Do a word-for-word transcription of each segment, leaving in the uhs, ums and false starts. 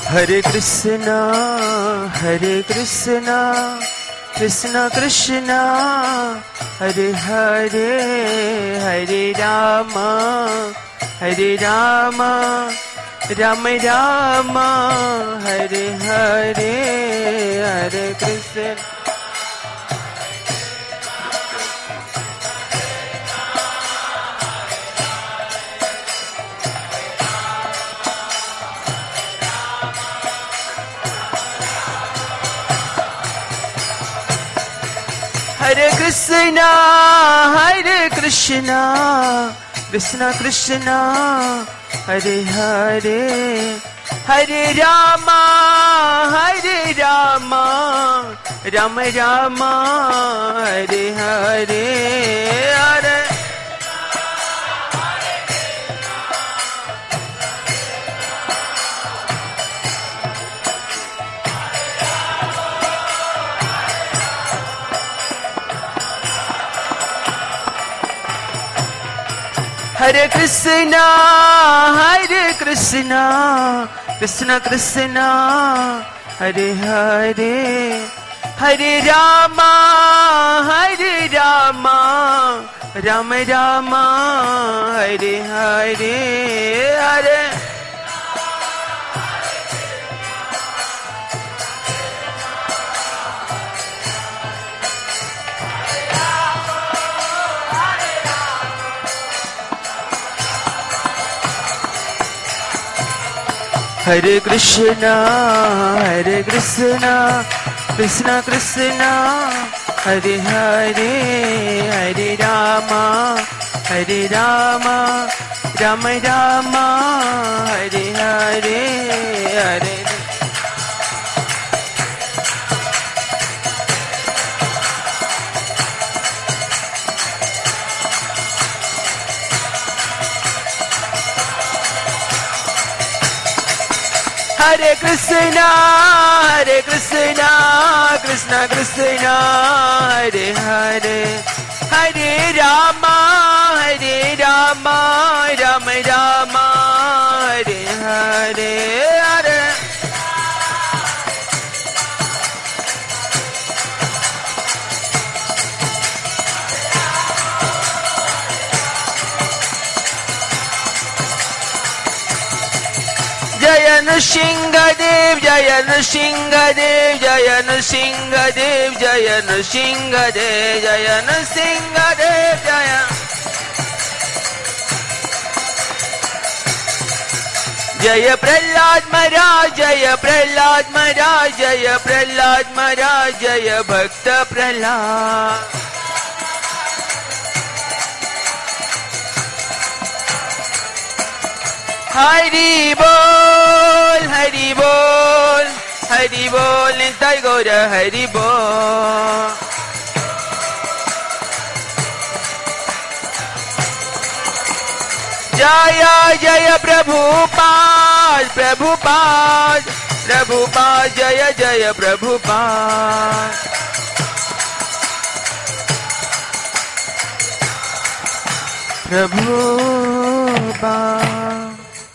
Hare Krishna, Hare Krishna, Krishna Krishna, Hare Hare, Hare Rama, Hare Rama, Rama Rama, Hare Hare, Hare Krishna. Hare Krishna, Hare Krishna, Krishna Krishna, Hare Hare, Hare Rama, Hare Rama, Rama Rama, Hare Hare, Hare Hare Krishna, Hare Krishna, Krishna Krishna, Hare Hare, Hare Rama, Hare Rama, Rama Rama, Hare Hare, Hare Hare Krishna, Hare Krishna, Krishna Krishna, Hare Hare, Hare Rama, Hare Rama, Rama Rama, Hare Hare, Hare Hare Krishna, Hare Krishna, Krishna Krishna, Hare Hare, Hare Rama, Hare Rama, Rama Rama, Hare Hare, Hare Jaya Nrsingadev, Jaya Nrsingadev, Jaya Nrsingadev, Jaya Nrsingadev, Jaya Nrsingadev, Jaya Jaya Prahlad Maharaj, Jaya Prahlad Maharaj, Jaya Prahlad Maharaj, Jaya Bhakta Prahlad. Hari Bol, Hari Bol, Hari Bol, Nitai Gaura Hari Bol. Jaya Jaya Prabhupada, Prabhupada, Prabhupada, Jaya Jaya Prabhupada. Prabhupada.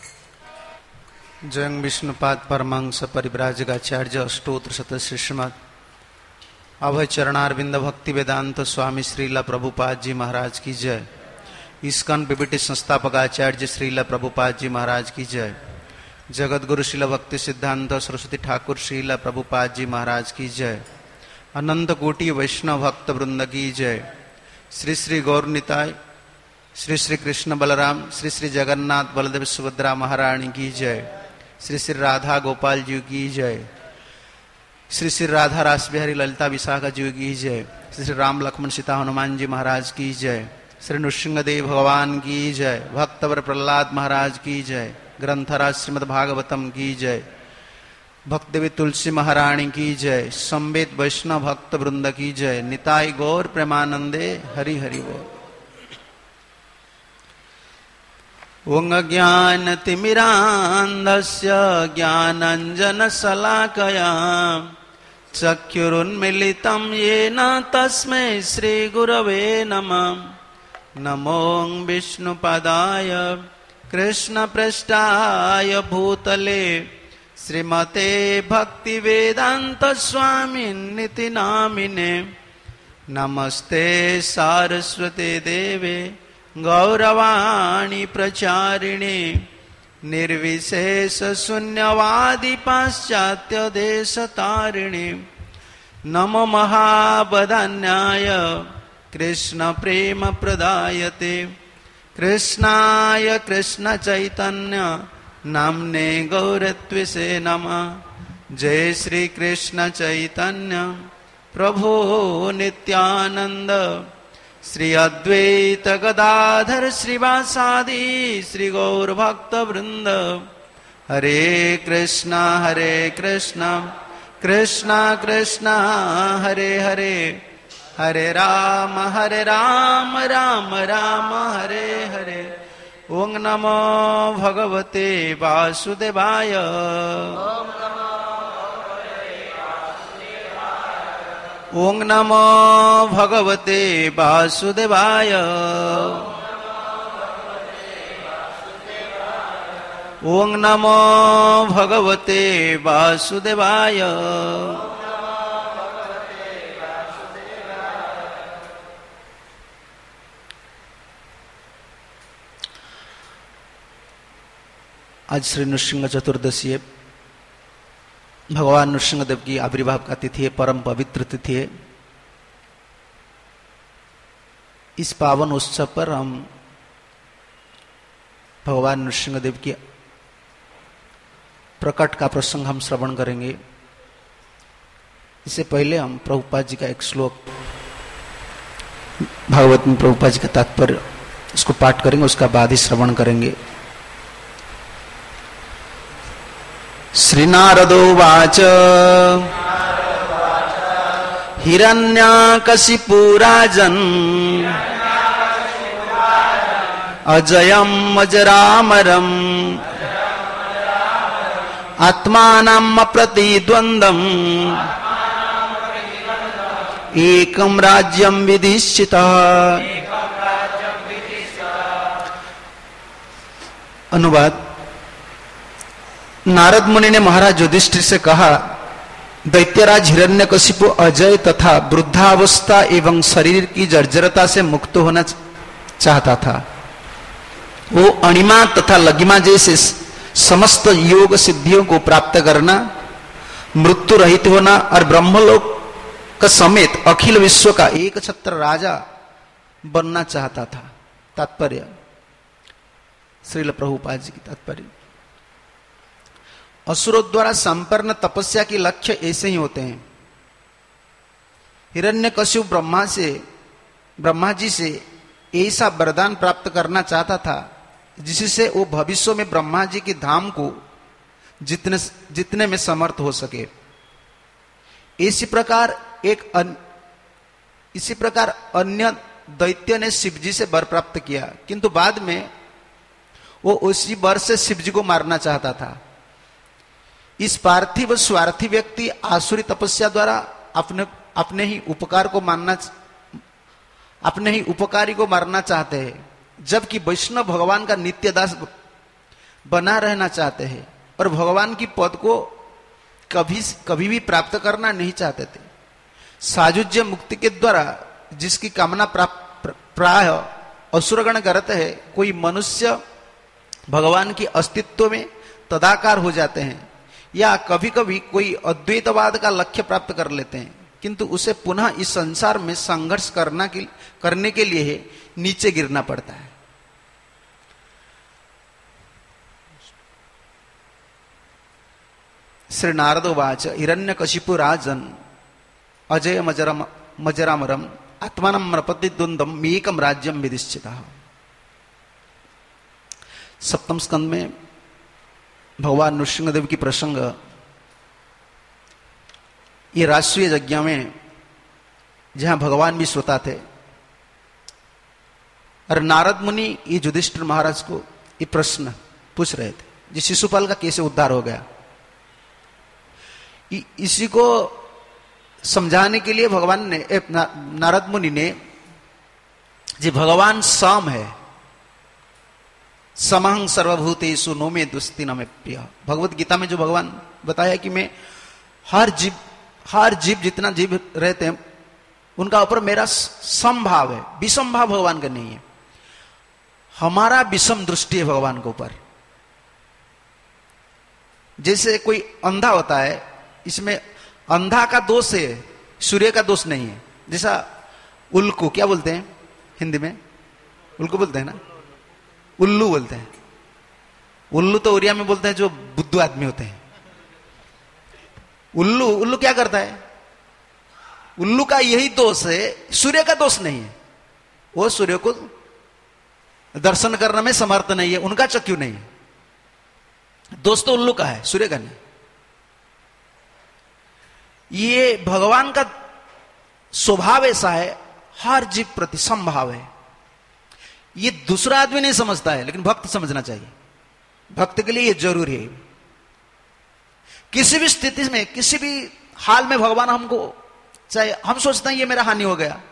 जयं विष्णुपाद परमहंस परिव्राजकाचार्य अष्टोत्तर शतस्य श्रीमद् अभय चरणारविंद भक्ति वेदांत स्वामी श्रीला प्रभुपाद जी महाराज की जय। ISKCON PPT संस्थापक आचार्य श्रीला प्रभुपाद जी महाराज की जय। जगत गुरु श्रील भक्ति सिद्धांत सरस्वती ठाकुर श्रीला प्रभुपाद जी महाराज की जय। अनंत कोटि वैष्णव भक्त वृंद की जय। श्री श्री गौर निताय, श्री श्री कृष्ण बलराम, श्री श्री जगन्नाथ बलदेव सुभद्रा महारानी की जय। श्री श्री राधा गोपाल जी की जय। श्री श्री राधा रास बिहारी ललिता विशाखा जी की जय। श्री श्री राम लक्ष्मण सीता हनुमान जी महाराज की जय। श्री नृसिंहदेव भगवान की जय। भक्तवर प्रहलाद महाराज की जय। ग्रंथराज श्रीमद् भागवतम की जय। भक्तदेवी तुलसी महारानी की जय। संवेद वैष्णव भक्त वृंद की जय। निताई गौर प्रेमानंदे हरि हरि बोल। ओं अज्ञानतिमिरान्धस्य ज्ञानाञ्जनशलाकया चक्षुरुन्मीलितं येन तस्मै श्रीगुरवे नमः। नमो विष्णुपदाय कृष्णप्रेष्ठाय भूतले श्रीमते भक्ति वेदांत स्वामिन्निति नामिने नमस्ते सारस्वते देवे गौरवाणी प्रचारिणे निर्विशेष शून्यवादी पाश्चात्य देश तारिणे नमो महावदान्याय कृष्ण प्रेम प्रदायते कृष्णाय कृष्ण चैतन्य नामने गौरत्विषे नमः। जय श्री कृष्ण चैतन्य प्रभु नित्यानंद श्री अद्वैत गदाधर श्रीवासादि श्री गौर भक्त वृंद। हरे कृष्णा हरे कृष्णा कृष्णा कृष्णा हरे हरे हरे राम हरे राम राम राम हरे हरे। ओम नमो भगवते वासुदेवाय। ओम नमो भगवते वासुदेवाय। ओम नमो भगवते वासुदेवाय। आज श्री नृसिंह चतुर्दशी है। भगवान नृसिंहदेव की आविर्भाव का तिथि है, परम पवित्र तिथि है। इस पावन उत्सव पर हम भगवान नृसिंहदेव की प्रकट का प्रसंग हम श्रवण करेंगे। इससे पहले हम प्रभुपाद जी का एक श्लोक भागवत में प्रभुपाद जी का तात्पर्य उसको पाठ करेंगे, उसका बाद ही श्रवण करेंगे। श्री नारदो वाच हिरण्याकशिपु राजन् अजयम् अजरामरम् आत्मानम् अप्रतिद्वन्द्वम् एकम् राज्यम् विधिष्ठितः। अनुवाद। नारद मुनि ने महाराज युधिष्ठिर से कहा, दैत्यराज हिरण्यकशिपु अजय तथा वृद्धावस्था एवं शरीर की जर्जरता से मुक्त होना चाहता था। वो अणिमा तथा लगिमा जैसे समस्त योग सिद्धियों को प्राप्त करना, मृत्यु रहित होना और ब्रह्मलोक का समेत अखिल विश्व का एक छत्र राजा बनना चाहता था। तात्पर्य श्रील प्रभुपाद जी की तात्पर्य। असुरों द्वारा संपन्न तपस्या के लक्ष्य ऐसे ही होते हैं। हिरण्यकशिपु ब्रह्मा से ब्रह्मा जी से ऐसा वरदान प्राप्त करना चाहता था जिससे वो भविष्य में ब्रह्मा जी के धाम को जितने जितने में समर्थ हो सके। इसी प्रकार एक अन, इसी प्रकार अन्य दैत्य ने शिव जी से वर प्राप्त किया, किंतु बाद में वो उसी वर से शिव जी को मारना चाहता था। इस पार्थिव स्वार्थी व्यक्ति आसुरी तपस्या द्वारा अपने अपने ही उपकार को मानना अपने ही उपकारी को मारना चाहते हैं, जबकि वैष्णव भगवान का नित्य दास बना रहना चाहते हैं और भगवान की पद को कभी कभी भी प्राप्त करना नहीं चाहते थे। सायुज्य मुक्ति के द्वारा जिसकी कामना प्राप्त प्राय असुरगण करते हैं, कोई मनुष्य भगवान के अस्तित्व में तदाकार हो जाते हैं या कभी कभी कोई अद्वैतवाद का लक्ष्य प्राप्त कर लेते हैं, किंतु उसे पुनः इस संसार में संघर्ष करना के करने के लिए नीचे गिरना पड़ता है। श्री नारदोवाच हिरण्यकशिपु राजन् अजय मजरम मजरामरम आत्मानं प्रतिद्वन्द्वम् एकं राज्यं विधिष्ठितः। सप्तम स्कंद में भगवान नृसिंहदेव की प्रसंग ये राष्ट्रीय यज्ञ में जहां भगवान भी श्रोता थे और नारद मुनि ये युधिष्ठिर महाराज को ये प्रश्न पूछ रहे थे, जी शिशुपाल का कैसे उद्धार हो गया। इसी को समझाने के लिए भगवान ने ना, नारद मुनि ने जी भगवान साम है, समहं सर्वभूतेषु नो मे दुस्ति न मे प्रिय। भगवत गीता में जो भगवान बताया कि मैं हर जीव हर जीव जितना जीव रहते हैं उनका ऊपर मेरा समभाव है, विषम भाव भगवान का नहीं है। हमारा विषम दृष्टि है भगवान के ऊपर। जैसे कोई अंधा होता है, इसमें अंधा का दोष है, सूर्य का दोष नहीं है। जैसा उल्कू, क्या बोलते हैं हिंदी में? उल्कू बोलते हैं ना, उल्लू बोलते हैं। उल्लू तो उड़िया में बोलते हैं जो बुद्धू आदमी होते हैं। उल्लू उल्लू क्या करता है? उल्लू का यही दोष है, सूर्य का दोष नहीं है। वो सूर्य को दर्शन करने में समर्थ नहीं है, उनका चक्षु नहीं है। दोष तो उल्लू का है, सूर्य का नहीं। ये भगवान का स्वभाव ऐसा है, हर जीव प्रति समभाव है। ये दूसरा आदमी नहीं समझता है, लेकिन भक्त समझना चाहिए। भक्त के लिए ये जरूरी है। किसी भी स्थिति में, किसी भी हाल में भगवान हमको, चाहे हम सोचते हैं ये मेरा हानि हो गया,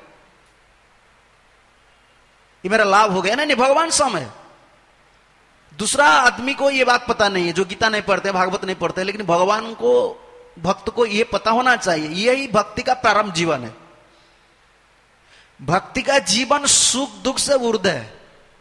ये मेरा लाभ हो गया, नहीं नहीं, भगवान सम है। दूसरा आदमी को ये बात पता नहीं है, जो गीता नहीं पढ़ते, भागवत नहीं पढ़ते, लेकिन भगवान को, भक्त को ये पता होना चाहिए। यही भक्ति का प्रारंभ जीवन है। भक्ति का जीवन सुख दुख से ऊर्ध्व है।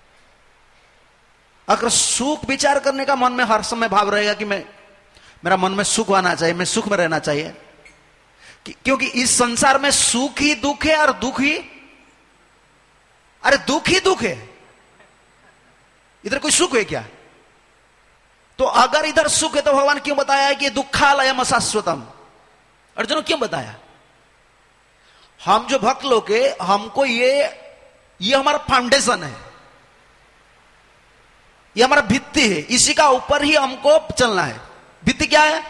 अगर सुख विचार करने का मन में हर समय भाव रहेगा कि मैं, मेरा मन में सुख आना चाहिए, मैं सुख में रहना चाहिए, कि, क्योंकि इस संसार में सुख ही दुख है और दुख ही, अरे दुख ही दुख है, इधर कोई सुख है क्या? तो अगर इधर सुख है तो भगवान क्यों बताया है कि दुखालयम अशाश्वतम? अर्जुन क्यों बताया? हम जो भक्त लोग के, हमको ये ये हमारा फाउंडेशन है, ये हमारा भित्ति है, इसी का ऊपर ही हमको चलना है। भित्ति क्या है?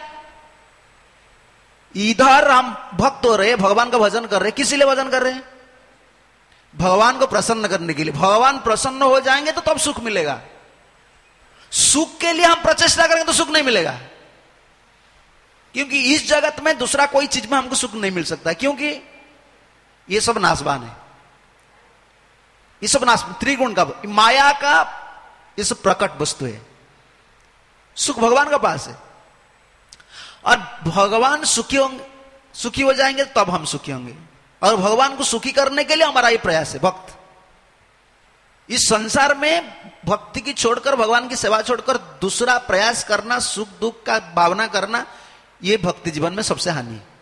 इधर हम भक्त हो रहे, भगवान का भजन कर रहे, किस लिए भजन कर रहे हैं? भगवान को प्रसन्न करने के लिए। भगवान प्रसन्न हो जाएंगे तो तब सुख मिलेगा। सुख के लिए हम प्रचेष्टा करेंगे तो सुख नहीं मिलेगा, क्योंकि इस जगत में दूसरा कोई चीज में हमको सुख नहीं मिल सकता, क्योंकि ये सब नाशवान है। ये सब नाश, त्रिगुण का, माया का ये सब प्रकट वस्तु है। सुख भगवान का पास है, और भगवान सुखी होंगे, सुखी हो जाएंगे तब हम सुखी होंगे। और भगवान को सुखी करने के लिए हमारा ये प्रयास है। भक्त इस संसार में भक्ति की छोड़कर, भगवान की सेवा छोड़कर दूसरा प्रयास करना, सुख दुख का भावना करना, ये भक्ति जीवन में सबसे हानि है।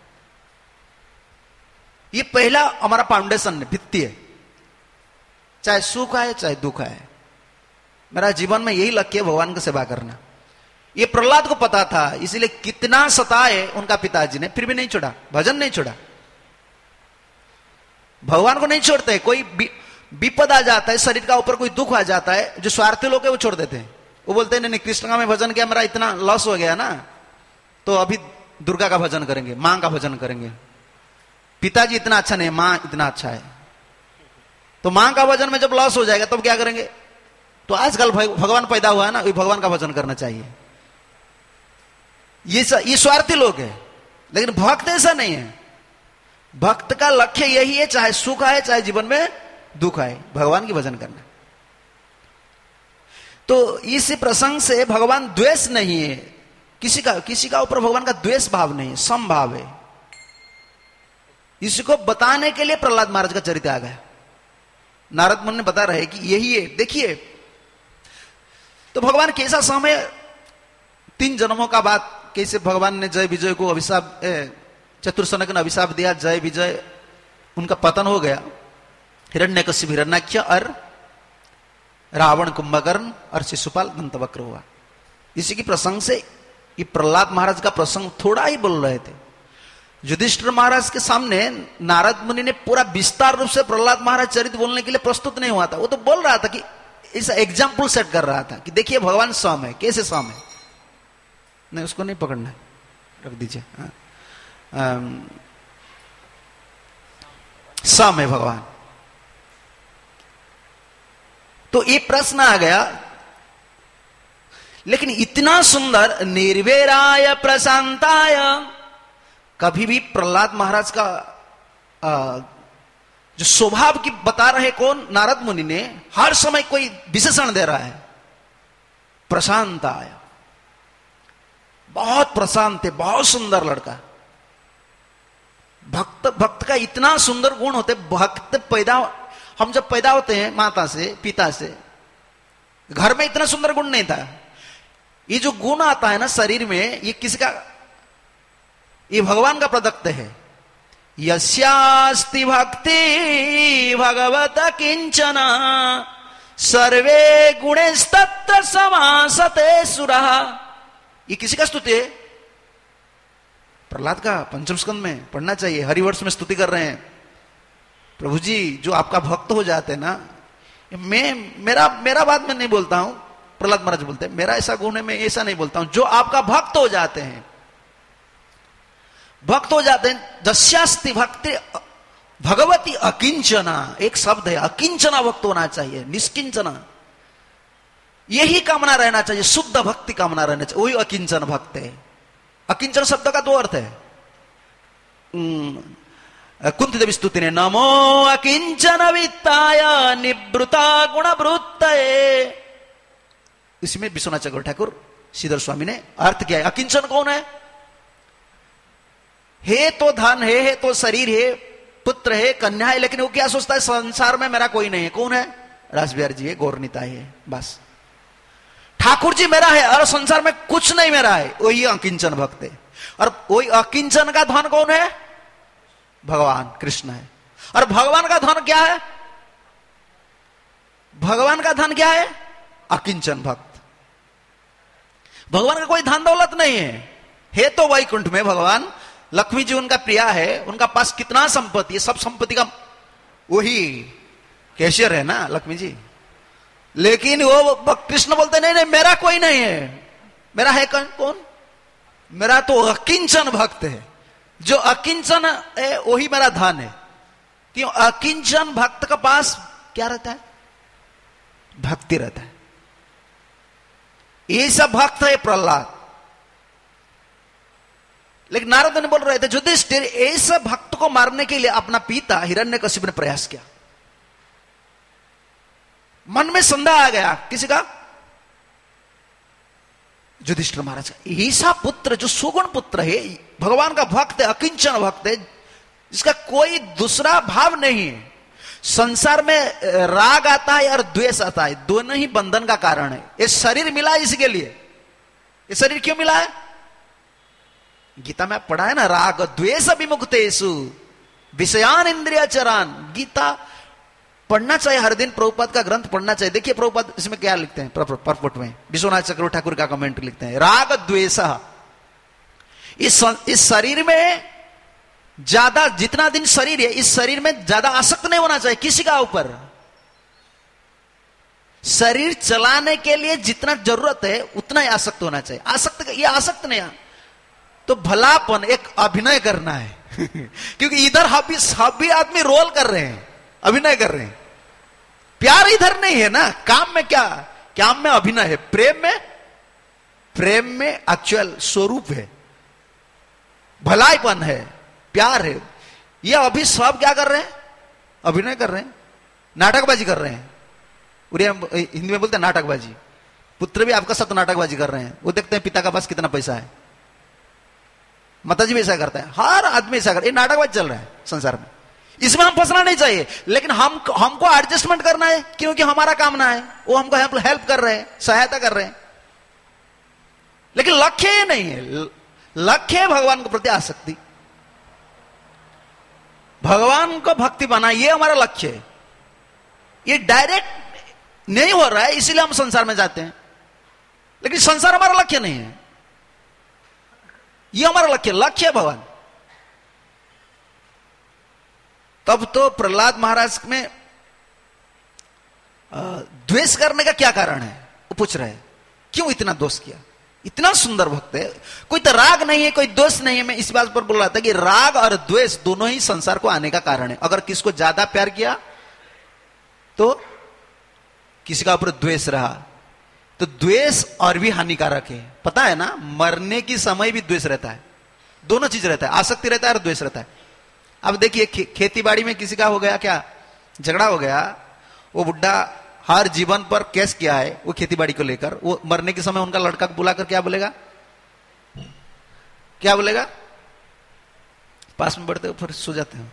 ये पहला हमारा फाउंडेशन है, भित्ति है। चाहे सुख आए चाहे दुख आए, मेरा जीवन में यही लक्ष्य है, भगवान की सेवा करना। ये प्रहलाद को पता था, इसीलिए कितना सताए उनका पिताजी ने, फिर भी नहीं छोड़ा, भजन नहीं छोड़ा। भगवान को नहीं छोड़ते। कोई विपद आ जाता है, शरीर का ऊपर कोई दुख आ जाता है, जो स्वार्थी लोग है वो छोड़ देते हैं। वो बोलते हैं नहीं नहीं, कृष्ण का में भजन किया, मेरा इतना लॉस हो गया ना, तो अभी दुर्गा का भजन करेंगे, मां का भजन करेंगे। पिताजी इतना अच्छा नहीं, मां इतना अच्छा है, तो मां का भजन में जब लॉस हो जाएगा तब क्या करेंगे? तो आजकल भगवान पैदा हुआ है ना, भगवान का भजन करना चाहिए। ये ये स्वार्थी लोग है, लेकिन भक्त ऐसा नहीं है। भक्त का लक्ष्य यही है, चाहे सुख आए चाहे जीवन में दुख आए, भगवान की भजन करना। तो इस प्रसंग से भगवान द्वेष नहीं है, किसी का किसी का ऊपर भगवान का द्वेष भाव नहीं है, समभाव है। इसको बताने के लिए प्रहलाद महाराज का चरित्र आ गया। नारद मुनि ने बता रहे कि यही है। देखिए तो भगवान कैसा समय, तीन जन्मों का बाद कैसे भगवान ने जय विजय को अभिशाप, चतुर्सनक ने अभिशाप दिया, जय विजय उनका पतन हो गया। हिरण्यकशिपु हिरण्याक्ष और रावण कुंभकर्ण और शिशुपाल दंतवक्र हुआ। इसी की प्रसंग से ये प्रहलाद महाराज का प्रसंग थोड़ा ही बोल रहे थे। युधिष्ठिर महाराज के सामने नारद मुनि ने पूरा विस्तार रूप से प्रहलाद महाराज चरित्र बोलने के लिए प्रस्तुत नहीं हुआ था। वो तो बोल रहा था कि ऐसा एग्जाम्पल सेट कर रहा था कि देखिए भगवान सम है। कैसे सम है? नहीं, उसको नहीं पकड़ना है, रख दीजिए। सम है भगवान। तो ये प्रश्न आ गया, लेकिन इतना सुंदर निर्वैराय प्रशांताय, कभी भी प्रहलाद महाराज का आ, जो स्वभाव की बता रहे कौन? नारद मुनि ने हर समय कोई विशेषण दे रहा है। प्रशांत आया, बहुत प्रशांत है, बहुत सुंदर लड़का। भक्त भक्त का इतना सुंदर गुण होते, भक्त पैदा, हम जब पैदा होते हैं माता से पिता से, घर में इतना सुंदर गुण नहीं था। ये जो गुण आता है ना शरीर में, ये किसका, ये भगवान का प्रोडक्ट है। यस्यास्ति भक्ति भगवत किंचना सर्वे गुणस्तत्र समासते सुरः। ये किसी का स्तुति है? प्रहलाद का पंचम स्कंद में पढ़ना चाहिए। हरिवंश में स्तुति कर रहे हैं, प्रभु जी जो आपका भक्त हो जाते हैं ना, मैं मेरा मेरा बात में नहीं बोलता हूं, प्रहलाद महाराज बोलते हैं मेरा ऐसा गुण है, मैं ऐसा नहीं बोलता हूं, जो आपका भक्त हो जाते हैं, भक्त हो जाते हैं। दस्यास्ति भक्ति भगवती अकिंचना, एक शब्द है, अकिंचना भक्त होना चाहिए, निष्किंचना, यही कामना रहना चाहिए, शुद्ध भक्ति कामना रहना चाहिए, वही अकिंचन भक्त है। अकिंचन शब्द का दो अर्थ है। कुंती देवी स्तुति ने नमो अकिंचन वित्ताय निवृता गुणवृत्तये, इसमें विश्वनाथ चक्रवर्ती ठाकुर श्रीधर स्वामी ने अर्थ किया है। अकिंचन कौन है? है तो धन है, है तो शरीर है, पुत्र है, कन्या है, लेकिन वो क्या सोचता है, संसार में मेरा कोई नहीं है। कौन है? रास बिहारी जी है, गौरनीता है, बस ठाकुर जी मेरा है और संसार में कुछ नहीं मेरा है, वही अकिंचन भक्त है। और वही अकिंचन का धन कौन है? भगवान कृष्ण है। और भगवान का धन क्या है? भगवान का धन क्या है? अकिंचन भक्त। भगवान का कोई धन दौलत नहीं है, है तो वैकुंठ में भगवान, लक्ष्मी जी उनका प्रिया है, उनका पास कितना संपत्ति है, सब संपत्ति का वही कैशियर है ना लक्ष्मी जी। लेकिन वो कृष्ण बोलते नहीं नहीं मेरा कोई नहीं है, मेरा है कौन? कौन? मेरा तो अकिंचन भक्त है, जो अकिंचन है वही मेरा धन है। क्यों? अकिंचन भक्त का पास क्या रहता है? भक्ति रहता है। ये सब भक्त है प्रहलाद। लेकिन नारद ने बोल रहे थे युधिष्ठिर, ऐसे भक्त को मारने के लिए अपना पिता हिरण्यकशिपु ने प्रयास किया। मन में संदेह आ गया किसी का? युधिष्ठिर महाराज का। ऐसा पुत्र जो सुगुण पुत्र है, भगवान का भक्त है, अकिंचन भक्त है, जिसका कोई दूसरा भाव नहीं है। संसार में राग आता है और द्वेष आता है, दोनों ही बंधन का कारण है। ये शरीर मिला है इसके लिए। ये शरीर क्यों मिला है? गीता में पढ़ा है ना, राग द्वेष विमुक्तेषु विषयान इंद्रिय चरान। गीता पढ़ना चाहिए हर दिन, प्रभुपाद का ग्रंथ पढ़ना चाहिए। देखिए प्रभुपाद इसमें क्या लिखते हैं, परपट में विश्वनाथ चक्रवर्ती ठाकुर का कमेंट लिखते हैं, राग द्वेष इस इस शरीर में ज्यादा, जितना दिन शरीर है, इस शरीर में ज्यादा आसक्त नहीं होना चाहिए किसी का ऊपर। शरीर चलाने के लिए जितना जरूरत है उतना ही आसक्त होना चाहिए। आसक्त, ये आसक्त नहीं है तो भलापन, एक अभिनय करना है क्योंकि इधर हबी सभी आदमी रोल कर रहे हैं, अभिनय कर रहे हैं। प्यार इधर नहीं है ना, काम में क्या, काम में अभिनय है, प्रेम में प्रेम में एक्चुअल स्वरूप है, भलाईपन है, प्यार है। ये अभी सब क्या कर रहे हैं? अभिनय कर रहे हैं, नाटकबाजी कर रहे हैं। हिंदी में बोलते हैं नाटकबाजी। पुत्र भी आपका साथ नाटकबाजी कर रहे हैं, वो देखते हैं पिता का पास कितना पैसा है। माताजी भी ऐसा करता है, हर आदमी ऐसा कर, ये नाटकबाजी चल रहा है संसार में। इसमें हम फंसना नहीं चाहिए, लेकिन हम हमको एडजस्टमेंट करना है, क्योंकि हमारा कामना है, वो हमको हेल्प हेल्प कर रहे हैं, सहायता कर रहे हैं। लेकिन लक्ष्य ये नहीं है, लक्ष्य है भगवान के प्रति आसक्ति, भगवान को भक्ति बना, ये हमारा लक्ष्य है। ये डायरेक्ट नहीं हो रहा है, इसीलिए हम संसार में जाते हैं, लेकिन संसार हमारा लक्ष्य नहीं है, ये हमारा लक्ष्य लक्ष्य है भगवान। तब तो प्रहलाद महाराज में द्वेष करने का क्या कारण है, वो पूछ रहे हैं, क्यों इतना दोष किया? इतना सुंदर भक्त है, कोई तो राग नहीं है, कोई दोष नहीं है। मैं इस बात पर बोल रहा था कि राग और द्वेष दोनों ही संसार को आने का कारण है। अगर किसको ज्यादा प्यार किया तो किसी का ऊपर द्वेष रहा, तो द्वेष और भी हानिकारक है, पता है ना। मरने की समय भी द्वेष रहता है, दोनों चीज रहता है, आसक्ति रहता है और द्वेष रहता है। अब देखिए खे, खेती बाड़ी में किसी का हो गया क्या, झगड़ा हो गया, वो बुढ़ा हर जीवन पर केस किया है वो खेती बाड़ी को लेकर, वो मरने के समय उनका लड़का को बुलाकर क्या बोलेगा, क्या बोलेगा? पास में बढ़ते हो फिर सो जाते हो।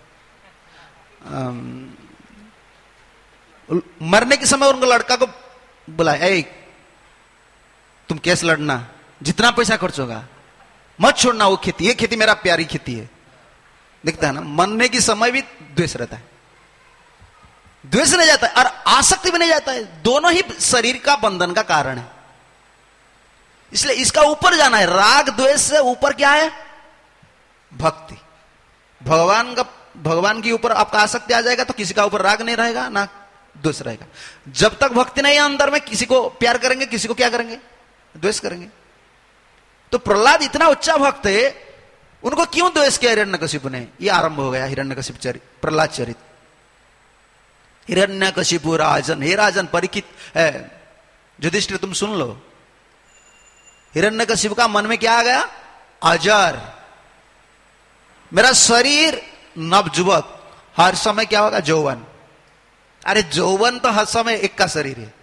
मरने के समय उनका लड़का को बुलाए, ए तुम केस लड़ना, जितना पैसा खर्च होगा मत छोड़ना, वो खेती, ये खेती मेरा प्यारी खेती है। दिखता है ना, मरने के समय भी द्वेष रहता है, द्वेष नहीं जाता है और आसक्ति भी नहीं जाता है। दोनों ही शरीर का बंधन का कारण है, इसलिए इसका ऊपर जाना है। राग द्वेष से ऊपर क्या है? भक्ति। भगवान का, भगवान के ऊपर आपका आसक्ति आ जाएगा तो किसी का ऊपर राग नहीं रहेगा ना द्वेष रहेगा। जब तक भक्ति नहीं है अंदर में, किसी को प्यार करेंगे, किसी को क्या करेंगे? द्वेष करेंगे। तो प्रहलाद इतना उच्चा भक्त है, उनको क्यों द्वेष किया हिरण्यकशिपु ने? ये आरंभ हो गया हिरण्यकशिपु चरित, प्रहलाद चरित। हिरण्यकशिपु राजन, हे राजन परीक्षित है, युधिष्ठिर तुम सुन लो, हिरण्यकशिपु का मन में क्या आ गया? अजर, मेरा शरीर नवजुवक, हर समय क्या होगा? जौवन। अरे जौवन तो हर समय एक का शरीर है।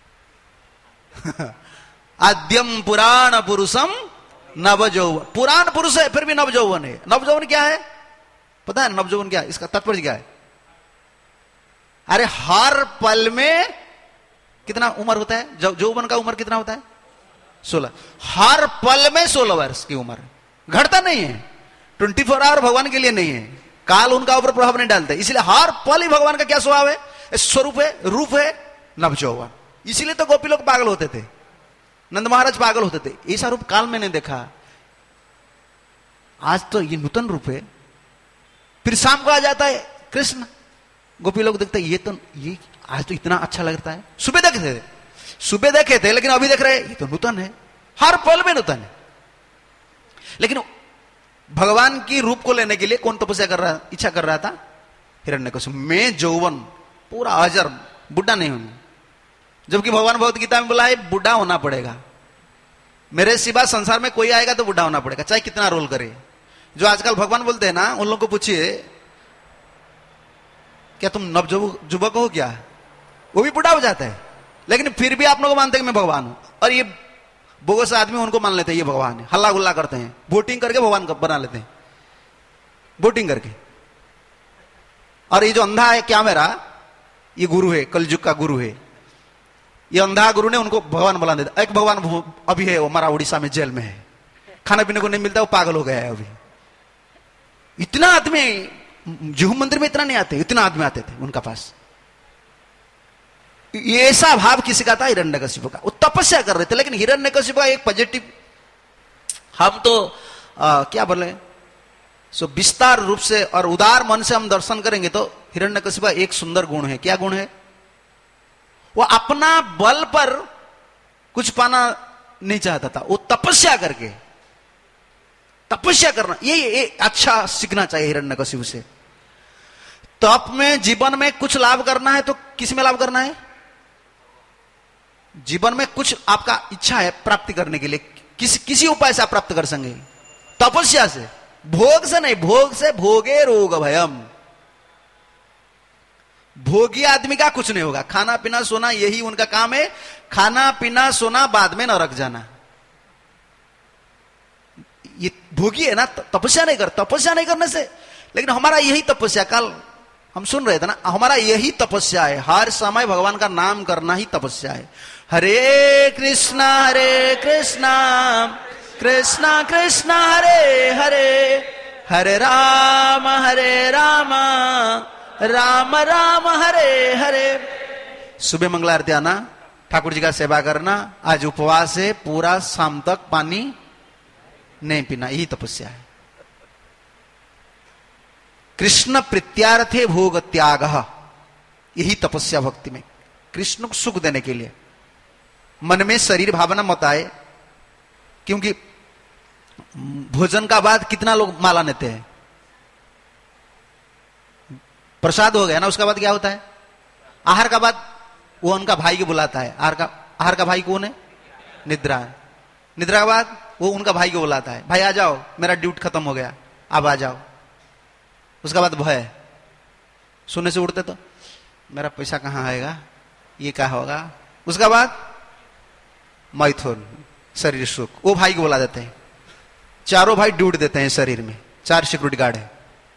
आद्यम पुराण पुरुषम नवजौवन, पुराण पुरुष है फिर भी नवजौवन है। नवजौवन क्या है पता है? नवजौवन क्या है? इसका तात्पर्य क्या है? अरे हर पल में कितना उम्र होता है? जौवन का उम्र कितना होता है? सोलह। हर पल में सोलह वर्ष की उम्र, घटता नहीं है। ट्वेंटी फोर आवर भगवान के लिए नहीं है, काल उनका ऊपर प्रभाव नहीं डालते, इसलिए हर पल ही भगवान का क्या स्वभाव है? स्वरूप है, रूप है नवजौवन। इसीलिए तो गोपी लोग पागल होते थे, नंद महाराज पागल होते थे, ऐसा रूप काल में नहीं देखा। आज तो ये नूतन रूप है। फिर शाम को आ जाता है कृष्ण, गोपी लोग देखते ये तो, ये आज तो इतना अच्छा लगता है। सुबह देखे थे, सुबह देखे थे, लेकिन अभी देख रहे ये तो नूतन है, हर पल में नूतन है। लेकिन भगवान की रूप को लेने के लिए कौन तपस्या कर रहा, इच्छा कर रहा था? हिरण्यकशिपु। मैं जौवन पूरा अजर, बुढ़ा नहीं हूं, जबकि भगवान भगवत गीता में बोला है बुढ़ा होना पड़ेगा, मेरे सिवा संसार में कोई आएगा तो बुढ़ा होना पड़ेगा, चाहे कितना रोल करे। जो आजकल भगवान बोलते हैं ना, उन लोगों को पूछिए क्या तुम नवजुवक हो क्या, वो भी बुढ़ा हो जाता है, लेकिन फिर भी आप लोग मानते हैं मैं भगवान हूं। और ये बोगस आदमी उनको मान लेते हैं ये भगवान है, हल्ला गुल्ला करते हैं, वोटिंग करके भगवान बना लेते हैं, वोटिंग करके। और ये जो अंधा है क्या मेरा, ये गुरु है, कलयुग का गुरु है, ये अंधा गुरु ने उनको भगवान बना देता। एक भगवान अभी है, वो हमारा उड़ीसा में जेल में है, खाना पीने को नहीं मिलता, वो पागल हो गया है अभी। इतना आदमी जुहू मंदिर में इतना नहीं आते, इतना आदमी आते थे उनका पास। ये ऐसा भाव किसी का था हिरण्यकशिपु का, वो तपस्या कर रहे थे। लेकिन हिरण्यकशिपु का एक पॉजिटिव, हम तो आ, क्या बोले सो विस्तार रूप से और उदार मन से हम दर्शन करेंगे तो हिरण्यकशिपु का एक सुंदर गुण है। क्या गुण है? वो अपना बल पर कुछ पाना नहीं चाहता था, वो तपस्या करके, तपस्या करना, ये, ये अच्छा सीखना चाहिए हिरण्यकशिपु से। तप में जीवन में कुछ लाभ करना है तो किस में लाभ करना है? जीवन में कुछ आपका इच्छा है प्राप्ति करने के लिए, किस किसी उपाय से आप प्राप्त कर सकेंगे? तपस्या से, भोग से नहीं। भोग से भोगे रोग भयम, भोगी आदमी का कुछ नहीं होगा। खाना पीना सोना यही उनका काम है, खाना पीना सोना, बाद में नरक जाना। ये भोगी है ना, तपस्या नहीं कर, तपस्या नहीं करने से। लेकिन हमारा यही तपस्या, कल हम सुन रहे थे ना, हमारा यही तपस्या है, हर समय भगवान का नाम करना ही तपस्या है। हरे कृष्णा हरे कृष्णा कृष्णा कृष्णा हरे हरे, हरे राम हरे राम राम राम हरे हरे। सुबह मंगला आरती आना, ठाकुर जी का सेवा करना, आज उपवास है, पूरा शाम तक पानी नहीं पीना, यही तपस्या है। कृष्ण प्रीत्यार्थे भोग त्याग, यही तपस्या भक्ति में, कृष्ण को सुख देने के लिए। मन में शरीर भावना मत आए, क्योंकि भोजन का बाद कितना लोग माला लेते हैं, प्रसाद हो गया ना, उसका बाद क्या होता है? आहार का बाद वो उनका भाई को बुलाता है, आहार का आहार का भाई कौन है? निद्रा है। निद्रा के बाद वो उनका भाई को बुलाता है, भाई आ जाओ, मेरा ड्यूटी खत्म हो गया, अब आ जाओ। उसके बाद भय, सोने से उठते तो मेरा पैसा कहां आएगा, ये क्या होगा? उसका बाद मैथुन, शरीर सुख, वो भाई को बुला देते हैं। चारों भाई ड्यूटी देते हैं शरीर में, चार सिक्योरिटी गार्ड है,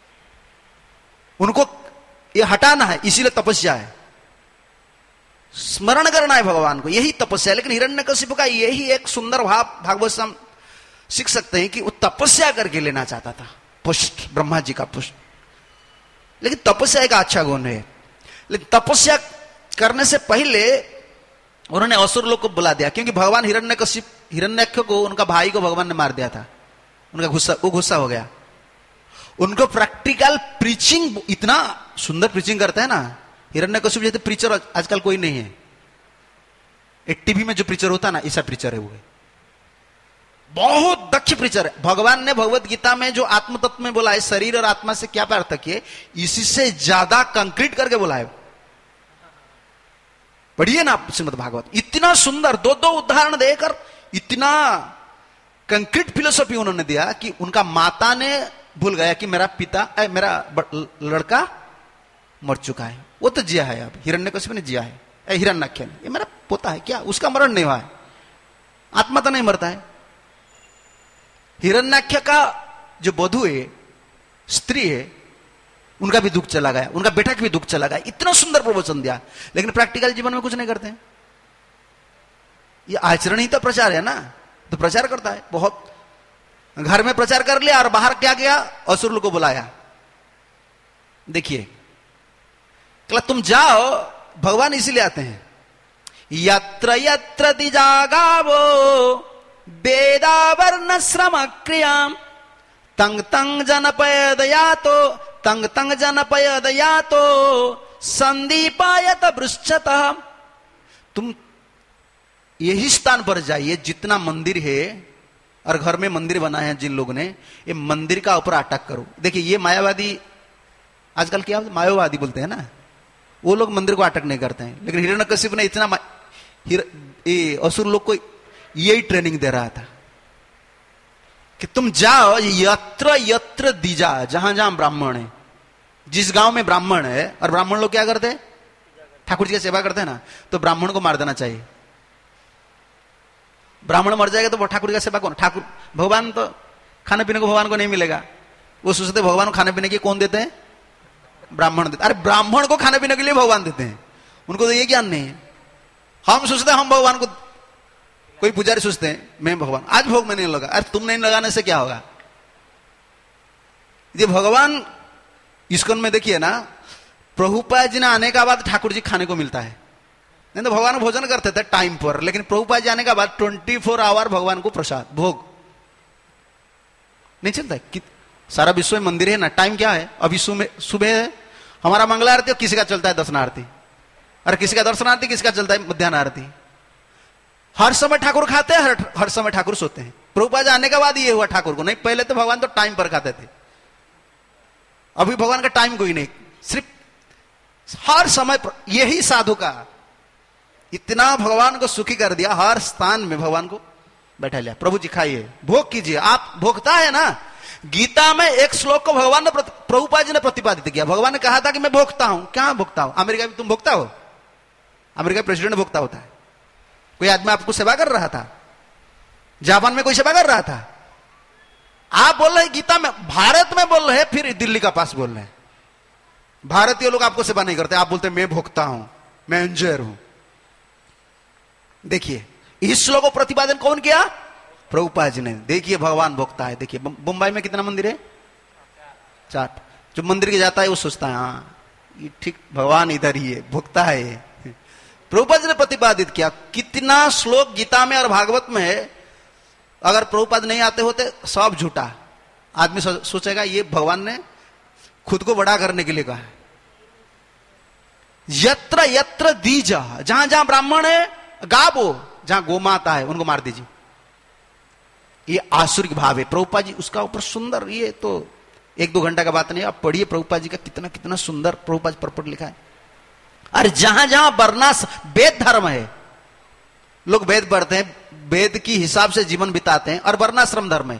उनको ये हटाना है, इसीलिए तपस्या है, स्मरण करना है भगवान को, यही तपस्या है। लेकिन हिरण्यकशिपु का यही एक सुंदर भाव भागवत से हम सीख सकते हैं कि वो तपस्या करके लेना चाहता था पुष्ट, ब्रह्मा जी का पुष्ट। लेकिन तपस्या एक अच्छा गुण है, लेकिन तपस्या करने से पहले उन्होंने असुर लोग को बुला दिया, क्योंकि भगवान हिरण्यकशिप हिरण्यक्ष को, उनका भाई को भगवान ने मार दिया था, उनका गुस्सा, वो गुस्सा हो गया। उनको प्रैक्टिकल प्रीचिंग, इतना सुंदर प्रीचिंग करते हैं ना हिरण्यकशिप जैसे प्रीचर आजकल कोई नहीं है। एक टीवी में जो प्रीचर होता है ना, ऐसा प्रीचर है वो, बहुत दक्ष प्रीचर है। भगवान ने भगवत गीता में जो आत्म तत्व में बोला है, शरीर और आत्मा से क्या पार्थक्य है, इसी से ज्यादा कंक्रीट करके बोला है। पढ़िए ना श्रीमद् भागवत, इतना सुंदर दो दो उदाहरण देकर इतना कंक्रीट फिलोसॉफी उन्होंने दिया कि उनका माता ने भूल गया कि मेरा पिता ए, मेरा लड़का मर चुका है, वो तो जिया है, अब हिरण्यकशिपु ने जिया है, ए, हिरण्यक्ष ने, ये मेरा पोता है, क्या उसका मरण नहीं हुआ है, आत्मा तो नहीं मरता है। हिरण्यक्ष का जो वधू है, स्त्री है, उनका भी दुख चला गया, उनका बेटा का भी दुख चला गया, इतना सुंदर प्रवचन दिया, लेकिन प्रैक्टिकल जीवन में कुछ नहीं करते हैं। ये आचरण ही तो प्रचार है ना, तो प्रचार करता है बहुत, घर में प्रचार कर लिया और बाहर क्या किया, असुर को बुलाया। देखिए कल तुम जाओ, भगवान इसीलिए आते हैं, यत्र यत्र दिजागावो वेदावर्ण श्रम क्रियाम तंग तंग जनपयदयातो तंग तंग जनपयदयातो संदीपायत वृक्षतः। तुम यही स्थान पर जाइए जितना मंदिर है, और घर में मंदिर बनाए हैं जिन लोगों ने, ये मंदिर का ऊपर अटैक करो। देखिए ये मायावादी आजकल क्या मायावादी बोलते हैं ना, वो लोग मंदिर को अटैक नहीं करते हैं, लेकिन हिरण्यकशिपु ने इतना ये असुर लोग को यही ट्रेनिंग दे रहा था कि तुम जाओ यत्र यत्र दीजा, जहां जहां ब्राह्मण है, जिस गांव में ब्राह्मण है, और ब्राह्मण लोग क्या करते हैं, ठाकुर जी की सेवा करते हैं ना, तो ब्राह्मण को मार देना चाहिए। ब्राह्मण मर जाएगा तो ठाकुर की सेवा कौन, ठाकुर भगवान तो खाने पीने को भगवान को नहीं मिलेगा, वो सोचते भगवान को खाने पीने के कौन देते हैं, ब्राह्मण देते। अरे ब्राह्मण को खाने पीने के लिए भगवान देते हैं, उनको तो ये ज्ञान नहीं है। हम सोचते हैं हम भगवान को, कोई पुजारी सोचते हैं मैं भगवान, आज भोग में नहीं लगा, अरे तुम नहीं लगाने से क्या होगा। ये भगवान इस्कॉन में देखिए ना, प्रभुपाद जी ने आने का बाद ठाकुर जी खाने को मिलता है, नहीं तो भगवान भोजन करते थे टाइम पर, लेकिन प्रभुपाद जी आने का बाद ट्वेंटी फोर आवर भगवान को प्रसाद भोग नहीं चलता है कि सारा विश्व में मंदिर है ना, टाइम क्या है, अभी सुबह है हमारा मंगला आरती, और किसी का चलता है दर्शन आरती, और किसी का दर्शन आरती, किसी का चलता है मध्याह्न आरती। हर समय ठाकुर खाते हैं, हर, हर समय ठाकुर सोते हैं। प्रभुपाद आने के बाद ये हुआ ठाकुर को, नहीं पहले तो भगवान तो टाइम पर खाते थे, अभी भगवान का टाइम कोई नहीं, सिर्फ हर समय पर। यही साधु का इतना भगवान को सुखी कर दिया, हर स्थान में भगवान को बैठा लिया, प्रभु जी खाइए, भोग कीजिए। आप भोगता है ना, गीता में एक श्लोक को भगवान ने प्रभुपाद जी ने प्रतिपादित किया। भगवान ने कहा था कि मैं भोगता हूं, क्या भोगता हूं, अमेरिका में तुम भोगता हो, अमेरिका प्रेसिडेंट भोगता होता है, कोई आदमी आपको सेवा कर रहा था, जापान में कोई सेवा कर रहा था, आप बोल रहे गीता में, भारत में बोल रहे, फिर दिल्ली का पास बोल रहे, भारतीय लोग आपको सेवा नहीं करते, आप बोलते मैं भोगता हूं, मैं एंजॉयर हूं। देखिए इस श्लोक को प्रतिपादन कौन किया, प्रभुपाद जी ने। देखिए भगवान भोगता है। देखिए मुंबई में कितना मंदिर है, चार। जो मंदिर के जाता है वो सोचता है हाँ ये ठीक भगवान इधर ही है, भोगता है। प्रभुपाद जी ने प्रतिपादित किया। कितना श्लोक गीता में और भागवत में है, अगर प्रभुपाद नहीं आते होते सब झूठा। आदमी सोचेगा ये भगवान ने खुद को बड़ा करने के लिए कहा है। यत्र यत्र दीजा, जहां जहां ब्राह्मण है गावो, जहां गोमाता है उनको मार दीजिए। ये आसुरिक भाव है। प्रभुपाद जी उसका ऊपर सुंदर, ये तो एक दो घंटा का बात नहीं, आप पढ़िए प्रभुपाद जी का कितना कितना सुंदर प्रभुपाद परपट लिखा है। अरे जहां जहां वर्णास वेद धर्म है, लोग वेद पढ़ते हैं, वेद की हिसाब से जीवन बिताते हैं, और वर्णाश्रम धर्म है,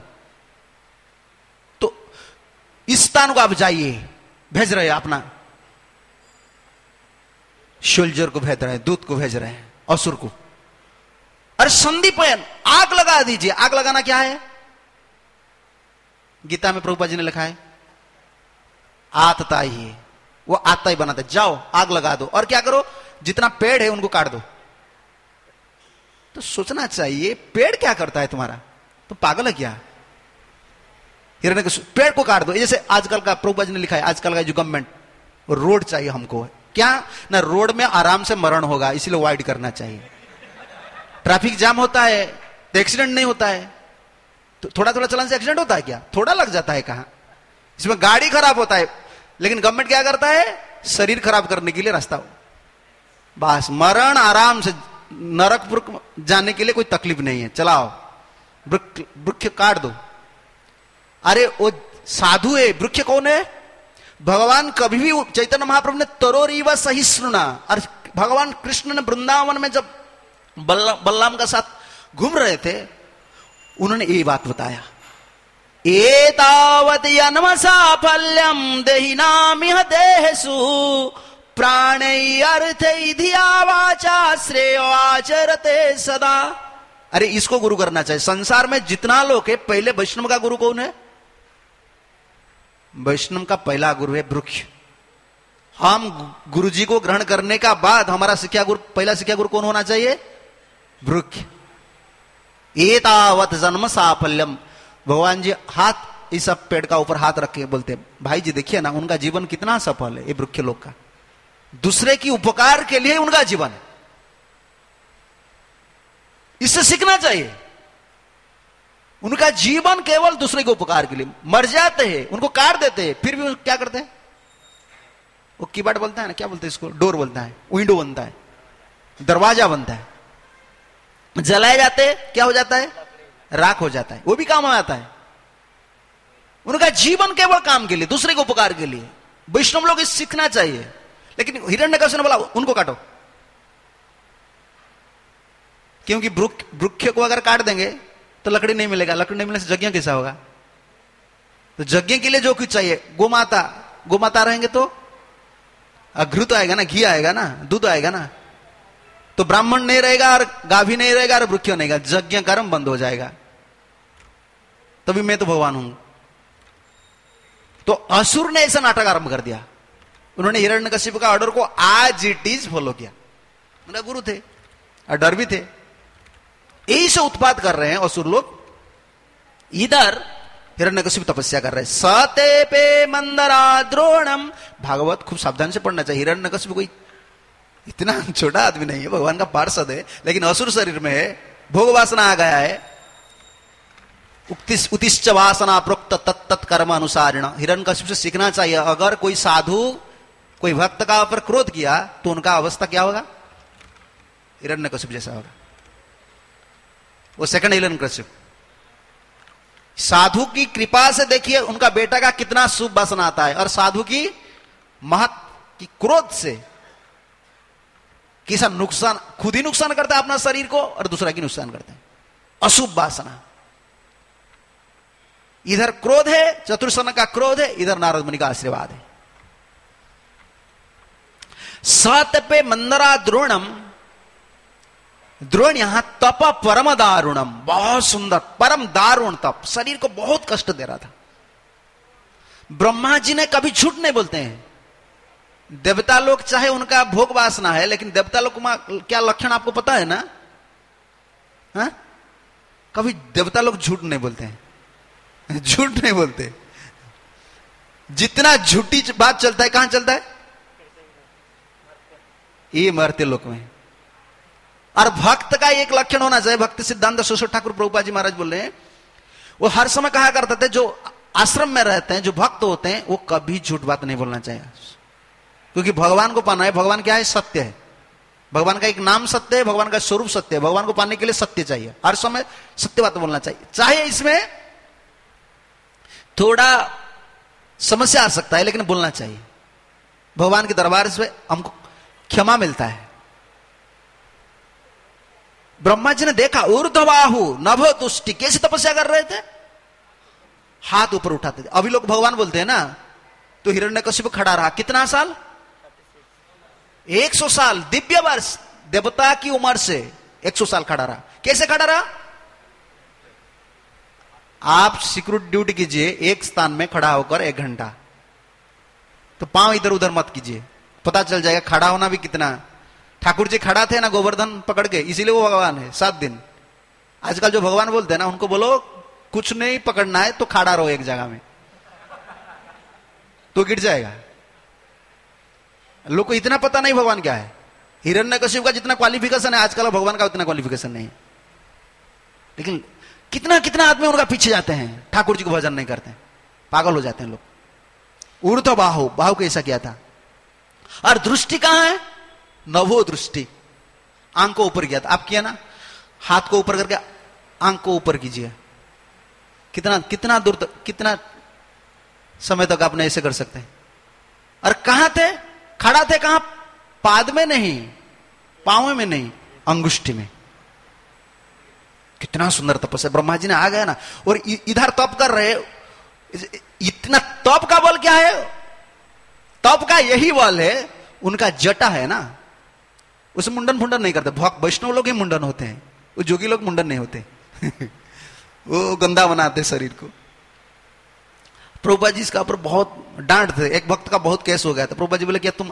तो इस स्थान को आप जाइए, भेज रहे अपना सोल्जर को भेज रहे हैं, दूत को भेज रहे हैं, असुर को। अरे संदीपन, आग लगा दीजिए। आग लगाना क्या है? गीता में प्रभुपाद जी ने लिखा है आतता ही है, वो आता ही बनाता है। जाओ आग लगा दो, और क्या करो, जितना पेड़ है उनको काट दो। तो सोचना चाहिए पेड़ क्या करता है तुम्हारा, तो पागल है क्या? हिरण्यकशिपु पेड़ को काट दो। जैसे आजकल का प्रभुपाद जी ने लिखा है, आजकल का जो गवर्नमेंट, रोड चाहिए हमको, क्या ना रोड में आराम से मरण होगा, इसलिए वाइड करना चाहिए। ट्रैफिक जाम होता है तो एक्सीडेंट नहीं होता है, तो थोड़ा थोड़ा चलाने से एक्सीडेंट होता है क्या? थोड़ा लग जाता है कहां? इसमें गाड़ी खराब होता है, लेकिन गवर्नमेंट क्या करता है, शरीर खराब करने के लिए रास्ता हो। बस मरण आराम से, नरक जाने के लिए कोई तकलीफ नहीं है, चलाओ। वृक्ष काट दो। अरे वो साधु है, वृक्ष कौन है? भगवान कभी भी, चैतन्य महाप्रभु ने तरोरीव सहिष्णुना, और भगवान कृष्ण ने वृंदावन में जब बलराम का साथ घूम रहे थे, उन्होंने ये बात बताया, एतावत जन्म साफल्यम देहिनामिह देहसु प्राणै अर्थै धिया वाचा श्रेयो आचरते सदा। अरे इसको गुरु करना चाहिए। संसार में जितना लोग है, पहले वैष्णव का गुरु कौन है? वैष्णव का पहला गुरु है वृक्ष। हम गुरु जी को ग्रहण करने का बाद हमारा शिक्षा गुरु, पहला शिक्षा गुरु कौन होना चाहिए? वृक्ष। एतावत जन्म साफल्यम, भगवान जी हाथ इस सब पेड़ का ऊपर हाथ रख के बोलते, भाई जी देखिए ना, उनका जीवन कितना सफल है, ये वृक्ष लोग का, दूसरे की उपकार के लिए उनका जीवन है। इससे सीखना चाहिए। उनका जीवन केवल दूसरे के उपकार के लिए, मर जाते हैं, उनको काट देते हैं, फिर भी क्या करते हैं? वो कीबोर्ड बोलता है ना, क्या बोलते हैं इसको, डोर बोलता है, विंडो बनता है, दरवाजा बनता है। जलाए जाते हैं, क्या हो जाता है? राख हो जाता है, वो भी काम आता है। उनका जीवन केवल काम के लिए, दूसरे के उपकार के लिए। वैष्णव लोग इस सीखना चाहिए। लेकिन हिरण्यकशिपु ने बोला उनको काटो, क्योंकि वृक्ष को अगर काट देंगे तो लकड़ी नहीं मिलेगा, लकड़ी नहीं मिलने से यज्ञ कैसा होगा? तो यज्ञ के लिए जो कुछ चाहिए, गोमाता, गोमाता रहेंगे तो घृत आएगा ना, घी आएगा ना, दूध आएगा ना। तो ब्राह्मण नहीं रहेगा और गाभी नहीं रहेगा और वृक्ष नहीं रहेगा, यज्ञ कर्म बंद हो जाएगा। तभी मैं तो भगवान हूं। तो असुर ने ऐसा नाटक आरंभ कर दिया। उन्होंने हिरण्यकशिपु का ऑर्डर को आज इट इज फॉलो किया। उनका गुरु थे और डर भी थे। यही से उत्पाद कर रहे हैं असुर लोग। इधर हिरण्यकशिपु तपस्या कर रहे हैं। सते पे मंदरा द्रोणम, भागवत खूब सावधान से पढ़ना चाहिए। हिरण्यकशिपु कोई इतना छोटा आदमी नहीं है, भगवान का पार्षद है, लेकिन असुर शरीर में है, भोग वासना आ गया है। उतिश्च वासना प्रोक्त तत्त कर्म अनुसारिण। हिरण्यकशिपु से सीखना चाहिए। अगर कोई साधु कोई भक्त का ऊपर क्रोध किया तो उनका अवस्था क्या होगा? हिरण्यकशिपु जैसा होगा। वो सेकंड हिरण्यकशिपु। साधु की कृपा से देखिए उनका बेटा का कितना शुभ वासना आता है, और साधु की महत की क्रोध से किसा नुकसान, खुद ही नुकसान करता है अपना शरीर को और दूसरा की नुकसान करते हैं। अशुभ वासना। इधर क्रोध है, चतुर्सन का क्रोध है, इधर नारद मुनि का आशीर्वाद है। सत पे मंदरा द्रोणम, द्रोण यहां तप परम दारुणम, बहुत सुंदर, परम दारुण तप, शरीर को बहुत कष्ट दे रहा था। ब्रह्मा जी ने कभी झूठ नहीं बोलते हैं। देवता लोग चाहे उनका भोग वासना है, लेकिन देवता लोग में क्या लक्षण आपको पता है ना? हा? कभी देवता लोग झूठ नहीं बोलते हैं, झूठ नहीं बोलते। जितना झूठी बात चलता है कहां चलता है? ये मरते लोक में। और भक्त का एक लक्षण होना चाहिए। भक्ति सिद्धांत शोषो ठाकुर प्रभुपाद जी महाराज बोल रहे हैं, वो हर समय कहा करते थे जो आश्रम में रहते हैं, जो भक्त होते हैं, वो कभी झूठ बात नहीं बोलना चाहिए। क्योंकि भगवान को पाना है। भगवान क्या है? सत्य है। भगवान का एक नाम सत्य है, भगवान का स्वरूप सत्य है। भगवान को पाने के लिए सत्य चाहिए, हर समय सत्य बात बोलना चाहिए। चाहे इसमें थोड़ा समस्या आ सकता है, लेकिन बोलना चाहिए। भगवान के दरबार से हमको क्षमा मिलता है। ब्रह्मा जी ने देखा, ऊर्ध्वबाहु नभ तुष्टि, कैसे तपस्या कर रहे थे? हाथ ऊपर उठाते थे। अभी लोग भगवान बोलते हैं ना, तो हिरण्यकशिपु खड़ा रहा कितना साल? एक सौ साल दिव्य वर्ष देवता की उम्र से एक सौ साल खड़ा रहा। कैसे खड़ा रहा? आप सिक्योरिटी ड्यूटी कीजिए एक स्थान में खड़ा होकर एक घंटा, तो पांव इधर उधर मत कीजिए, पता चल जाएगा खड़ा होना भी कितना। ठाकुर जी खड़ा थे ना गोवर्धन पकड़ के, इसीलिए वो भगवान है। सात दिन आजकल जो भगवान बोलते हैं ना, उनको बोलो कुछ नहीं पकड़ना है तो खड़ा रहो एक जगह में, तो गिर जाएगा। लोग को इतना पता नहीं भगवान क्या है। हिरण्यकशिप का जितना क्वालिफिकेशन है आजकल भगवान का उतना क्वालिफिकेशन नहीं है। लेकिन कितना कितना आदमी उनका पीछे जाते हैं, ठाकुर जी को भजन नहीं करते हैं, पागल हो जाते हैं लोग। उड़ तो बाहु, बाहु कैसा किया था। और दृष्टि कहां है? नवो दृष्टि, आंख को ऊपर किया था। आप किया ना, हाथ को ऊपर करके आंख को ऊपर कीजिए। कितना कितना दूर तक, कितना समय तक आपने ऐसे कर सकते हैं। और कहां थे? खड़ा थे कहां? पाद में नहीं, पांव में नहीं, अंगुष्ठी में। कितना सुंदर तपस्या। ब्रह्मा जी ने आ गया ना, और इधर तप कर रहे। इतना तप का बल क्या है? तप का यही बल है, उनका जटा है ना, उसे मुंडन फुंडन नहीं करते। वैष्णव लोग ही मुंडन होते हैं, वो जोगी लोग मुंडन नहीं होते। वो गंदा बनाते शरीर को। प्रभुपा जी इसका ऊपर बहुत डांट थे। एक भक्त का बहुत केस हो गया था। प्रभुपा जी बोले, क्या तुम,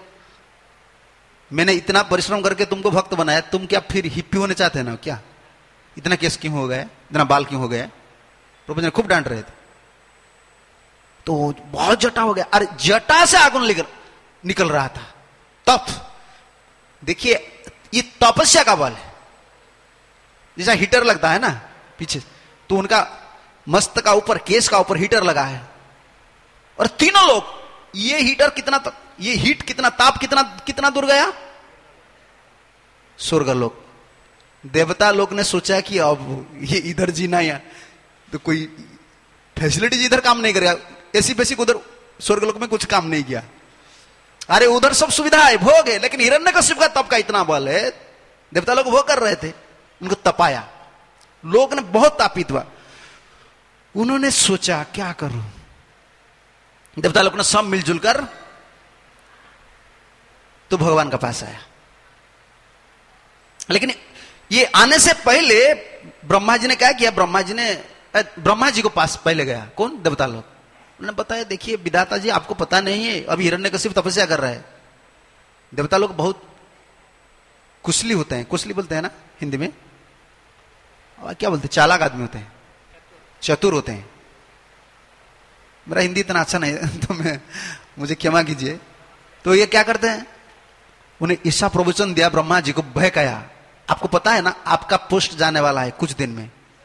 मैंने इतना परिश्रम करके तुमको भक्त बनाया, तुम क्या फिर हिप्पी होने चाहते हैं ना क्या? इतना केस क्यों हो गया, इतना बाल क्यों हो गया? प्रभुपा जी खूब डांट रहे थे। तो बहुत जटा हो गया, और जटा से आगुन निकल निकल रहा था। तप देखिए, ये तपस्या का बल है। जैसा हीटर लगता है ना पीछे, तो उनका मस्त का ऊपर, केस का ऊपर हीटर लगा है। और तीनों लोग, ये हीटर कितना तक, ये हीट कितना, ताप कितना कितना दूर गया? स्वर्ग लोक। देवता लोग ने सोचा कि अब ये इधर जीना या तो कोई फैसिलिटीज इधर काम नहीं करेगा, ऐसी बेसिक उधर स्वर्ग लोक में कुछ काम नहीं किया। अरे उधर सब सुविधा है, भोग है, लेकिन हिरण्यकशिप का तप का इतना बल है, देवता लोग वो कर रहे थे, उनको तपाया। लोग ने बहुत तापित हुआ। उन्होंने सोचा क्या करूं। देवता लोग ने सब मिलजुल कर तो भगवान के पास आया। लेकिन ये आने से पहले ब्रह्मा जी ने क्या किया? ब्रह्मा जी ने ब्रह्मा जी को पास पहले गया। कौन? देवता लोग। उन्होंने बताया, देखिए विधाता जी, आपको पता नहीं है, अभी हिरण्यकशिप तपस्या कर रहा है। देवता लोग बहुत कुशली होते हैं, कुशली बोलते हैं ना हिंदी में, और क्या बोलते हैं, चालाक आदमी होते हैं, चतुर होते हैं। मेरा हिंदी इतना अच्छा नहीं है तो मैं, मुझे क्षमा कीजिए। तो ये क्या करते हैं, उन्हें ऐसा प्रवचन दिया ब्रह्मा जी को, भय कया। आपको पता है ना, आपका पोस्ट जाने वाला है कुछ दिन में।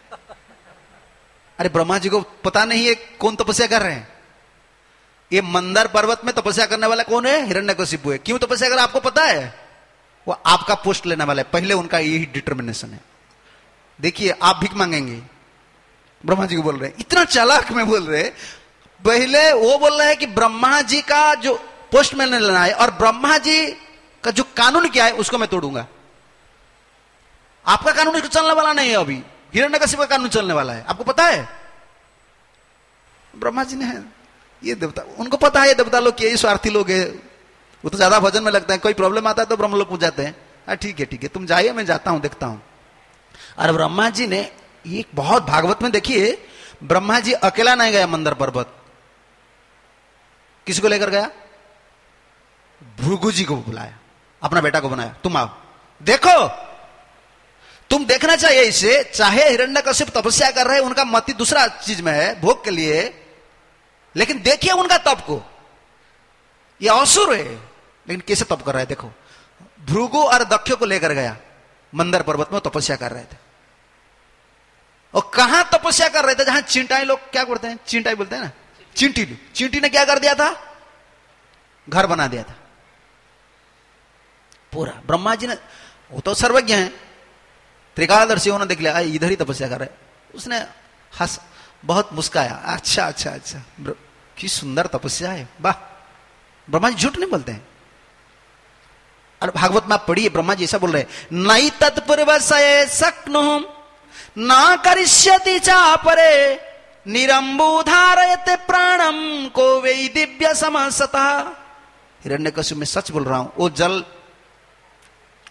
अरे ब्रह्मा जी को पता नहीं है कौन तपस्या कर रहे हैं। ये मंदर पर्वत में तपस्या करने वाला कौन है? हिरण्यकशिपु है। क्यों तपस्या कर रहा है आपको पता है? वो आपका पोस्ट लेने वाला है। पहले उनका यही डिटर्मिनेशन है। देखिए आप भीख मांगेंगे, ब्रह्मा जी को बोल रहे हैं, इतना चालाक में बोल रहे। पहले वो बोल रहे हैं कि ब्रह्मा जी का जो पोस्ट मैंने लेना है, और ब्रह्मा जी का जो कानून क्या है उसको मैं तोड़ूंगा। आपका कानून चलने वाला नहीं है, अभी हिरण्यकशिप का कानून चलने वाला है, आपको पता है। ब्रह्मा जी ने, ये देवता, उनको पता है ये देवता लोग ये स्वार्थी लोग है, वो तो ज्यादा भजन में लगता है। कोई प्रॉब्लम आता है तो ब्रह्म लोग पूछ जाते हैं, हाँ ठीक है ठीक है तुम जाइए, मैं जाता हूं, देखता हूं। और ब्रह्मा जी ने ये बहुत, भागवत में देखिए, ब्रह्मा जी अकेला नहीं गया मंदर पर्वत। किसी को लेकर गया? भृगु जी को बुलाया, अपना बेटा को बनाया, तुम आओ देखो, तुम देखना चाहिए इसे। चाहे हिरण्यकशिप तपस्या कर रहे हैं, उनका मति दूसरा चीज में है, भोग के लिए, लेकिन देखिए उनका तप को। ये असुर है, लेकिन कैसे तप कर रहा है देखो। भृगु और दक्ष को लेकर गया मंदर पर्वत में, तपस्या कर रहे थे। और कहां तपस्या कर रहे थे? जहां चिंटाई लोग क्या करते हैं, चिंटाई बोलते हैं ना, चींटी। चींटी ने क्या कर दिया था? घर बना दिया था पूरा। ब्रह्मा जी ने, वो तो सर्वज्ञ है, त्रिकालदर्शी, उन्होंने देख लिया इधर ही तपस्या कर रहे। उसने हंस, बहुत मुस्काया, अच्छा अच्छा अच्छा, की सुंदर तपस्या है, वाह। ब्रह्मा जी झूठ नहीं बोलते हैं। और भागवत में आप पढ़िए, ब्रह्मा जी ऐसा बोल रहे हैं, नई तत्पूर्वशये शक्नुं ना करिष्यति चापरे निरंबू धारयते प्राणम को वै दिव्य समसतः। हिरण्यकशिप में सच बोल रहा हूं, वो जल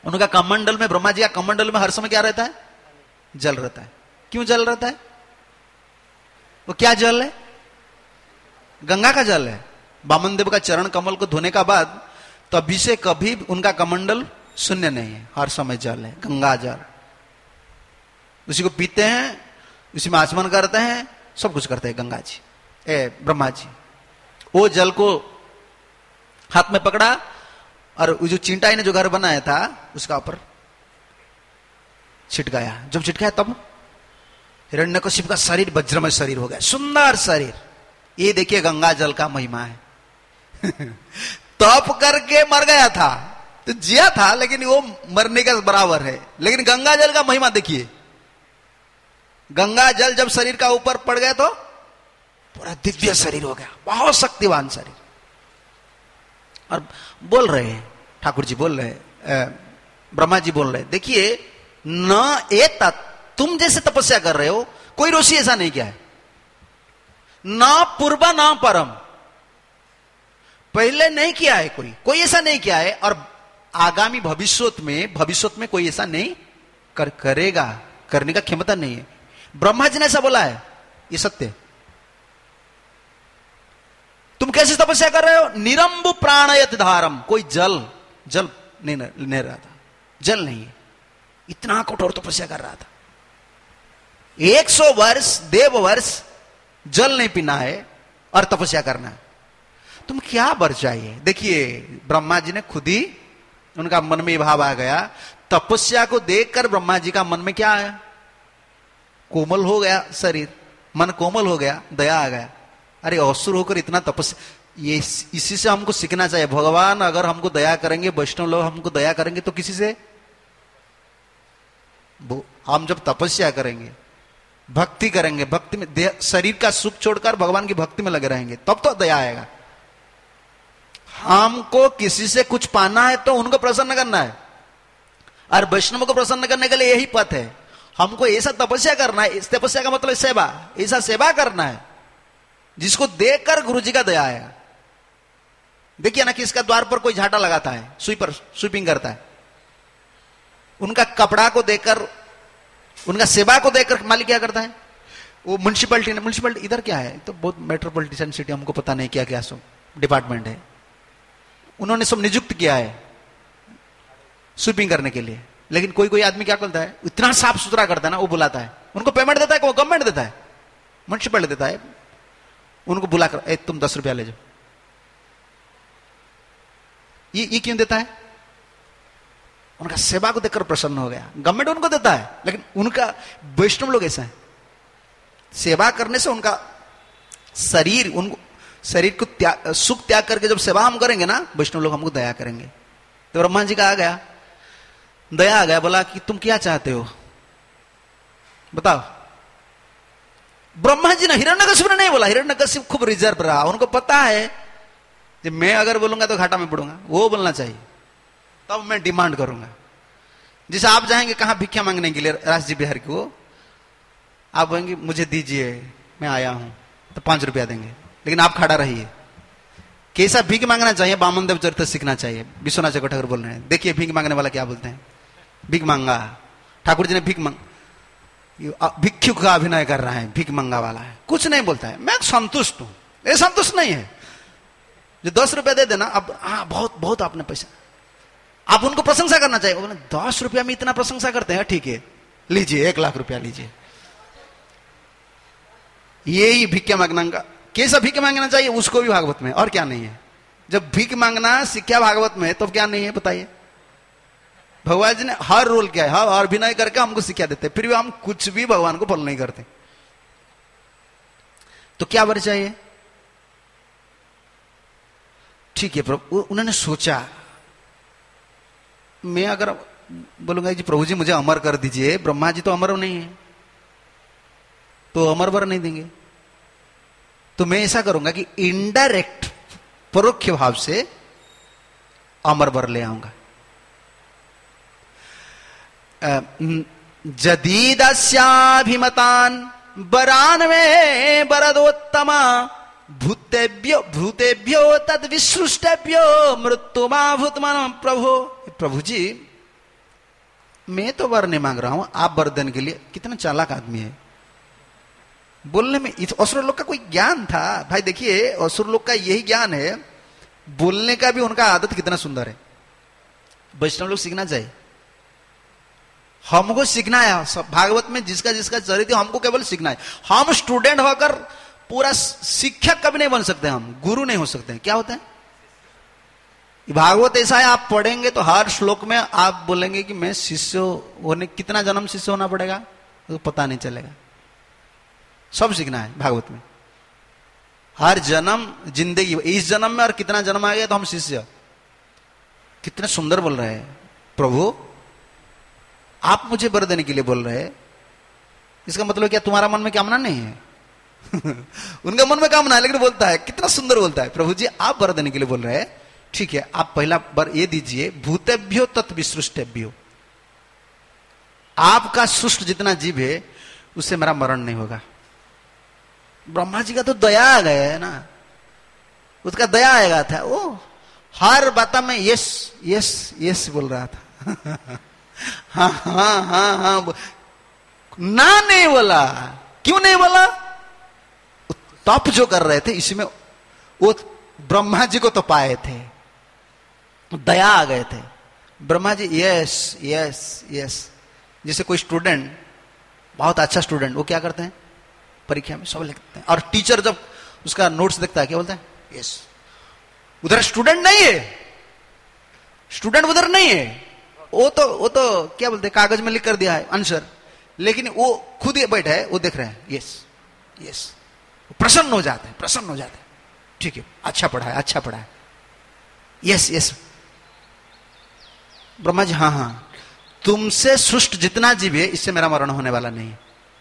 उनका कमंडल में, ब्रह्मा जी का कमंडल में हर समय क्या रहता है? जल रहता है। क्यों जल रहता है? वो क्या जल है? गंगा का जल है। वामन देव का चरण कमल को धोने का बाद तभी से कभी उनका कमंडल शून्य नहीं है, हर समय जल है, गंगा जल। उसी को पीते हैं, उसी में आचमन करते हैं, सब कुछ करते हैं गंगा जी, ए ब्रह्मा जी। वो जल को हाथ में पकड़ा और वो जो चिंटाई ने जो घर बनाया था उसका ऊपर छिटकाया। जब छिटकाया तब हिरण्यकशिप का शरीर वज्रमय शरीर हो गया, सुंदर शरीर। ये देखिए गंगा जल का महिमा है। तप करके मर गया था तो जिया था, लेकिन वो मरने का बराबर है। लेकिन गंगा जल का महिमा देखिए, गंगा जल जब शरीर का ऊपर पड़ गया तो पूरा दिव्य शरीर हो गया, बहुत शक्तिवान शरीर। और बोल रहे हैं, ठाकुर जी बोल रहे हैं, ब्रह्मा जी बोल रहे हैं, देखिए न एत, तुम जैसे तपस्या कर रहे हो कोई ऋषि ऐसा नहीं किया है, ना पूर्वा ना परम, पहले नहीं किया है कोई, कोई ऐसा नहीं किया है, और आगामी भविष्य में भविष्य में कोई ऐसा नहीं कर, करेगा, करने का क्षमता नहीं है। ब्रह्मा जी ने ऐसा बोला है, ये सत्य। तुम कैसे तपस्या कर रहे हो? निरंबु प्राणयत धारम, कोई जल जल नहीं नहीं रहा था, जल नहीं है, इतना कठोर तपस्या कर रहा था। एक सौ वर्ष देव वर्ष जल नहीं पीना है और तपस्या करना है, तुम क्या बर चाहिए? देखिए ब्रह्मा जी ने खुद ही, उनका मन में भाव आ गया, तपस्या को देखकर ब्रह्मा जी का मन में क्या आया? कोमल हो गया शरीर, मन कोमल हो गया, दया आ गया। अरे असुर होकर इतना तपस्या, ये इसी से हमको सीखना चाहिए। भगवान अगर हमको दया करेंगे, वैष्णव लोग हमको दया करेंगे, तो किसी से हम जब तपस्या करेंगे, भक्ति करेंगे, भक्ति में शरीर का सुख छोड़कर भगवान की भक्ति में लगे रहेंगे, तब तो दया आएगा। हमको किसी से कुछ पाना है तो उनको प्रसन्न करना है, और वैष्णव को प्रसन्न करने के लिए यही पथ है। हमको ऐसा तपस्या करना है, इस तपस्या का मतलब सेवा, ऐसा सेवा करना है जिसको देखकर गुरु जी का दया आएगा। देखिए ना कि इसका द्वार पर कोई झाटा लगाता है, स्वीपर स्वीपिंग करता है, उनका कपड़ा को देखकर, उनका सेवा को देखकर मालिक क्या करता है? वो म्युनिसिपैलिटी ने, म्युनिसिपैलिटी इधर क्या है तो बहुत मेट्रोपॉलिटन सिटी, हमको पता नहीं क्या क्या सब डिपार्टमेंट है, उन्होंने सब नियुक्त किया है स्वीपिंग करने के लिए। लेकिन कोई कोई आदमी क्या करता है, इतना साफ सुथरा करता है ना, वो बुलाता है, उनको पेमेंट देता है, वो गवर्नमेंट देता है, म्युनिसिपैलिटी देता है, उनको बुलाकर ए तुम दस रुपया ले जाओ। ये ये क्यों देता है? उनका सेवा को देखकर प्रसन्न हो गया। गवर्नमेंट उनको देता है, लेकिन उनका वैष्णव लोग ऐसा है, सेवा करने से उनका शरीर, उनको शरीर को त्याग, सुख त्याग करके जब सेवा हम करेंगे ना, वैष्णव लोग हमको दया करेंगे। तो ब्रह्मा जी का आ गया, दया आ गया, बोला कि तुम क्या चाहते हो बताओ। ब्रह्मा जी ने, हिरण्यकशिप ने नहीं बोला, हिरण्यकशिप खूब रिजर्व रहा, उनको पता है कि मैं अगर बोलूंगा तो घाटा में पड़ूंगा, वो बोलना चाहिए, तब मैं डिमांड करूंगा। जैसे आप जाएंगे कहां भिक्षा मांगने के लिए राज जी बिहार को, आप बोलेंगे मुझे दीजिए मैं आया हूं, तो पांच रुपया देंगे, लेकिन आप खड़ा रहिए। कैसा भीख मांगना चाहिए? वामन देव चरित्र सीखना चाहिए। विश्वनाथ चक्रवर्ती ठाकुर बोल रहे हैं, देखिए भीख मांगने वाला क्या बोलते हैं, भीख मांगा। ठाकुर जी ने भीख मांग, भिक्षुक का अभिनय कर रहा है, भीख मांगा वाला है, कुछ नहीं बोलता है, मैं संतुष्ट हूं। ये संतुष्ट नहीं है, जो दस रुपया दे देना, अब हाँ बहुत बहुत आपने पैसा, आप उनको प्रशंसा करना चाहिए। बोले दस रुपया में इतना प्रशंसा करते हैं, ठीक है लीजिए एक लाख रुपया लीजिए। यही भिक्षा मांगना का, कैसा भीख मांगना चाहिए उसको भी भागवत में, और क्या नहीं है। जब भीख मांगना शिक्षा भागवत में है तो क्या नहीं है बताइए। भगवान जी ने हर रोल किया है, हर अभिनय करके हमको शिक्षा देते, फिर भी हम कुछ भी भगवान को फॉलो नहीं करते। तो क्या वर चाहिए? ठीक है प्रभु, उन्होंने सोचा मैं अगर बोलूंगा जी प्रभु जी मुझे अमर कर दीजिए, ब्रह्मा जी तो अमर नहीं है, तो अमर वर नहीं देंगे, तो मैं ऐसा करूंगा कि इनडायरेक्ट, परोक्ष भाव से अमर वर ले आऊंगा। जदीदस्याभिमतान वरान में वरदोत्तमा भूतेभ्यो भूतेभ्यो तद विसृष्टेभ्यो मृत्युमा भूतमान। प्रभु प्रभु जी मैं तो वर नहीं मांग रहा हूं, आप वर देने के लिए। कितना चालाक आदमी है। बोलने में इस असुर लोग का कोई ज्ञान था भाई। देखिए असुर लोग का यही ज्ञान है, बोलने का भी उनका आदत कितना सुंदर है। वैष्णव लोग सीखना चाहिए, हमको सीखना है। सब भागवत में जिसका जिसका चरित्र हमको केवल सीखना है। हम स्टूडेंट होकर पूरा शिक्षक कभी नहीं बन सकते, हम गुरु नहीं हो सकते। क्या होता है भागवत ऐसा है, आप पढ़ेंगे तो हर श्लोक में आप बोलेंगे कि मैं शिष्य होने, कितना जन्म शिष्य होना पड़ेगा तो पता नहीं चलेगा। सब सीखना है भागवत में, हर जन्म जिंदगी। इस जन्म में और कितना जन्म आ गया तो हम शिष्य। कितने सुंदर बोल रहे हैं प्रभु, आप मुझे वर देने के लिए बोल रहे हैं। इसका मतलब क्या तुम्हारा मन में कामना नहीं है? उनका मन में कामना है लेकिन बोलता है, कितना सुंदर बोलता है, प्रभु जी आप वर देने के लिए बोल रहे हैं, ठीक है आप पहला वर ये दीजिए, भूतेभ्यो तत् विसृष्टेभ्यो, आपका सृष्ट जितना जीव है उससे मेरा मरण नहीं होगा। ब्रह्मा जी का तो दया आ गया है ना, उसका दया आएगा था। वो हर बात में यस यस यस बोल रहा था। हाँ हाँ हाँ हाँ ना नहीं बोला। क्यों नहीं बोला? तप जो कर रहे थे इसमें वो ब्रह्मा जी को तो पाए थे, दया आ गए थे। Brahma ji yes yes yes. जैसे कोई स्टूडेंट, बहुत अच्छा स्टूडेंट, वो क्या करते हैं परीक्षा में सब लिखते हैं, और टीचर जब उसका नोट्स देखता है क्या बोलता है? यस। उधर स्टूडेंट नहीं है, स्टूडेंट उधर नहीं है, वो तो वो तो क्या बोलते हैं कागज में लिख कर दिया है आंसर, लेकिन वो खुद ही बैठा है, वो देख रहे हैं यस यस, प्रसन्न हो जाते हैं, प्रसन्न हो जाते हैं। ठीक है अच्छा पढ़ा है, अच्छा पढ़ा है, यस यस। ब्रह्मा जी हाँ हाँ, तुमसे सृष्ट जितना जीव है इससे मेरा मरण होने वाला नहीं।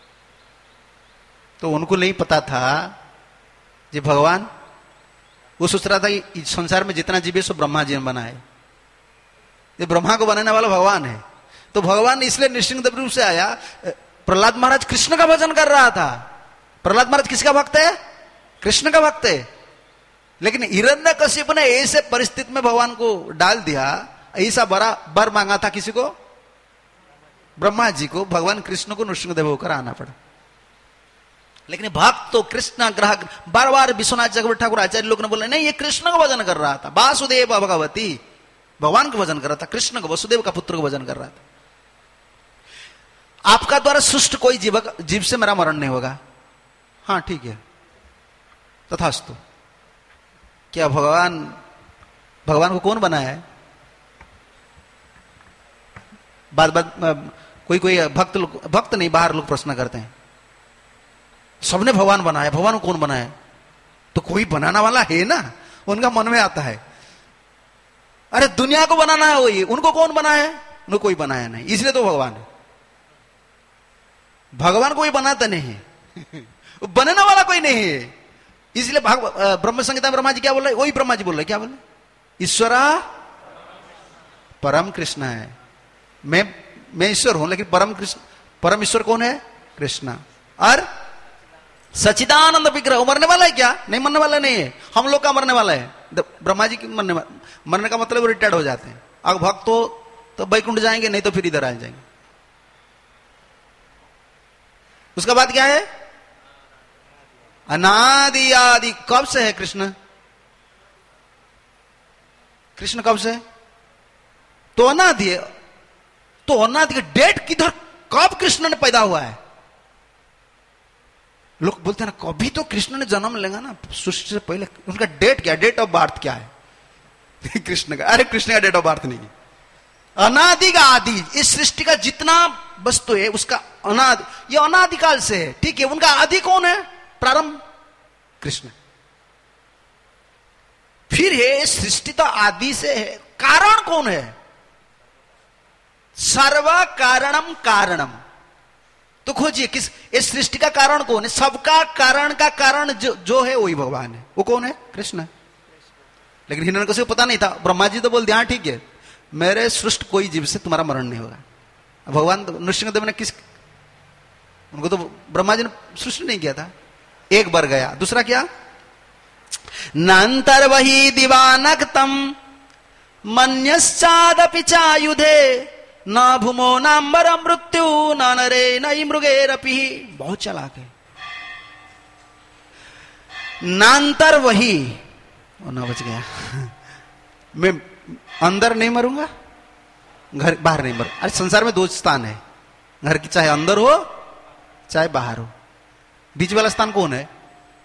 तो उनको नहीं पता था जी भगवान, वो सोच रहा था कि संसार में जितना जीव है सो ब्रह्मा जी ने बनाए, ये ब्रह्मा को बनाने वाला भगवान है। तो भगवान इसलिए नृसिंह रूप से आया। प्रहलाद महाराज कृष्ण का भजन कर रहा था। प्रहलाद महाराज किसका भक्त है? कृष्ण का भक्त है। लेकिन हिरण्यकशिप ने ऐसे परिस्थिति में भगवान को डाल दिया, ऐसा बड़ा वर मांगा था किसी को? ब्रह्मा जी को। भगवान कृष्ण को नृसिंहदेव होकर आना पड़ा। लेकिन भक्त तो कृष्ण ग्राहक, बार बार विश्वनाथ जगवत ठाकुर आचार्य लोग ने बोले नहीं ये कृष्ण का भजन कर रहा था, वासुदेव भगवती, भगवान का भजन कर रहा था, कृष्ण को, वसुदेव का पुत्र को भजन कर रहा था। आपका द्वारा सृष्ट कोई जीव जीव से मेरा मरण नहीं होगा। हाँ ठीक है तथास्तु। क्या भगवान भगवान को कौन बनाया है? बात बात कोई कोई भक्त लोग, भक्त नहीं बाहर लोग प्रश्न करते हैं सबने भगवान बनाया, भगवान को कौन बनाया? तो कोई बनाना वाला है ना, उनका मन में आता है। अरे दुनिया को बनाना है वही, उनको कौन बनाया है? उनको कोई बनाया नहीं, इसलिए तो भगवान है। भगवान कोई बनाता नहीं है, बनाने वाला कोई नहीं है। इसलिए ब्रह्म संहिता ब्रह्मा जी क्या बोल रहे? वही ब्रह्मा जी बोल रहे, क्या बोल रहे? ईश्वरा परम कृष्ण है। मैं मैं ईश्वर हूं लेकिन परम कृष्ण, परम ईश्वर कौन है? कृष्ण। और सच्चिदानंद विग्रह मरने वाला है क्या? नहीं मरने वाला नहीं है, हम लोग का मरने वाला है। ब्रह्मा जी की मरने मरने का मतलब रिटायर्ड हो जाते हैं। अगर भक्त हो तो बैकुंठ जाएंगे, नहीं तो फिर इधर आ जाएंगे। उसका बाद क्या है? अनादि आदि। कब से है कृष्ण? कृष्ण कब से? तो अनादि है। तो अनादि का डेट किधर, कब कृष्ण ने पैदा हुआ है? लोग बोलते हैं ना कभी तो कृष्ण ने जन्म लेगा ना सृष्टि से पहले। उनका डेट क्या, डेट ऑफ बर्थ क्या है कृष्ण का? अरे कृष्ण का डेट ऑफ बर्थ नहीं है। अनादि का आदि, इस सृष्टि का जितना वस्तु है उसका अनादि, ये अनादिकाल से है। ठीक है, उनका आदि कौन है? प्रारंभ कृष्ण। फिर है सृष्टि तो आदि से है, कारण कौन है? सर्व कारणम कारणम। तो खोजिए किस, इस सृष्टि का कारण कौन है? सबका कारण का कारण जो जो है वही भगवान है। वो कौन है? कृष्ण। लेकिन हिरण्यकशिपु को पता नहीं था। ब्रह्मा जी तो बोल दिया हाँ ठीक है, मेरे सृष्ट कोई जीव से तुम्हारा मरण नहीं होगा। भगवान तो नृसिंहदेव ने किस, उनको तो ब्रह्मा जी ने सृष्टि नहीं किया था। एक बार गया, दूसरा क्या? नांतर वही दिवानक्तम मन्यश्चादपि चायुधे न भूमो नाम्बर मृत्यु न नरे न मृगेरपि। बहुत चालाक है। नांतर वही, ना बच गया, मैं अंदर नहीं मरूंगा, घर बाहर नहीं मरूं। अरे संसार में दो स्थान है, घर की चाहे अंदर हो चाहे बाहर हो, बीच वाला स्थान कौन है?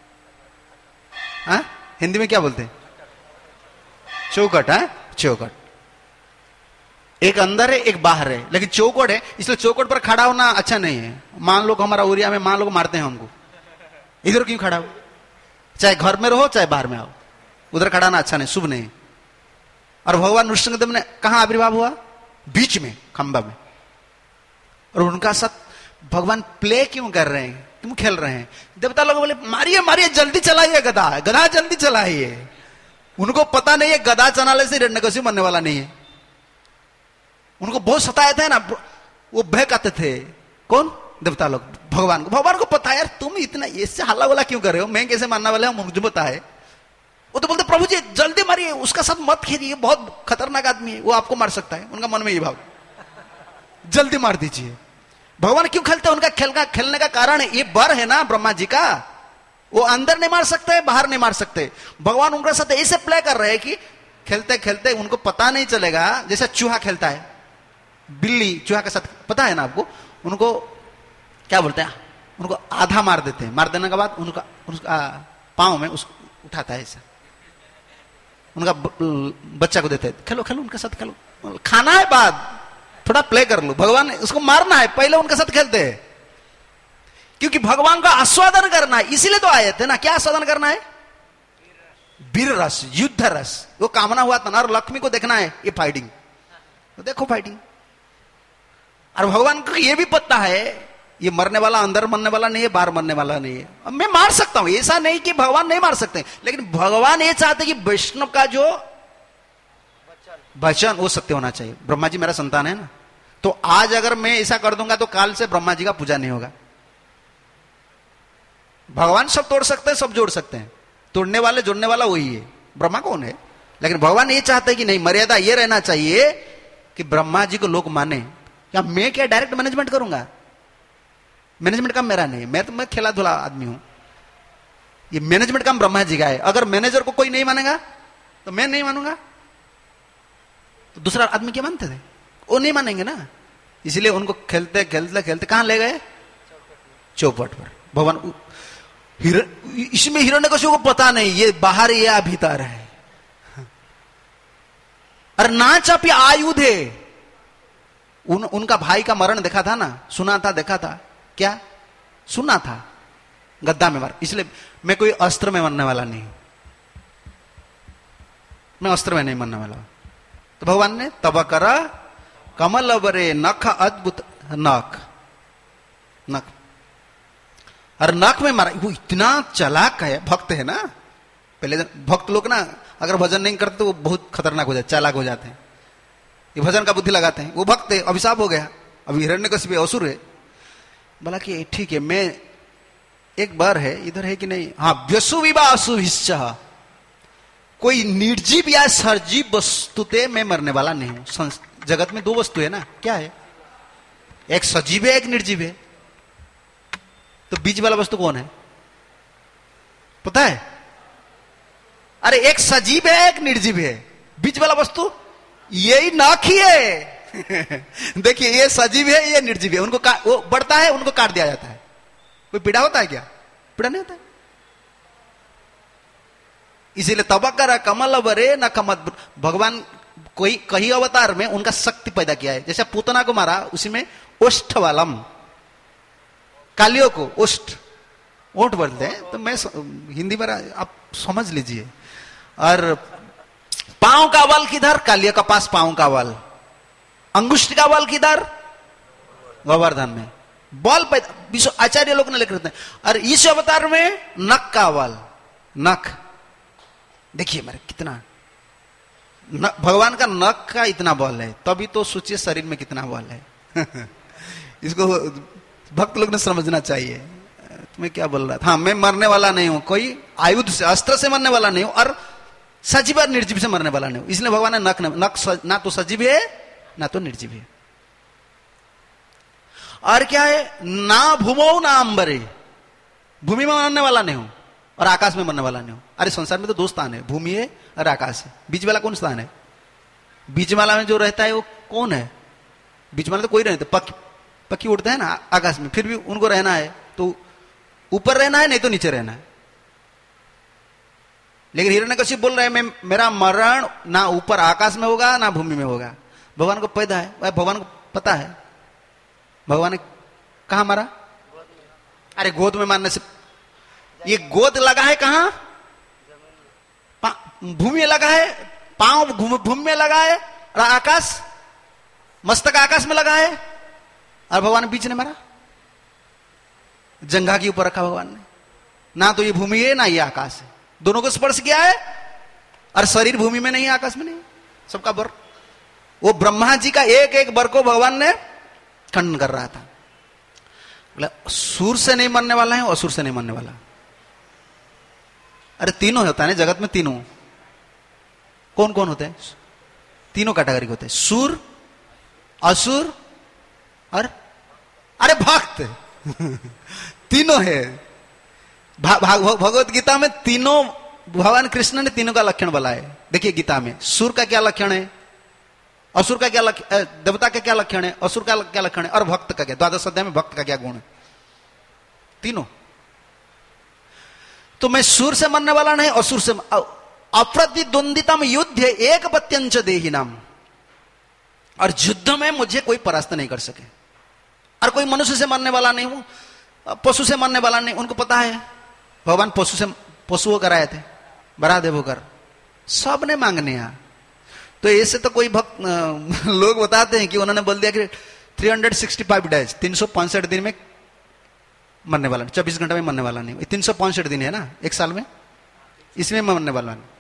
हाँ? हिंदी में क्या बोलते हैं? चौकट। है चौकट। एक अंदर है एक बाहर है, लेकिन चौकट है, इसलिए चौकट पर खड़ा होना अच्छा नहीं है। मान लो हमारा उरिया में मान लो मारते हैं हमको, इधर क्यों खड़ा हो? चाहे घर में रहो चाहे बाहर में आओ, उधर खड़ा होना अच्छा नहीं, शुभ नहीं। और भगवान नृसिंहदेव ने कहां आविर्भाव हुआ? बीच में, खंबा में। और उनका साथ भगवान प्ले क्यों कर रहे हैं, क्यों खेल रहे हैं? देवता लोग बोले मारिए मारिए, जल्दी चलाइए गधा, गधा जल्दी चलाइए। उनको पता नहीं है गधा चलाने से हिरण्यकशिपु मरने वाला नहीं है। उनको बहुत सताए थे ना, वो बहकाते थे। कौन? देवता लोग भगवान को। भगवान को पता है यार तुम इतना इससे हल्ला वाला क्यों कर रहे हो, मैं कैसे मारने वाले हूं मुझे पता है। वो तो बोलते प्रभु जी जल्दी मारिए, उसका साथ मत खेलिए, बहुत खतरनाक आदमी है, वो आपको मार सकता है। उनका मन में ये भाव, जल्दी मार दीजिए। भगवान क्यों खेलते हैं? उनका खेल का खेलने का कारण है, ये बर है ना ब्रह्मा जी का, वो अंदर नहीं मार सकते, बाहर नहीं मार सकते। भगवान उनके साथ ऐसे प्ले कर रहे हैं कि खेलते खेलते उनको पता नहीं चलेगा। जैसे चूहा खेलता है, बिल्ली चूहा के साथ, पता है ना आपको, उनको क्या बोलते हैं, उनको आधा मार देते हैं, मार देने के बाद उनका उसका पांव में उसको उठाता है ऐसा, उनका बच्चा को देते हैं, खेलो खेलो उनके साथ खेलो, खाना है बाद थोड़ा प्ले कर लो। भगवान उसको मारना है, पहले उनके साथ खेलते हैं, क्योंकि भगवान का आस्वादन करना है, इसीलिए तो आए थे ना। क्या आस्वादन करना है? वीर रस, युद्ध रस। वो कामना हुआ था ना, और लक्ष्मी को देखना है ये फाइटिंग, तो देखो फाइटिंग। और भगवान को ये भी पता है ये मरने वाला अंदर मरने वाला नहीं है, बाहर मरने वाला नहीं है। अब मैं मार सकता हूं, ऐसा नहीं कि भगवान नहीं मार सकते, लेकिन भगवान ये चाहते कि वैष्णव का जो वचन वो सत्य होना चाहिए। ब्रह्मा जी मेरा संतान है ना, तो आज अगर मैं ऐसा कर दूंगा तो काल से ब्रह्मा जी का पूजा नहीं होगा। भगवान सब तोड़ सकते हैं, सब जोड़ सकते हैं, तोड़ने वाले जोड़ने वाला वही है, ब्रह्मा कौन है? लेकिन भगवान ये चाहते हैं कि नहीं, मर्यादा ये रहना चाहिए कि ब्रह्मा जी को लोग माने। क्या मैं क्या डायरेक्ट मैनेजमेंट करूंगा? मैनेजमेंट काम मेरा नहीं है, मैं तो मैं खेला धुला आदमी हूं। ये मैनेजमेंट काम ब्रह्मा जी का है। अगर मैनेजर को कोई नहीं मानेगा तो मैं नहीं मानूंगा, तो दूसरा आदमी क्या मानते थे? वो नहीं मानेंगे ना। इसलिए उनको खेलते खेलते खेलते कहां ले गए? चौपट पर। भगवान हिर, इसमें हिरण्यकशिपु को पता नहीं ये बाहर या भीतर है। अरे ना चापी आयुध है। उन, उनका भाई का मरण देखा था ना, सुना था, देखा था, क्या सुना था? गद्दा में मार। इसलिए मैं कोई अस्त्र में मरने वाला नहीं, मैं अस्त्र में नहीं मरने वाला। तो भगवान ने तब करा कमल बरे नख, अद्भुत नख, नख, और नख में मारा। वो इतना चालाक है, भक्त है ना। पहले भक्त लोग ना अगर भजन नहीं करते तो वो बहुत खतरनाक हो जाते, चालाक हो जाते हैं। ये भजन का बुद्धि लगाते हैं। वो भक्त है, अभिशाप हो गया, अभी हिरण्यकशिपु असुर है। बोला कि ठीक है, मैं एक बार है इधर है कि नहीं, हाँ, व्यसु विवाह असुभिश्च, कोई निर्जीव या सर्जीव वस्तुते मैं मरने वाला नहीं हूं। जगत में दो वस्तु है ना, क्या है? एक सजीव है, एक निर्जीव है। तो बीच वाला वस्तु कौन है पता है? अरे एक सजीव है, एक निर्जीव है, बीच वाला वस्तु यही नाक ही है। देखिए ये सजीव है, ये निर्जीव है। उनको वो बढ़ता है, उनको काट दिया जाता है। कोई पीड़ा होता है क्या? पीड़ा नहीं होता है। इसीलिए तबक्कर कमल बरे न कमत। भगवान कोई कई अवतार में उनका शक्ति पैदा किया है। जैसे पूतना को मारा, उसी में ओष्ठ वालम, कालियों को ओष्ठ, ओठ बोलते हैं। तो मैं हिंदी में आप समझ लीजिए। और पांव का बल किधर? कालिया का पास पांव का बल। अंगुष्ठ का बल किधर? गोवर्धन में। बल पैदा विश्व आचार्य लोग ने लिख रहे हैं। और इस अवतार में नख का बल, नख देखिए मेरे कितना, भगवान का नख का इतना बल है, तभी तो सोचिए शरीर में कितना बल है। इसको भक्त लोग ने समझना चाहिए। मैं क्या बोल रहा था? हाँ, मैं मरने वाला नहीं हूं, कोई आयुध से अस्त्र से मरने वाला नहीं हूं, और सजीव और निर्जीव से मरने वाला नहीं हूं। इसलिए भगवान ने नख नख ना तो सजीव है ना तो निर्जीव है। और क्या है, ना भूमो ना अंबरे, भूमि में मरने वाला नहीं हूं और आकाश में मरने वाला नहीं हूं। अरे संसार में तो दो स्थान है, भूमि है और आकाश है। बीच वाला कौन स्थान है? बीच वाला में जो रहता है वो कौन है? बीच वाला तो कोई रहता, पक्षी पक्षी उड़ते हैं ना आकाश में, फिर भी उनको रहना है तो ऊपर रहना है, नहीं तो नीचे रहना है। लेकिन हिरण्यकशिप बोल रहे हैं मैं, मेरा मरण ना ऊपर आकाश में होगा ना भूमि में होगा। भगवान को पैदा है, भगवान को पता है। भगवान ने कहा मारा? अरे गोद में मारने से, ये गोद लगा है कहां? भूमि में लगा है, पांव भूमि में लगा है और आकाश, मस्तक आकाश में लगा है और भगवान ने बीच ने मारा, जंघा के ऊपर रखा भगवान ने। ना तो ये भूमि है ना ये आकाश है, दोनों को स्पर्श किया है और शरीर भूमि में नहीं है आकाश में नहीं, सबका बर। वो ब्रह्मा जी का एक एक बर को भगवान ने खंडन कर रहा था। सूर से नहीं मरने वाला है, असुर से नहीं मरने वाला। अरे तीनों होता है ना जगत में, तीनों कौन कौन होते हैं? तीनों कैटेगरी होते हैं, सूर, असुर और अरे भक्त तीनों है। भगवत गीता में तीनों, भगवान कृष्ण ने तीनों का लक्षण बोला है। देखिए गीता में सूर का क्या लक्षण है, असुर का क्या लक्षण, देवता का क्या लक्षण है, असुर का क्या लक्षण है और भक्त का क्या, द्वादश अध्याय में भक्त का क्या गुण है, तीनों। तो मैं सूर से मरने वाला नहीं, असुर से, अप्रतिद्वंदितम युद्ध एक पत्यंच देहि नाम, और युद्ध में मुझे कोई परास्त नहीं कर सके। और कोई मनुष्य से मरने वाला नहीं हूं, पशु से मरने वाला नहीं। उनको पता है भगवान पशु से, पशुओं कराए थे बरा देव होकर, सब ने मांगने यहां। तो ऐसे तो कोई भक्त लोग बताते हैं कि उन्होंने बोल दिया कि तीन सौ पैंसठ डेज, तीन सौ पैंसठ दिन में मरने वाला नहीं, चौबीस घंटे में मरने वाला नहीं। तीन सौ पैंसठ दिन है ना एक साल में, इसमें मरने वाला नहीं।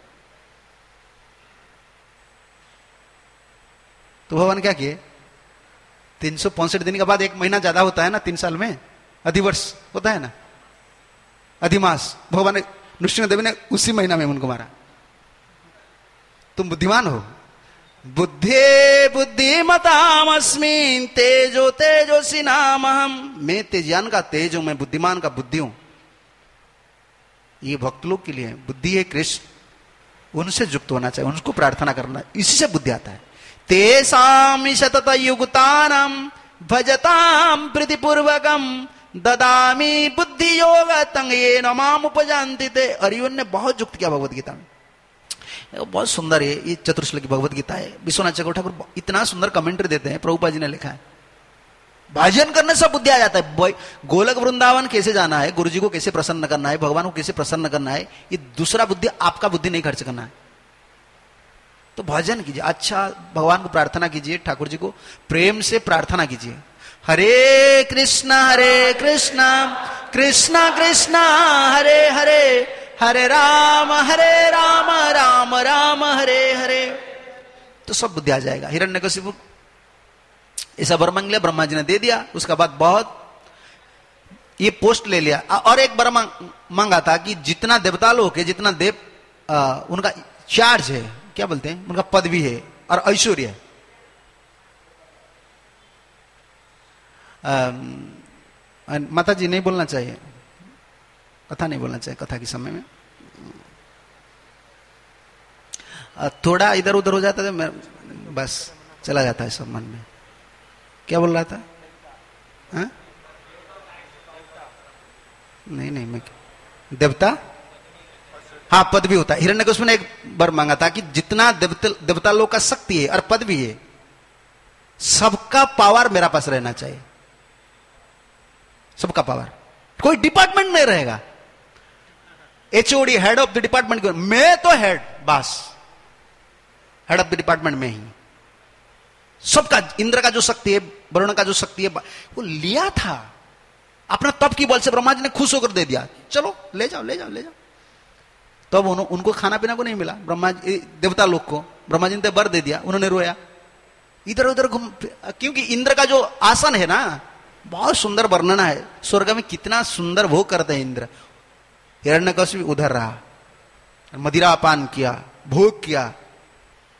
तो भगवान क्या किए, तीन सौ पैंसठ दिन के बाद एक महीना ज्यादा होता है ना तीन साल में, अधिवर्ष होता है ना, अधिमास। भगवान ने, नृसिंहदेव ने उसी महीना में उनको मारा। तुम बुद्धिमान हो, बुद्धि बुद्धिमतामस्मि तेजो तेजोसी नाम हम, मैं तेजयान का तेज हूं, मैं बुद्धिमान का बुद्धि हूं। ये भक्त लोग के लिए है। बुद्धि है कृष्ण, उनसे युक्त होना चाहिए, उनको प्रार्थना करना, इसी से बुद्धि आता है। तेसाम शतत युक्तानाम भजताम प्रीतिपूर्वकम ददामी बुद्धि योग तंग ये नमाम उपजानते थे। अर्जुन ने बहुत युक्त किया भगवत गीता में, बहुत सुंदर है ये चतुर्श्लोक की भगवत गीता है। विश्वनाथ चक्रवर्ती ठाकुर इतना सुंदर कमेंट्री देते हैं, प्रभुपाद जी ने लिखा है। भाजन करने से बुद्धि आ जाता है। गोलक वृंदावन कैसे जाना है, गुरु जी को कैसे प्रसन्न करना है, भगवान को कैसे प्रसन्न करना है, ये दूसरा बुद्धि, आपका बुद्धि नहीं खर्च करना है। तो भजन कीजिए, अच्छा भगवान को प्रार्थना कीजिए, ठाकुर जी को प्रेम से प्रार्थना कीजिए। हरे कृष्णा हरे कृष्णा कृष्णा कृष्णा हरे हरे, हरे राम हरे राम राम राम हरे हरे, तो सब बुद्धि आ जाएगा। हिरण्यकशिपु ऐसा वर मांग लिया, ब्रह्मा जी ने दे दिया। उसका बाद बहुत ये पोस्ट ले लिया। और एक बार मांगा था कि जितना देवता लोग है, जितना देव आ, उनका चार्ज है, क्या बोलते हैं, उनका पदवी है और ऐश्वर्य है, माता जी नहीं बोलना चाहिए, कथा नहीं बोलना चाहिए कथा के समय में। थोड़ा इधर उधर हो जाता है, बस चला जाता है सब मन में। क्या बोल रहा था? हा? नहीं नहीं मैं देवता, हाँ पदवी होता है। हिरण्यकशिपु ने एक बार मांगा था कि जितना देवता देवता लोग का शक्ति है और पदवी है, सबका पावर मेरा पास रहना चाहिए, सबका पावर। कोई डिपार्टमेंट नहीं रहेगा, HOD head of the department, मैं तो हेड, बस हेड ऑफ द डिपार्टमेंट में ही सबका। इंद्र का जो शक्ति है, वरुण का जो शक्ति है, वो लिया था अपना तप की बल से। ब्रह्मा जी ने खुश होकर दे दिया, चलो ले जाओ ले जाओ ले जाओ। तब तो उनको खाना पीना को नहीं मिला, ब्रह्मा जी देवता लोग को। ब्रह्मा जी ने बर दे दिया, उन्होंने रोया, इधर उधर घूम, क्योंकि इंद्र का जो आसन है ना, बहुत सुंदर वर्णना है स्वर्ग में, कितना सुंदर भोग करते हैं इंद्र। हिरण्यकशिपु उधर रहा, मदिरा पान किया, भोग किया,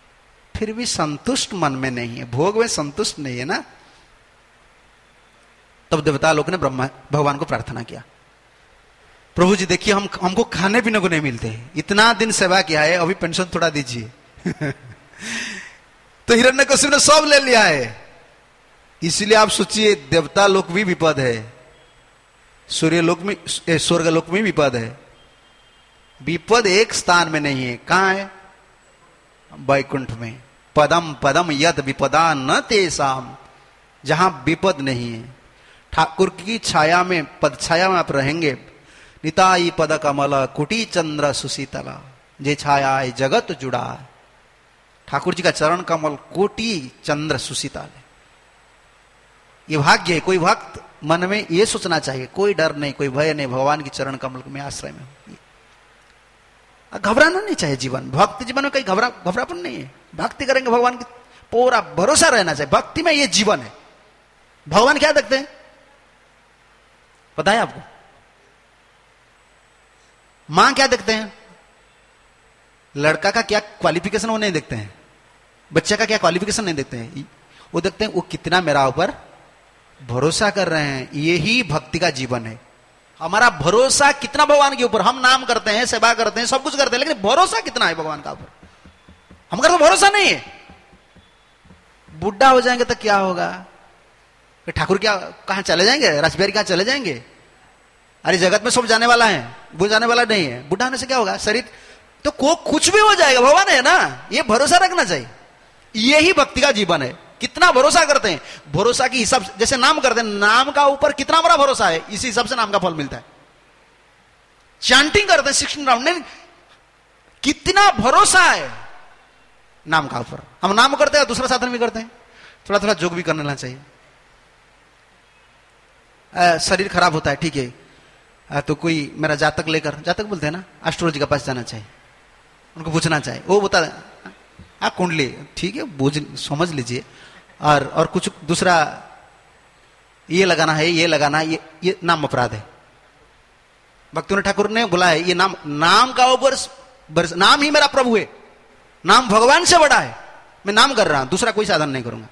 फिर भी संतुष्ट मन में नहीं है, भोग में संतुष्ट नहीं है ना। तब देवता लोग ने ब्रह्मा भगवान को प्रार्थना किया, प्रभु जी देखिए हम हमको खाने पीने को नहीं मिलते, इतना दिन सेवा किया है, अभी पेंशन थोड़ा दीजिए। तो हिरण्यकशिपु ने सब ले लिया है। इसलिए आप सोचिए देवता लोक भी विपद है, सूर्य लोक में, स्वर्ग लोक में विपद है। विपद एक स्थान में नहीं है, कहां है? वैकुंठ में। पदम पदम यद विपदा न तेसाम, जहां विपद नहीं है। ठाकुर की छाया में, पद छाया में आप रहेंगे। निताई पद कमल कुटी चंद्र सुशीतला, जे छाया है जगत जुड़ा। ठाकुर जी का चरण कमल कोटि चंद्र सुशीतल है। ये भाग्य है। कोई भक्त मन में ये सोचना चाहिए, कोई डर नहीं, कोई भय नहीं, भगवान की चरण कमल में आश्रय में। घबराना नहीं चाहिए जीवन, भक्ति जीवन में कहीं घबरा घबरापन नहीं है। भक्ति करेंगे भगवान की, पूरा भरोसा रहना चाहिए। भक्ति में ये जीवन है। भगवान क्या देखते हैं पता है आपको? मां क्या देखते हैं? लड़का का क्या क्वालिफिकेशन वो नहीं देखते हैं, बच्चे का क्या क्वालिफिकेशन नहीं देखते हैं। वो देखते हैं वो कितना मेरा ऊपर भरोसा कर रहे हैं। यही भक्ति का जीवन है। हमारा भरोसा कितना भगवान के ऊपर। हम नाम करते हैं, सेवा करते हैं, सब कुछ करते हैं, लेकिन भरोसा कितना है भगवान का ऊपर? हमारा तो भरोसा नहीं है। बुढ़ा हो जाएंगे तो क्या होगा? ठाकुर क्या कहां चले जाएंगे? राजबिहारी कहां चले जाएंगे? अरे जगत में सब जाने वाला है, वो जाने वाला नहीं है। बुढ़ा होने से क्या होगा? शरीर तो को कुछ भी हो जाएगा, भगवान है ना। ये भरोसा रखना चाहिए। यही भक्ति का जीवन है। कितना भरोसा करते हैं, भरोसा की हिसाब से। जैसे नाम करते हैं, नाम का ऊपर कितना बड़ा भरोसा है, इसी हिसाब से नाम का फल मिलता है। चैंटिंग करते हैं सिक्सटीन राउंड, कितना भरोसा है नाम का ऊपर। हम नाम करते हैं, दूसरा साधन भी करते हैं, थोड़ा थोड़ा जोग भी करना चाहिए। आ, शरीर खराब होता है, ठीक है, आ, तो कोई मेरा जातक लेकर, जातक बोलते हैं ना, एस्ट्रोलॉजी के पास जाना चाहिए, उनको पूछना चाहिए। वो बता आप कुंडली, ठीक है, बुझ समझ लीजिए। और और कुछ दूसरा ये लगाना है, ये लगाना है, ये ये नाम अपराध है। भक्तों ठाकुर ने बोला है, ये नाम नाम का ऊपर, नाम ही मेरा प्रभु है, नाम भगवान से बड़ा है। मैं नाम कर रहा हूं, दूसरा कोई साधन नहीं करूंगा।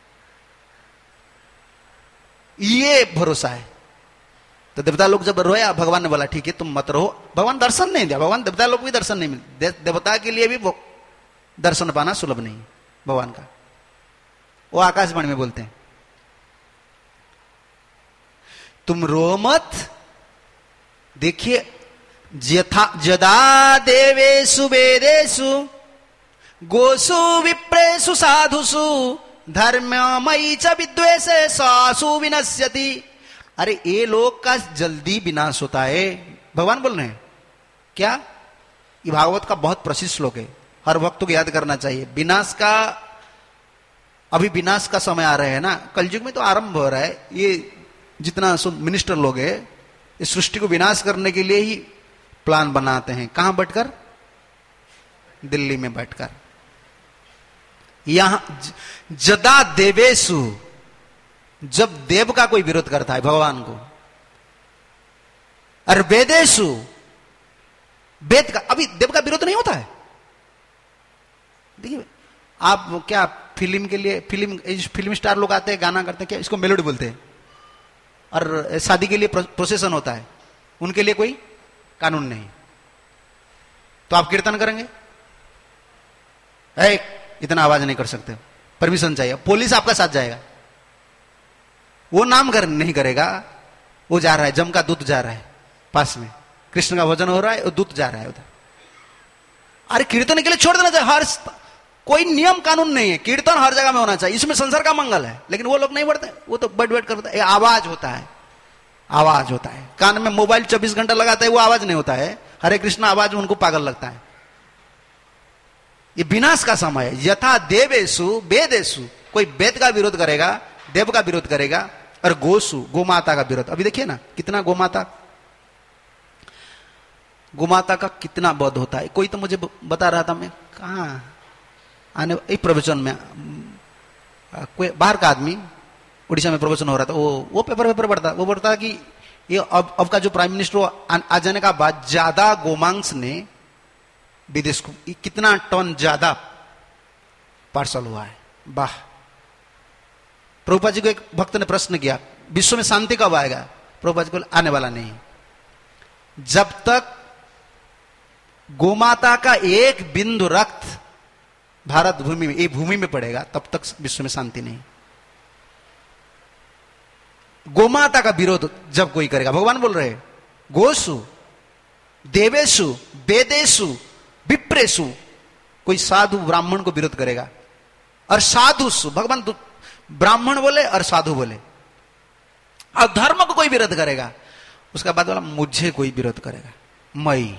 ये भरोसा है। तो देवता लोग जब रोया, भगवान ने बोला ठीक है तुम मत रहो। भगवान दर्शन नहीं दिया, भगवान देवता लोग भी दर्शन नहीं मिले। देवता के लिए भी दर्शन पाना सुलभ नहीं है भगवान का। वो आकाशवाणी में बोलते हैं, तुम रो मत। देखिए, जथा जदा देवेषु वेदेषु गोसु विप्रेषु साधुषु धर्ममयी च विद्वेषे सासु विनश्यति। अरे ये लोग का जल्दी विनाश होता है, भगवान बोल रहे हैं। क्या? ये भागवत का बहुत प्रसिद्ध श्लोक है, हर भक्त को याद करना चाहिए। विनाश का, अभी विनाश का समय आ रहा है ना, कलयुग में तो आरंभ हो रहा है। ये जितना मिनिस्टर लोग है, इस सृष्टि को विनाश करने के लिए ही प्लान बनाते हैं। कहां बैठकर? दिल्ली में बैठकर। यहां जदा देवेशु, जब देव का कोई विरोध करता है भगवान को, और वेदेशु, वेद का, अभी देव का विरोध नहीं होता है। देखिए आप क्या फिल्म के लिए, फिल्म फिल्म स्टार लोग आते हैं, गाना करते हैं, क्या इसको मेलोडी बोलते हैं। और शादी के लिए प्रोसेसन होता है, उनके लिए कोई कानून नहीं। तो आप कीर्तन करेंगे, ए, इतना आवाज नहीं कर सकते, परमिशन चाहिए, पुलिस आपका साथ जाएगा। वो नाम कर नहीं करेगा, वो जा रहा है, जम का दूत जा रहा है पास में, कृष्ण का भजन हो रहा है, वो दूत जा रहा है उधर। अरे कीर्तन के लिए छोड़ देना चाहिए। हर कोई नियम कानून नहीं है, कीर्तन हर जगह में होना चाहिए, इसमें संसार का मंगल है। लेकिन वो लोग नहीं बढ़ते, वो तो बैठ बैठ करते हैं। आवाज होता है, आवाज होता है। कान में मोबाइल चौबीस घंटा लगाता है, वो आवाज नहीं होता है। हरे कृष्ण आवाज उनको पागल लगता है। ये विनाश का समय है। यथा देवेशु वेदेशु, कोई वेद का विरोध करेगा, देव का विरोध करेगा, और गोसु, गोमाता का विरोध। अभी देखिए ना कितना गोमाता, गोमाता का कितना वध होता है। कोई तो मुझे बता रहा था, मैं कहा आने एक प्रवचन में, कोई बाहर का आदमी, उड़ीसा में प्रवचन हो रहा था, वो वो पेपर पेपर पढ़ता, वो पढ़ता कि ये अब अब का जो प्राइम मिनिस्टर आ जाने का बाद ज्यादा गोमांस ने विदेश को, कितना टन ज्यादा पार्सल हुआ है। वाह। प्रभुपाद जी को एक भक्त ने प्रश्न किया, विश्व में शांति कब आएगा? प्रभुपाद जी बोले आने वाला नहीं। जब तक गोमाता का एक बिंदु रक्त भारत भूमि में, ये भूमि में पड़ेगा, तब तक विश्व में शांति नहीं। गोमाता का विरोध जब कोई करेगा, भगवान बोल रहे हैं गोसु देवेशु वेदेशु विप्रेशु, कोई साधु ब्राह्मण को विरोध करेगा, और साधुसु, भगवान ब्राह्मण बोले और साधु बोले, और धर्म को कोई विरोध करेगा, उसका बाद बोला मुझे कोई विरोध करेगा, मई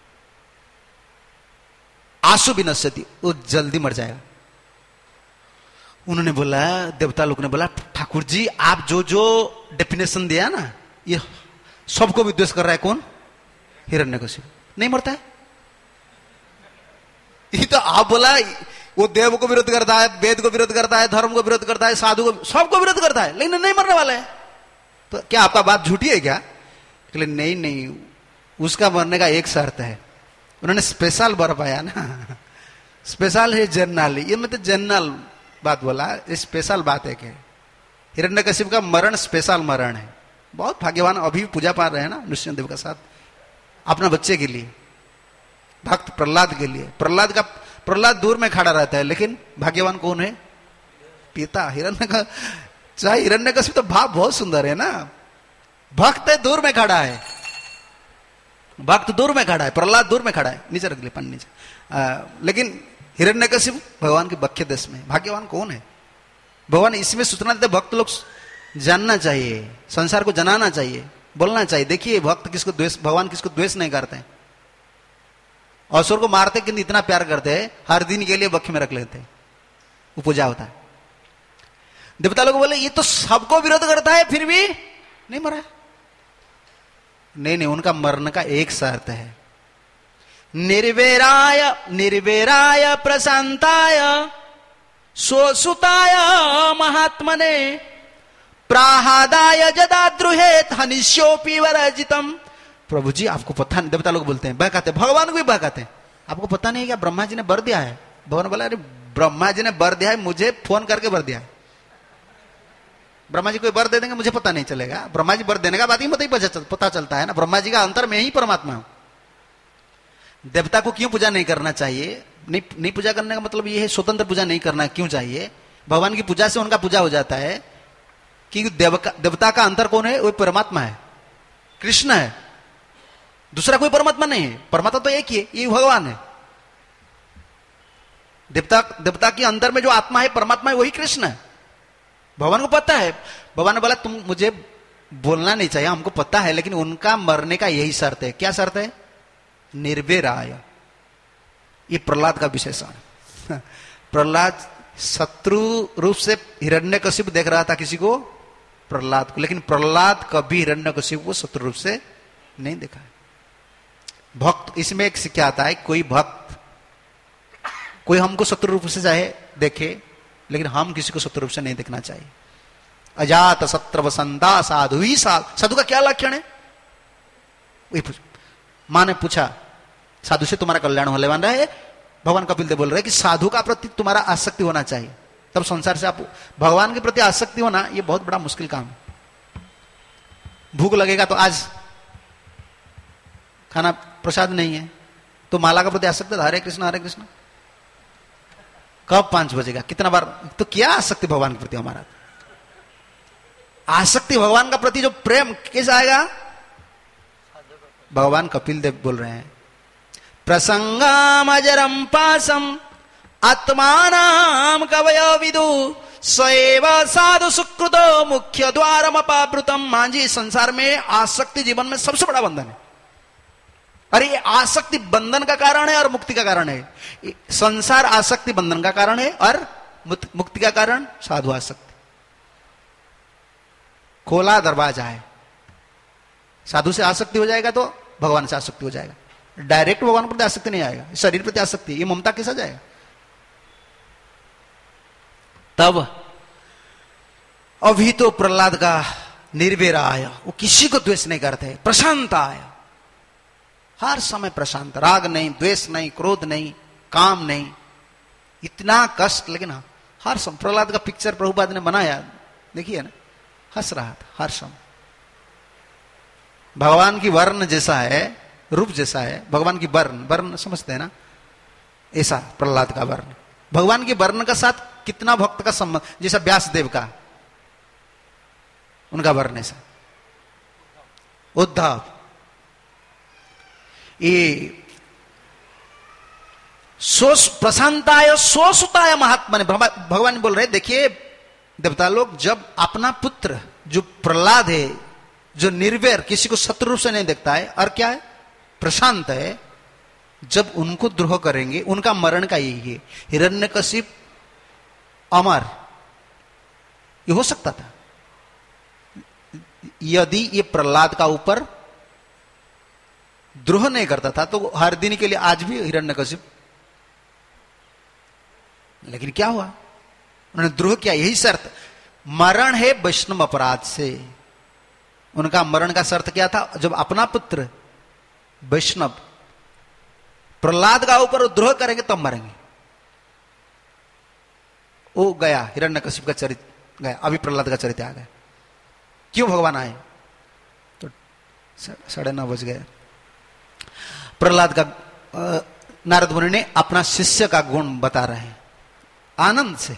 आंसू भी नश्यति, वो जल्दी मर जाएगा। उन्होंने बोला, देवता लोग ने बोला ठाकुर जी आप जो जो डेफिनेशन दिया ना, ये सबको विद्वेष कर रहा है। कौन? हिरण्यकशिपु। नहीं मरता है ये तो आप बोला, वो देव को विरोध करता है, वेद को विरोध करता है, धर्म को विरोध करता है, साधु को, सबको विरोध करता है, लेकिन नहीं मरने वाला है। तो क्या आपका बात झूठी है क्या? नहीं नहीं, उसका मरने का एक शर्त है। उन्होंने स्पेशल बर पाया ना, स्पेशल है जनरल, ये मतलब जनरल बात बोला, स्पेशल बात है कि हिरण्यकशिपु का मरण स्पेशल मरण है। बहुत भाग्यवान, अभी पूजा पा रहे हैं ना नृसिंह देव का साथ, अपना बच्चे के लिए, भक्त प्रहलाद के लिए। प्रहलाद का प्रहलाद दूर में खड़ा रहता है, लेकिन भाग्यवान कौन है? पिता हिरण्य का। चाहे हिरण्यकशिपु तो भाव बहुत सुंदर है ना, भक्त है दूर में खड़ा है, भक्त दूर में खड़ा है, प्रहलाद दूर में खड़ा है, नीचे रख ले पन नीचे। आ, लेकिन हिरण्यकशिपु भगवान के बख्य देश में, भाग्यवान कौन है? भगवान इसमें सूचना देते, भक्त लोग जानना चाहिए, संसार को जनाना चाहिए, बोलना चाहिए। देखिए भक्त किसको द्वेष, भगवान किसको द्वेष नहीं करते हैं, असुर को मारते किंतु इतना प्यार करते हैं, हर दिन के लिए बख्य में रख लेते हैं, वो पूजा होता है। देवता लोग बोले ये तो सबको विरोध करता है फिर भी नहीं मरा। नहीं नहीं, उनका मरने का एक शर्त है, निर्वेराय निर्वेराय प्रशांताय सोसुताय महात्मने प्राहादाय जदा द्रुहेत हनिष्योपि वरजितम। प्रभु जी आपको पता नहीं, देवता लोग बोलते हैं, बहकाते, भगवान को भी बहकाते हैं, आपको पता नहीं है क्या ब्रह्मा जी ने बर दिया है? भगवान बोला अरे ब्रह्मा जी ने बर दिया है, मुझे फोन करके बर दिया है। ब्रह्मा जी कोई बर दे देंगे मुझे पता नहीं चलेगा, ब्रह्मा जी बर देने का बात ही मत ही पता चलता है ना, ब्रह्मा जी का अंतर में ही परमात्मा हूं। देवता को क्यों पूजा नहीं करना चाहिए? नहीं नहीं पूजा करने का मतलब ये है स्वतंत्र पूजा नहीं करना क्यों चाहिए? भगवान की पूजा से उनका पूजा हो जाता है कि देवता का अंतर कौन है? वो परमात्मा है, कृष्ण है, दूसरा कोई परमात्मा नहीं है। परमात्मा तो एक ही है, ये भगवान है। देवता देवता के अंदर में जो आत्मा है, परमात्मा है, वही कृष्ण है। भगवान को पता है, भगवान ने बोला तुम मुझे बोलना नहीं चाहिए, हमको पता है, लेकिन उनका मरने का यही शर्त है। क्या शर्त है? निर्वेराय। ये प्रहलाद का विशेषण। प्रहलाद शत्रु रूप से हिरण्यकशिपु देख रहा था किसी को? प्रहलाद को। लेकिन प्रहलाद कभी हिरण्यकशिपु को शत्रु रूप से नहीं देखा है। भक्त, इसमें एक शिक्षा आता है, कोई भक्त, कोई हमको शत्रु रूप से चाहे देखे, लेकिन हम किसी को शत्रु रूप से नहीं देखना चाहिए। अजात शत्रु वसंता साधु ही साधु। साधु का क्या लक्षण है? मां ने पूछा साधु से तुम्हारा कल्याण होने वाला है। भगवान कपिल देव बोल रहे हैं कि साधु का प्रति तुम्हारा आसक्ति होना चाहिए, तब संसार से आप भगवान के प्रति आसक्ति होना ये बहुत बड़ा मुश्किल काम है। भूख लगेगा तो आज खाना प्रसाद नहीं है तो माला का प्रति आसक्ति, हरे कृष्ण हरे कृष्ण। कब पांच बजेगा, कितना बार, तो क्या आसक्ति भगवान के प्रति हमारा? आसक्ति भगवान का प्रति जो प्रेम कैसे आएगा? भगवान कपिल देव बोल रहे हैं प्रसंगम अजरम पासम आत्मानाम कवयो विदु स्वएव साधु सुकृतो मुख्य द्वारम अपावृतम। मांझी, संसार में आसक्ति जीवन में सबसे बड़ा बंधन है। अरे ये आसक्ति बंधन का कारण है और मुक्ति का कारण है। संसार आसक्ति बंधन का कारण है और मुक्ति का कारण साधु आसक्ति। खोला दरवाजा है, साधु से आसक्ति हो जाएगा तो भगवान से आसक्ति हो जाएगा। डायरेक्ट भगवान प्रति आसक्ति नहीं आएगा, शरीर प्रति आसक्ति, ये ममता कैसा जाएगा? तब अभी तो प्रहलाद का निर्वेरा आया, वो किसी को द्वेष नहीं करते, प्रशांत आया, हर समय प्रशांत, राग नहीं, द्वेष नहीं, क्रोध नहीं, काम नहीं, इतना कष्ट, लेकिन हर समय। प्रहलाद का पिक्चर प्रभुपाद ने बनाया, देखिए ना, हंस रहा था हर समय। भगवान की वर्ण जैसा है, रूप जैसा है, भगवान की वर्ण, वर्ण समझते हैं ना, ऐसा प्रहलाद का वर्ण। भगवान की वर्ण का साथ कितना भक्त का संबंध, जैसा व्यास देव का, उनका वर्ण ऐसा। उद्धव, ये सोस प्रशांताय सोसुताय महात्मा ने, भगवान बोल रहे देखिए देवता लोग, जब अपना पुत्र जो प्रहलाद है, जो निर्वैर, किसी को शत्रु रूप से नहीं देखता है और क्या है, प्रशांत है, जब उनको द्रोह करेंगे, उनका मरण का यही है। हिरण्यकशिप अमर, ये हो सकता था यदि ये प्रहलाद का ऊपर द्रोह नहीं करता था, तो हर दिन के लिए आज भी हिरण्यकशिप। लेकिन क्या हुआ, उन्होंने द्रोह किया, यही शर्त, मरण है वैष्णव अपराध से। उनका मरण का शर्त क्या था, जब अपना पुत्र वैष्णव प्रहलाद का ऊपर द्रोह करेंगे तब मरेंगे। वो गया, हिरण्यकशिप का चरित्र गया, अभी प्रहलाद का चरित्र आ गया। क्यों भगवान आए, तो साढ़े नौ बज गए। प्रहलाद का नारद मुनि ने अपना शिष्य का गुण बता रहे हैं आनंद से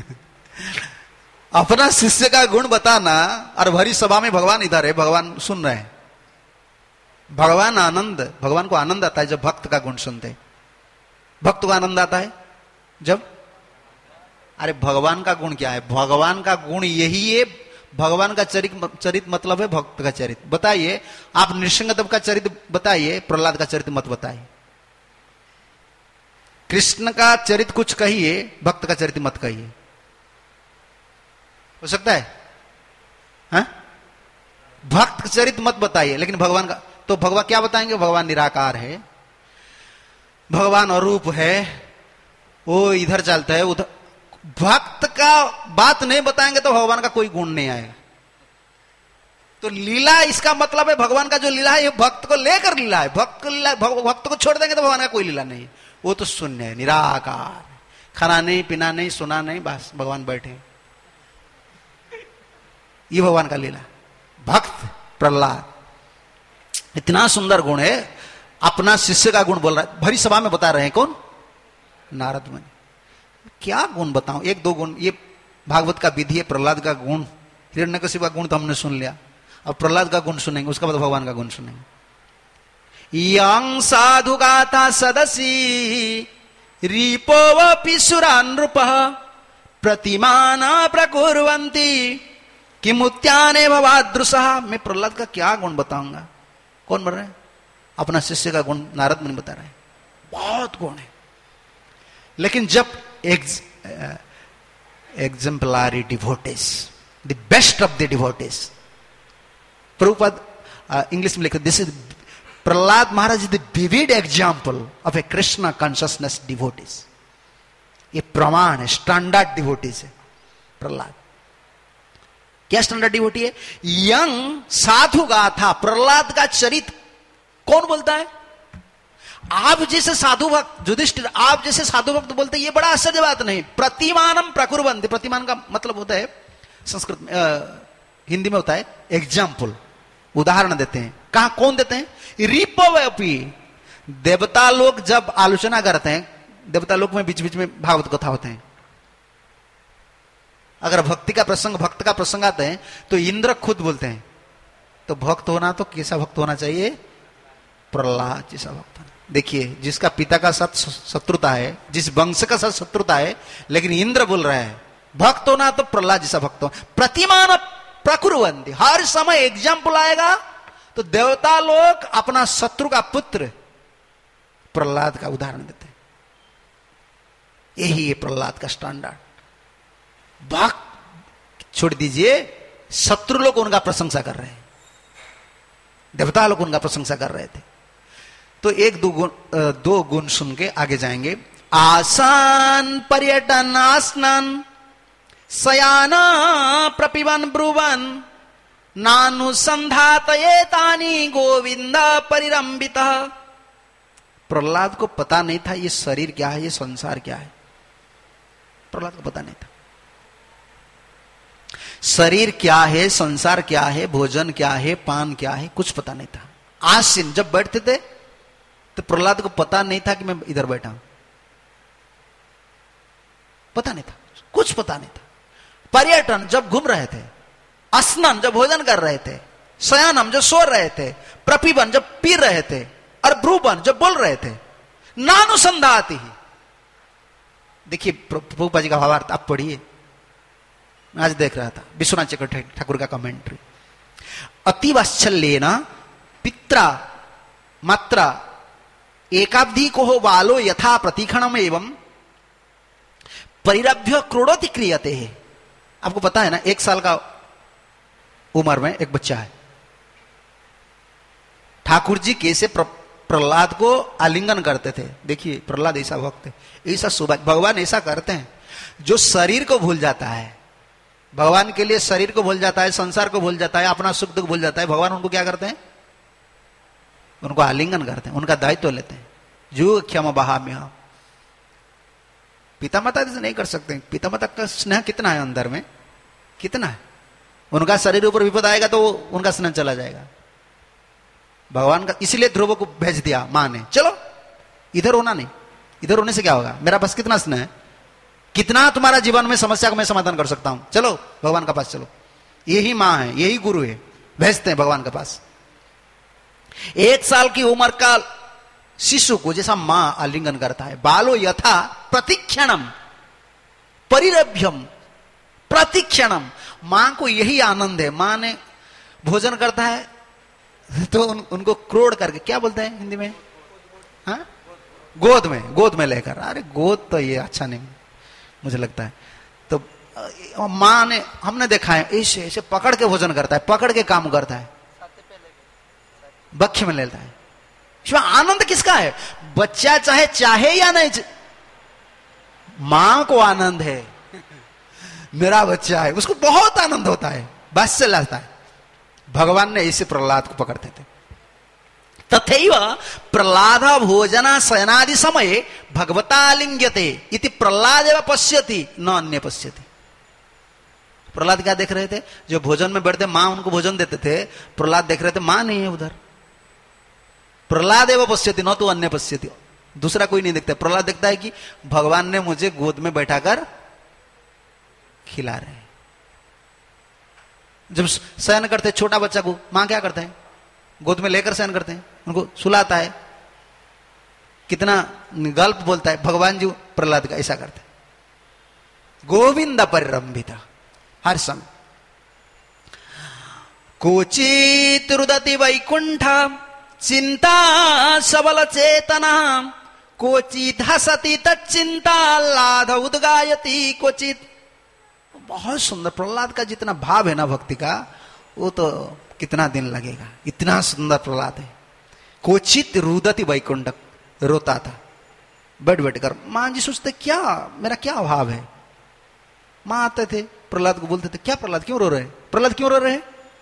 अपना शिष्य का गुण बताना, और भरी सभा में भगवान इधर है, भगवान सुन रहे हैं। भगवान आनंद, भगवान को आनंद आता है जब भक्त का गुण सुनते हैं। भक्त को आनंद आता है जब, अरे भगवान का गुण क्या है, भगवान का गुण यही है, भगवान का चरित्र, चरित्र मतलब है भक्त का चरित्र। बताइए आप, नृसिंहदेव का चरित्र बताइए, प्रहलाद का चरित्र मत बताइए। कृष्ण का चरित्र कुछ कहिए, भक्त का चरित्र मत कहिए। हो सकता है हा? भक्त चरित्र मत बताइए, लेकिन भगवान का तो भगवान क्या बताएंगे, भगवान निराकार है, भगवान अरूप है, वो इधर चलता है उधर। भक्त का बात नहीं बताएंगे तो भगवान का कोई गुण नहीं आएगा। तो लीला, इसका मतलब है भगवान का जो लीला है ये भक्त को लेकर लीला है। भक्त को लीला, भक्त को छोड़ देंगे तो भगवान का कोई लीला नहीं, वो तो शून्य है, निराकार। खाना नहीं, पीना नहीं, सुना नहीं, बस भगवान बैठे, ये भगवान का लीला। भक्त प्रहलाद, इतना सुंदर गुण है, अपना शिष्य का गुण बोल रहा है, भरी सभा में बता रहे हैं। कौन, नारद मुनि। क्या गुण बताऊं, एक दो गुण, ये भागवत का विधि है। प्रहलाद का गुण, हिरण्यकशिप का गुण तो हमने सुन लिया, अब प्रहलाद का गुण सुनेंगे, उसका बाद भगवान का गुण सुनेंगे। यं साधु गाथा सदसी रिपोवपि सुरानृपः प्रतिमाना प्रकुर्वन्ति किमुत्याने भवादृशः। मैं प्रहलाद का क्या गुण बताऊंगा। कौन बोल रहे हैं, अपना शिष्य का गुण नारद मुनि बता रहे हैं। बहुत गुण है, लेकिन जब exemplary devotees, the best of the devotees, Prabhupada English में लिखते, this is Prahlad Maharaj is the vivid example of a Krishna consciousness devotees. ये प्रमाण है, स्टैंडर्ड डिवोटीज है प्रहलाद। क्या स्टैंडर्ड डिवोटी है, यंग साधु गाथा, प्रहलाद का चरित्र कौन बोलता है, आप जैसे साधु भक्त युधिष्ठिर, आप जैसे साधु भक्त बोलते, ये बड़ा आश्चर्य बात नहीं। प्रतिमानम प्रकुर्वन्ति, प्रतिमान का मतलब होता है संस्कृत में, हिंदी में होता है एग्जाम्पल, उदाहरण देते हैं। कहां, कौन देते हैं, रिपवपि। देवता लोग जब आलोचना करते हैं, देवता लोग में बीच बीच में भागवत कथा होते हैं, अगर भक्ति का प्रसंग, भक्त का प्रसंग आते हैं तो इंद्र खुद बोलते हैं, तो भक्त होना तो कैसा भक्त होना चाहिए, प्रहलाद जैसा भक्त होना। देखिए, जिसका पिता का साथ शत्रुता है, जिस वंश का साथ शत्रुता है, लेकिन इंद्र बोल रहा है भक्त होना तो प्रहलाद जैसा भक्त हो। प्रतिमान प्रकुर्वन्ति, हर समय एग्जाम्पल आएगा तो देवता लोग अपना शत्रु का पुत्र प्रहलाद का उदाहरण देते हैं। यही है प्रहलाद का स्टैंडर्ड। भक्त छोड़ दीजिए, शत्रु लोग उनका प्रशंसा कर रहे हैं, देवता लोग उनका प्रशंसा कर रहे थे। तो एक दो गुण, दो गुण सुन के आगे जाएंगे। आसान पर्यटन आसनन सयाना प्रपिबन ब्रुवन नानुसंधातयेतानि गोविंद परिरंबित। प्रहलाद को पता नहीं था ये शरीर क्या है, ये संसार क्या है, प्रहलाद को पता नहीं था। शरीर क्या है, संसार क्या है, भोजन क्या है, पान क्या है, कुछ पता नहीं था। आसीन जब बैठते थे तो प्रहलाद को पता नहीं था कि मैं इधर बैठा हूं, पता नहीं था, कुछ पता नहीं था। पर्यटन जब घूम रहे थे, स्नान जब भोजन कर रहे थे, शयनम जब सो रहे थे, प्रपिबन जब पी रहे थे, और ब्रूबन जब बोल रहे थे, नानुसंधाति ही। देखिए प्रभुपाद जी का भावार्थ आप पढ़िए, मैं आज देख रहा था विश्वनाथ चक्रवर्ती ठाकुर का कमेंट्री। अति वात्सल्येन पित्रा मात्रा एकाब्धि को हो बालो यथा प्रतिक्षणम एवं परिरभ्य क्रोड़ोति क्रियते है। आपको पता है ना, एक साल का उम्र में एक बच्चा है, ठाकुर जी कैसे प्रहलाद को आलिंगन करते थे। देखिए प्रहलाद ऐसा भक्त है, ऐसा सौभाग्य भगवान ऐसा करते हैं जो शरीर को भूल जाता है, भगवान के लिए शरीर को भूल जाता है, संसार को भूल जाता है, अपना सुख दुख भूल जाता है, भगवान उनको क्या करते हैं, उनको आलिंगन करते हैं, उनका दायित्व लेते हैं। जो क्षमा बहाम्य पिता माता से नहीं कर सकते। पिता माता का स्नेह कितना है अंदर में, कितना है, उनका शरीर ऊपर विपद आएगा तो उनका स्नेह चला जाएगा। भगवान का इसलिए ध्रुव को भेज दिया मां ने, चलो इधर होना नहीं, इधर होने से क्या होगा, मेरा पास कितना स्नेह है, कितना तुम्हारा जीवन में समस्या को मैं समाधान कर सकता हूं, चलो भगवान के पास चलो। यही मां है, यही गुरु है, भेजते हैं भगवान के पास। एक साल की उम्र का शिशु को जैसा मां आलिंगन करता है, बालो यथा प्रतिक्षणम परिरभ्यम प्रतिक्षणम, मां को यही आनंद है। मां ने भोजन करता है तो उन, उनको क्रोड़ करके, क्या बोलते हैं हिंदी में, हाँ गोद में, गोद में लेकर, अरे गोद तो ये अच्छा नहीं मुझे लगता है। तो मां ने, हमने देखा है ऐसे ऐसे पकड़ के भोजन करता है, पकड़ के काम करता है, बख्य में लेता है। इसमें आनंद किसका है, बच्चा चाहे चाहे या नहीं, मां को आनंद है, मेरा बच्चा है, उसको बहुत आनंद होता है, बस से लाता है। भगवान ने ऐसे प्रहलाद को पकड़ते थे। तथैव प्रहलाद भोजना शयनादि समय भगवता लिंग्यते इति प्रहलाद एवं पश्यति न अन्य पश्यति। प्रहलाद क्या देख रहे थे, जो भोजन में बैठते मां उनको भोजन देते थे, प्रहलाद देख रहे थे मां नहीं है उधर। प्रहलाद एवं पश्यति न तो अन्य पश्यति, दूसरा कोई नहीं देखता। प्रहलाद देखता है कि भगवान ने मुझे गोद में बैठाकर खिला रहे हैं। जब शयन करते छोटा बच्चा को मां क्या करते हैं, गोद में लेकर शयन करते हैं, उनको सुलाता है, कितना गल्प बोलता है। भगवान जी प्रहलाद का ऐसा करते, गोविंद परिरंभिता हर समय। कोचित रुदति वैकुंठ चिंता सबल चेतना, कोचित हसति तच्चिंता लाध उद्गायति क्वचित। बहुत सुंदर, प्रहलाद का जितना भाव है ना भक्ति का, वो तो कितना दिन लगेगा, इतना सुंदर प्रहलाद है। कोचित रुदति वैकुंठ, रोता था बैठ बैठ कर। मां जी सोचते क्या मेरा क्या अभाव है, मां आते थे प्रहलाद को बोलते थे, क्या प्रहलाद क्यों रो रहे, प्रहलाद क्यों रो रहे।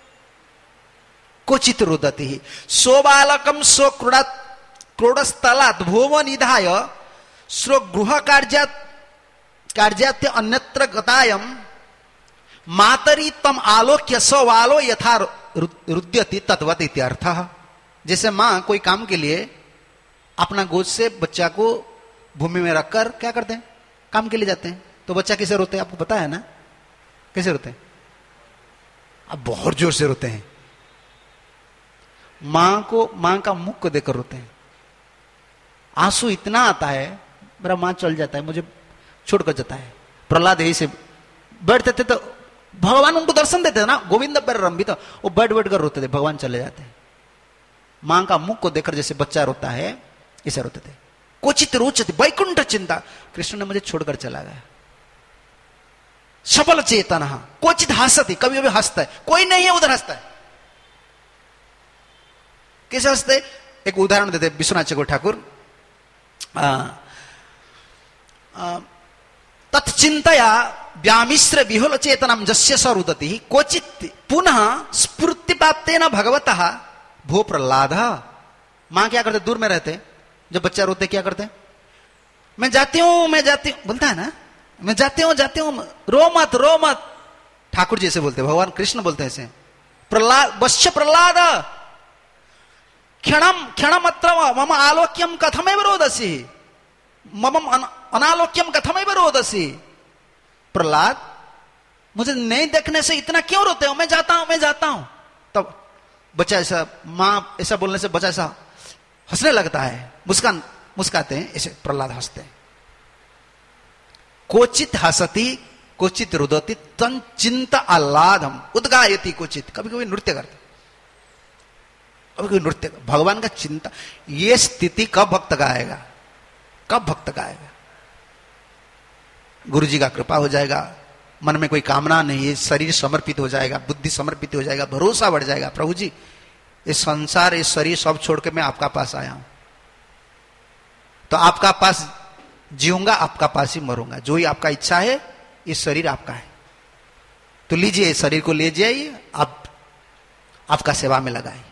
कोचित रुदति ही सो बालकम सो क्रोड़स्थलात् भूम निधाय स्व गृह कार्यात् कार्यात्य अन्यत्र गतायम मातरी तम आलोक्य सवालो यथा रुद्यति तत्वत इत्यर्थः। जैसे मां कोई काम के लिए अपना गोद से बच्चा को भूमि में रखकर क्या करते हैं, काम के लिए जाते हैं, तो बच्चा कैसे रोते हैं आपको पता है ना, कैसे रोते हैं, अब बहुत जोर से रोते हैं। मां को, मां का मुख को देखकर रोते हैं, आंसू इतना आता है, मेरा मां चल जाता है, मुझे छोड़कर जाता है। प्रहलाद यही से बैठते थे तो भगवान उनको दर्शन देते थे ना, गोविंद परिरंभित, तो वो बैठ बैठ कर रोते थे, भगवान चले जाते हैं। मां का मुख को देखकर जैसे बच्चा रोता है ऐसे रोते थे। कोचित रोचति वैकुंठ चिंता, कृष्ण ने मुझे छोड़कर चला गया। सबल चेतना कोचित हंसती, कभी कभी हंसता है, कोई नहीं है उधर हंसता है। कैसे हंसते, एक उदाहरण देते विश्वनाथ चक्रवर्ती ठाकुर। तत्चिंतया व्यामिश्र विहुल चेतनम जस्य सरुदति कोचित पुनः स्फूर्ति प्राप्तेन भगवतः भो प्रहलाद। मां क्या करते, दूर में रहते, जब बच्चा रोते क्या करते, मैं जाती हूं मैं जाती हूं बोलता है ना, मैं जाती हूं जाती हूं, रो मत रो मत, ठाकुर जी ऐसे बोलते, भगवान कृष्ण बोलते हैं ऐसे, प्रहलाद वश्य प्रहलाद क्षणम क्षणमत्र मम आलोक्यम कथमेव रोदसी, मम अनालोक्यम कथमेव रोदसी। प्रहलाद, मुझे नहीं देखने से इतना क्यों रोते हो, मैं जाता हूं मैं जाता हूं। तब बच्चा ऐसा, मां ऐसा बोलने से बच्चा ऐसा हंसने लगता है, मुस्कान मुस्काते हैं ऐसे, प्रहलाद हंसते हैं। कोचित हसती कोचित रुदती तन चिंता आह्लादम उद्गायति कोचित, कभी कभी नृत्य करते, कभी कभी नृत्य। भगवान का चिंता, ये स्थिति कब भक्त गाएगा, कब भक्त गाएगा? गुरु जी का कृपा हो जाएगा, मन में कोई कामना नहीं है, शरीर समर्पित हो जाएगा, बुद्धि समर्पित हो जाएगा, भरोसा बढ़ जाएगा, प्रभु जी ये संसार ये शरीर सब छोड़ के मैं आपका पास आया हूं, तो आपका पास जीऊंगा, आपका पास ही मरूंगा, जो ही आपका इच्छा है, ये शरीर आपका है, तो लीजिए इस शरीर को ले जाइए, आप आपका सेवा में लगाइए।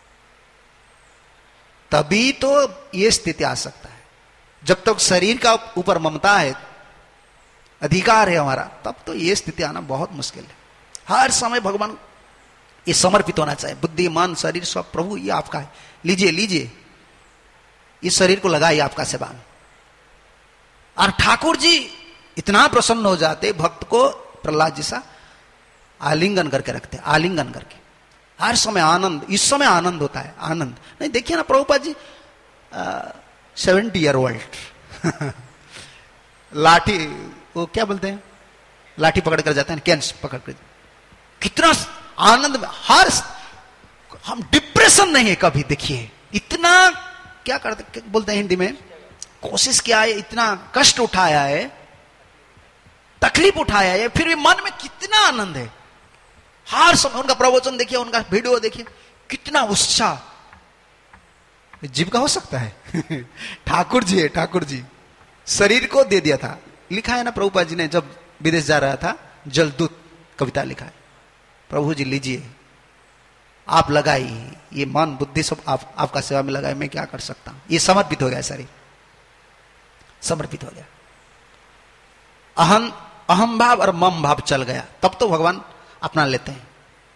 तभी तो ये स्थिति आ सकता है। जब तक शरीर का ऊपर ममता है, अधिकार है हमारा, तब तो ये स्थिति आना बहुत मुश्किल है। हर समय भगवान ये समर्पित होना चाहिए, बुद्धि मन शरीर सब, प्रभु ये आपका है, लीजिए लीजिए, इस शरीर को लगाइए आपका सेवा में। और ठाकुर जी इतना प्रसन्न हो जाते, भक्त को प्रहलाद जैसा आलिंगन करके रखते, आलिंगन करके, हर समय आनंद, इस समय आनंद होता है, आनंद नहीं। देखिए ना Prabhupada ji seventy year old lathi, वो क्या बोलते हैं, लाठी पकड़ कर जाते हैं, कैंस पकड़ कर, कितना आनंद में, हर हम डिप्रेशन नहीं है कभी। देखिए इतना क्या करते, क्या बोलते हैं हिंदी में, कोशिश किया है, इतना कष्ट उठाया है, तकलीफ उठाया है, फिर भी मन में कितना आनंद है। हर समय उनका प्रवचन देखिए, उनका वीडियो देखिए, कितना उत्साह। जीव का हो सकता है ठाकुर जी है, ठाकुर जी शरीर को दे दिया था। लिखा है ना प्रभुपाद जी ने, जब विदेश जा रहा था, जलदूत कविता लिखा है, प्रभु जी लीजिए आप लगाइए, ये मन बुद्धि सब आप आपका सेवा में लगाए, मैं क्या कर सकता हूं। ये समर्पित हो गया, शरीर समर्पित हो गया, अहम अहम भाव और मम भाव चल गया, तब तो भगवान अपना लेते हैं।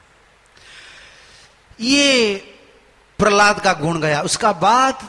ये प्रहलाद का गुण गया। उसका बाद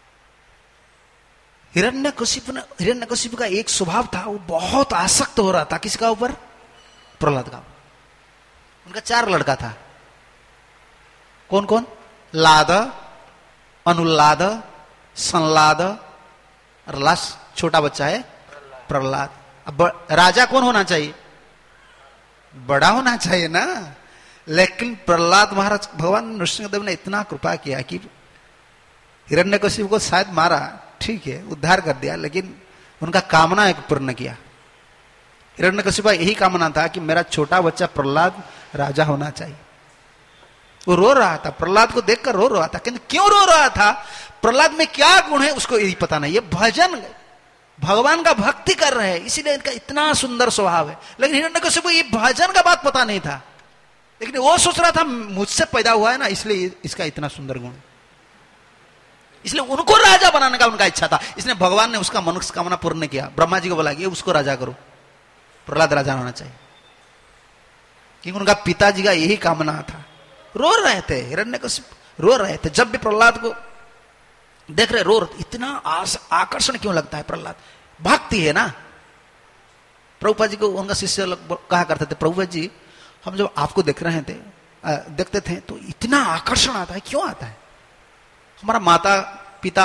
हिरण्यकशिपु ने, हिरण्यकशिपु का एक स्वभाव था, वो बहुत आसक्त हो रहा था किसका ऊपर, प्रहलाद का। उनका चार लड़का था, कौन कौन, लाद, अनुल्लाद, संलाद और लास्ट छोटा बच्चा है प्रहलाद। अब राजा कौन होना चाहिए, बड़ा होना चाहिए ना, लेकिन प्रहलाद महाराज, भगवान नृसिंहदेव ने इतना कृपा किया कि हिरण्यकशिपु को शायद मारा, ठीक है उद्धार कर दिया, लेकिन उनका कामना एक पूर्ण किया। हिरण्यकशिपु यही कामना था कि मेरा छोटा बच्चा प्रहलाद राजा होना चाहिए। वो रो रहा था, प्रहलाद को देखकर रो रहा था, किंतु क्यों रो रहा था, प्रहलाद में क्या गुण है उसको यही पता नहीं। ये भजन, भगवान का भक्ति कर रहे हैं, इसीलिए इनका इतना सुंदर स्वभाव है। लेकिन हिरण्यकशिपु ये भजन का बात पता नहीं था, लेकिन वो सोच रहा था मुझसे पैदा हुआ है ना, इसलिए इसका इतना सुंदर गुण, इसलिए उनको राजा बनाने का उनका इच्छा था। इसलिए भगवान ने उसका मनुष्य कामना पूर्ण किया, ब्रह्मा जी को बोला कि उसको राजा करो, प्रहलाद राजा होना चाहिए, क्योंकि उनका पिताजी का यही कामना था। रो रहे थे हिरण्यकशिपु, रो रहे थे, जब भी प्रहलाद को देख रहे रो रहे, इतना आकर्षण क्यों लगता है प्रहलाद, भक्ति है ना। प्रभुपाद जी को उनका शिष्य लोग कहा करते थे, प्रभुपाद जी हम जब आपको देख रहे थे, देखते थे तो इतना आकर्षण आता है, क्यों आता है, हमारा माता पिता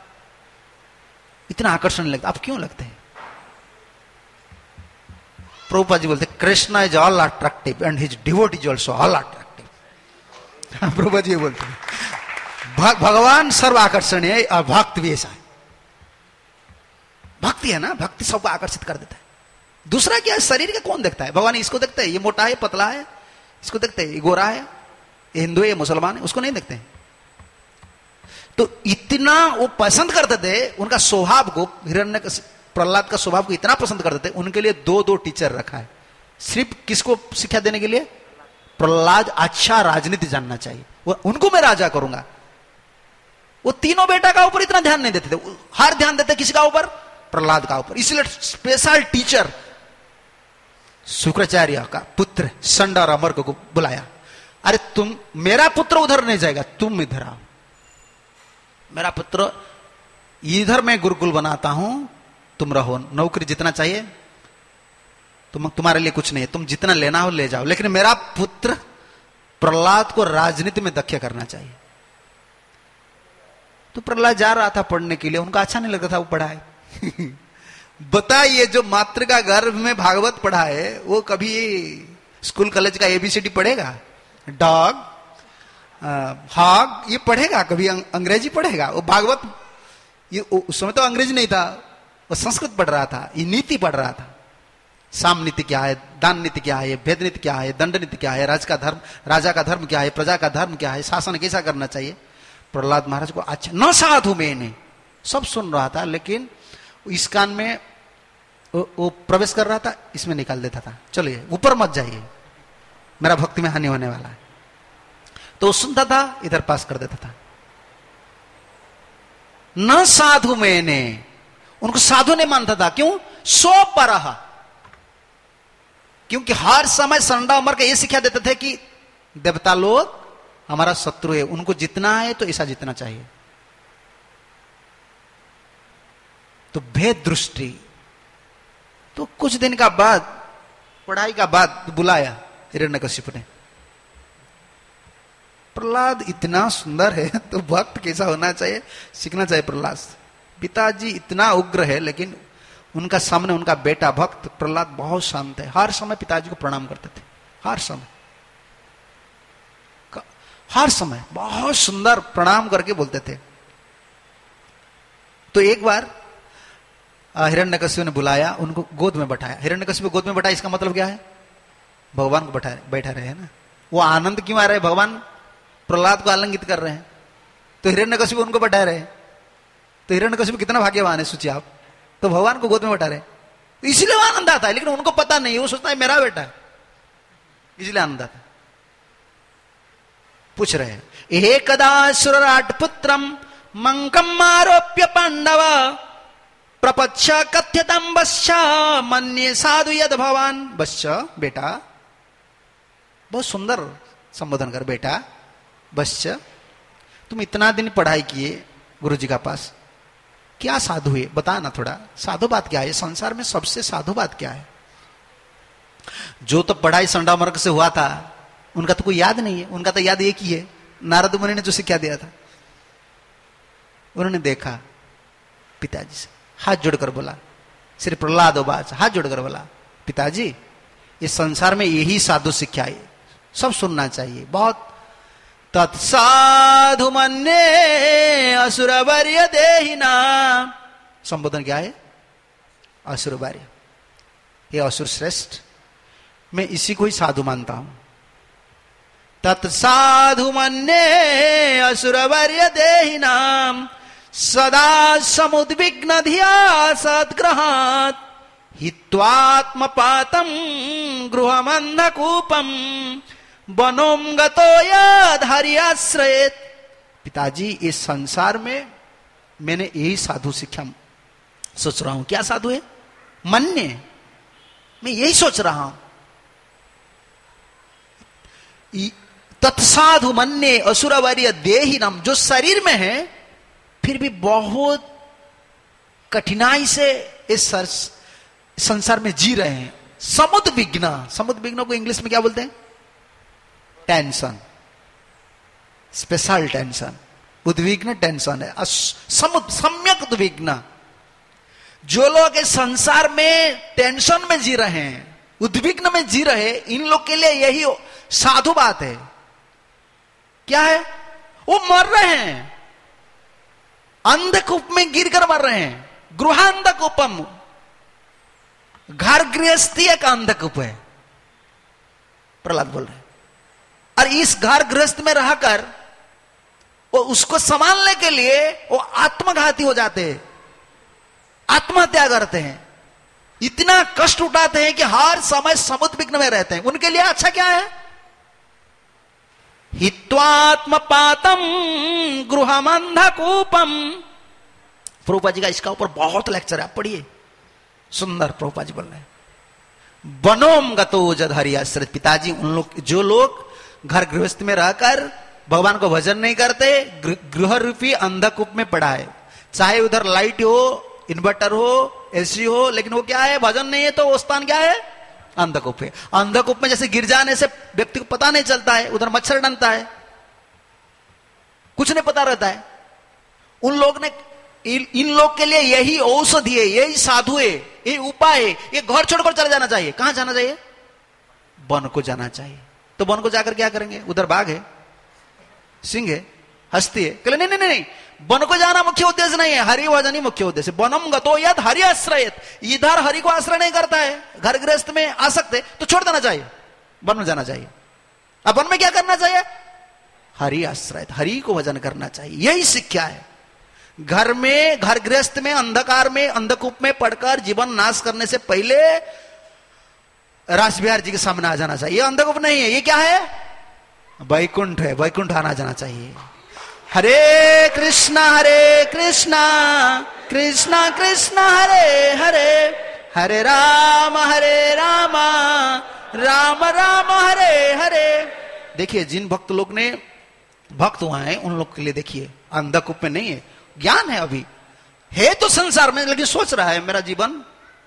इतना आकर्षण लगता, आप क्यों लगते हैं। प्रभुपाद जी बोलते, Krishna is all attractive and his devotee is also all attractive. Prabhupada ji बोलते हैं भगवान सर्व आकर्षण है और भक्त भी ऐसा है। भक्ति है ना, भक्ति सबको आकर्षित कर देता है। दूसरा क्या है, शरीर का कौन देखता है, भगवान इसको देखते हैं, ये मोटा है पतला है, इसको देखते हैं, ये गोरा है, ये हिंदू है, ये मुसलमान है, उसको नहीं देखते हैं। तो इतना वो पसंद करते थे, उनका स्वभाव को, हिरण्य प्रहलाद का स्वभाव को इतना पसंद करते थे, उनके लिए दो दो टीचर रखा है। सिर्फ किसको शिक्षा देने के लिए, प्रहलाद अच्छा राजनीति जानना चाहिए, वो उनको मैं राजा करूंगा। वो तीनों बेटा का ऊपर इतना ध्यान नहीं देते थे, हर ध्यान देते किसका ऊपर, प्रहलाद का ऊपर, इसलिए स्पेशल टीचर शुक्राचार्य का पुत्र संड और अमर को बुलाया। अरे तुम, मेरा पुत्र उधर नहीं जाएगा, तुम इधर आओ। मेरा पुत्र इधर मैं गुरुकुल बनाता हूं, तुम रहो, नौकरी जितना चाहिए तुम, तुम्हारे लिए कुछ नहीं है, तुम जितना लेना हो ले जाओ, लेकिन मेरा पुत्र प्रहलाद को राजनीति में दक्ष करना चाहिए। तो प्रहलाद जा रहा था पढ़ने के लिए, उनका अच्छा नहीं लगता था वो पढ़ाए। बताइए, जो मातृका गर्भ में भागवत पढ़ाए वो कभी स्कूल कॉलेज का एबीसीडी पढ़ेगा? डॉग, हॉग, ये पढ़ेगा? कभी अंग्रेजी पढ़ेगा? वो भागवत, ये उस समय तो अंग्रेजी नहीं था, वो संस्कृत पढ़ रहा था, ये नीति पढ़ रहा था। साम नीति क्या है, दान नीति क्या है, भेद नीति क्या है, दंड नीति क्या है, राज का धर्म, राजा का धर्म क्या है, प्रजा का धर्म क्या है, शासन कैसा करना चाहिए। प्रहलाद महाराज को अच्छा न साधु मैंने सब सुन रहा था, लेकिन इस कान में वो, वो प्रवेश कर रहा था, इसमें निकाल देता था। चलिए ऊपर मत जाइए, मेरा भक्ति में हानि होने वाला है। तो सुनता था, इधर पास कर देता था। न साधु मैंने, उनको साधु नहीं मानता था। क्यों? सो परह, क्योंकि हर समय संडा उमर का ये शिक्षा देते थे कि देवता लोग हमारा शत्रु है, उनको जितना है तो ऐसा जितना चाहिए। तो भेद दृष्टि। तो कुछ दिन का बाद, पढ़ाई का बाद बुलाया हिरण्यकशिपु ने। प्रहलाद इतना सुंदर है तो भक्त कैसा होना चाहिए, सीखना चाहिए प्रहलाद। पिताजी इतना उग्र है, लेकिन उनका सामने उनका बेटा भक्त प्रहलाद बहुत शांत है। हर समय पिताजी को प्रणाम करते थे, हर समय, हर समय बहुत सुंदर प्रणाम करके बोलते थे। तो एक बार हिरण्यकशिपु ने बुलाया, उनको गोद में बैठाया। हिरण्यकशिपु गोद में बैठाया, इसका मतलब क्या है? भगवान को बैठा बैठा रहे हैं ना। वो आनंद क्यों आ रहे? भगवान प्रहलाद को आलिंगित कर रहे हैं, तो हिरण्यकशिपु उनको बैठा रहे। तो हिरण्यकशिपु कितना भाग्यवान है, सोचिए आप। तो भगवान को गोद में बैठा रहे, इसलिए आनंद आता है, लेकिन उनको पता नहीं, वो सोचता है मेरा बेटा है, इसलिए आनंद आता है। पूछ रहे हैं, एकदा सुरराट पुत्रम मंकम आरोप्य पांडव प्रपच्छ कथ्यतम वश्च मन्ये साधु यद भवान। वश्च बेटा, बहुत सुंदर संबोधन कर, बेटा वश्च, तुम इतना दिन पढ़ाई किए गुरु जी का पास, क्या साधु है बता ना थोड़ा, साधु बात क्या है, संसार में सबसे साधु बात क्या है? जो तो पढ़ाई संडा मर्ग से हुआ था उनका तो कोई याद नहीं है, उनका तो याद एक ही है, नारद मुनि ने जो शिक्षा दिया था। उन्होंने देखा पिताजी से, हाथ जोड़कर बोला, श्री प्रहलाद उवाच, हाथ जोड़कर बोला, पिताजी इस संसार में यही साधु शिक्षा है, सब सुनना चाहिए बहुत। तत्साधु मन्ये असुरवर्य देहिना, संबोधन क्या है? असुरवर्य, ये असुर श्रेष्ठ, मैं इसी को ही साधु मानता हूं। तत्साधु मन्ये असुरवर्य देहिनाम सदा समुद्विग्न धिया सद्ग्रहात् हित्वात्मपातं गृहमन्धकूपं वनों गतो यद्। पिताजी इस संसार में मैंने यही साधु शिक्षा सोच रहा हूं। क्या साधु है? मन्ये, मैं यही सोच रहा हूं। तत्साधु मन्ये असुरवर्य देहिनम, जो शरीर में है फिर भी बहुत कठिनाई से इस संसार में जी रहे हैं। समुद्विग्न, समुद्विग्न को इंग्लिश में क्या बोलते हैं? Tension, special tension. उद्विग्न टेंशन है, समुद सम्यक उद्विग्न। जो लोग इस संसार में टेंशन में जी रहे हैं, उद्विग्न में जी रहे, इन लोग के लिए यही साधु बात है। क्या है? वो मर रहे हैं, अंधकूप में गिरकर मर रहे हैं। गृहांधकूपम, घर गृहस्थी एक अंधकूप है, प्रहलाद बोल रहे हैं। और इस घर गृहस्थ में रहकर वो उसको संभालने के लिए वो आत्मघाती हो जाते हैं, आत्महत्या करते हैं, इतना कष्ट उठाते हैं कि हर समय समुद्विग्न में रहते हैं। उनके लिए अच्छा क्या है? हित्वात्मपातम गृहमंधकूपम। प्रभुपाद जी का इसका ऊपर बहुत लेक्चर है, आप पढ़िए, सुंदर प्रभुपाद जी बोल रहे हैं। वनोम गतो जद हरि आश्रित। पिताजी उन लोग जो लोग घर गृहस्थ में रहकर भगवान को भजन नहीं करते, गृह रूपी अंधकूप में पड़ा है, चाहे उधर लाइट हो, इन्वर्टर हो, एसी हो, लेकिन वो क्या है, भजन नहीं है, तो वो स्थान क्या है, अंधकूप है। अंधकूप में जैसे गिर जाने से व्यक्ति को पता नहीं चलता है, उधर मच्छर डंता है, कुछ नहीं पता रहता है। उन लोग ने इन, इन लोग के लिए यही औषधि है, यही साधु है, यही उपाय है। ये घर छोड़कर चले जाना चाहिए। कहां जाना चाहिए, वन को जाना चाहिए। तो वन को जाकर क्या करेंगे, उधर बाघ है, सिंह है, हस्ती है, कहले नहीं नहीं नहीं, वन को जाना मुख्य उद्देश्य नहीं है, हरि भजन ही मुख्य उद्देश्य। वनम गतो यद हरि आश्रयत, इधर हरि को आश्रय नहीं करता है, घर गृहस्थ में आ सकते तो छोड़ देना चाहिए, वन में जाना चाहिए। अब वन में क्या करना चाहिए, हरि आश्रयत, हरि को भजन करना चाहिए। यही शिक्षा है। घर में, घर गृहस्थ में, अंधकार में, अंधकूप में पड़कर जीवन नाश करने से पहले रास बिहार जी के सामने आ जाना चाहिए। ये अंधकूप नहीं है, ये क्या है, वैकुंठ है, वैकुंठ आना जाना चाहिए। हरे कृष्णा हरे कृष्णा कृष्णा कृष्णा हरे हरे, हरे राम हरे राम राम राम हरे हरे। देखिए, जिन भक्त लोग ने भक्त हुआ है उन लोग के लिए देखिए, अंधकूप में नहीं है, ज्ञान है, अभी है तो संसार में, लेकिन सोच रहा है मेरा जीवन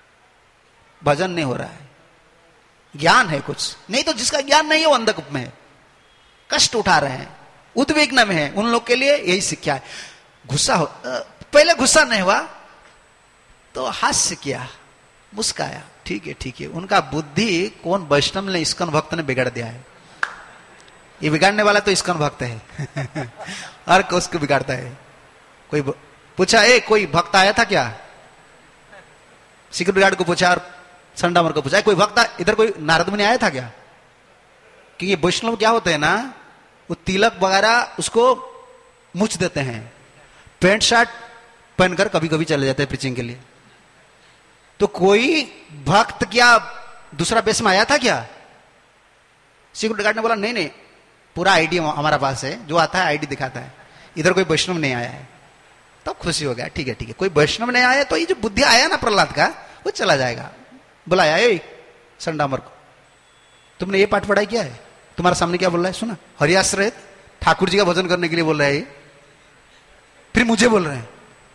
भजन नहीं हो रहा है, ज्ञान है कुछ नहीं। तो जिसका ज्ञान नहीं है वो अंधकूप में है, कष्ट उठा रहे हैं, उद्विग्न में है। उन लोग के लिए यही शिक्षा है। गुस्सा हो, पहले गुस्सा नहीं हुआ तो हास्य किया, मुस्काया, ठीक है ठीक है। उनका बुद्धि कौन वैष्णव ने, इस्कॉन भक्त ने बिगाड़ दिया है। ये बिगाड़ने वाला तो इस्कॉन भक्त है और उसको बिगाड़ता है। कोई पूछा, ए कोई भक्त आया था क्या, सिक्योरिटी गार्ड को पूछा और संडामर को पूछा, कोई भक्त इधर, कोई नारद मुनि आया था क्या? कि ये वैष्णव क्या होते हैं ना, वो तिलक वगैरह उसको मुछ देते हैं, पैंट शर्ट पहनकर कभी कभी चले जाते हैं प्रीचिंग के लिए। तो कोई भक्त क्या दूसरा बेस में आया था क्या? सिक्योरिटी गार्ड ने बोला नहीं नहीं, पूरा आईडी हमारा पास है, जो आता है आईडी दिखाता है, इधर कोई वैष्णव नहीं आया है। तब तो खुशी हो गया, ठीक है ठीक है, कोई वैष्णव नहीं आया तो ये जो बुद्धि आया ना प्रहलाद का, वो चला जाएगा। बुलाया, ए संडामर को, तुमने ये पाठ पढ़ाई क्या है, तुम्हारे सामने क्या बोल रहा है, सुना, हरियाश्रय ठाकुर जी का भजन करने के लिए बोल रहा है, फिर मुझे बोल रहे हैं।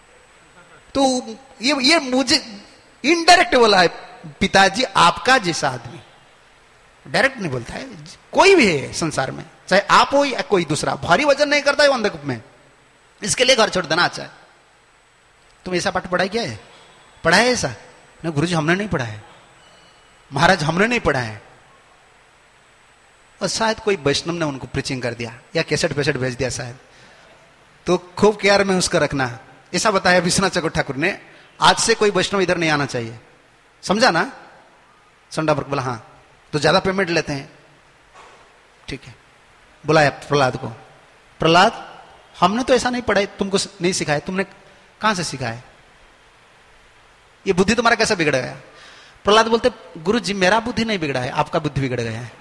तो ये ये मुझे इनडायरेक्ट बोला है, पिताजी आपका जैसा आदमी, डायरेक्ट नहीं बोलता है। कोई भी है संसार में, चाहे आप हो या कोई दूसरा, भारी वजन नहीं करता है वो अंधकूप में, इसके लिए घर छोड़ देना अच्छा है। तुम ऐसा पाठ पढ़ाई क्या है, पढ़ा है ऐसा? नहीं गुरुजी हमने नहीं पढ़ा है, महाराज हमने नहीं पढ़ा है। और शायद कोई वैष्णव ने उनको प्रीचिंग कर दिया या कैसेट पैसेट भेज दिया शायद, तो खूब केयर में उसको रखना। ऐसा बताया विश्वनाथ चकोर ठाकुर ने, आज से कोई वैष्णव इधर नहीं आना चाहिए, समझा ना? संडामर बोला हाँ, तो ज्यादा पेमेंट लेते हैं, ठीक है। बुलाया प्रहलाद को, प्रहलाद हमने तो ऐसा नहीं पढ़ा, तुमको नहीं सिखाया, तुमने कहां से सिखाया, ये बुद्धि तुम्हारा कैसे बिगड़ गया? प्रहलाद बोलते गुरु जी मेरा बुद्धि नहीं बिगड़ा है, आपका बुद्धि बिगड़ गया है।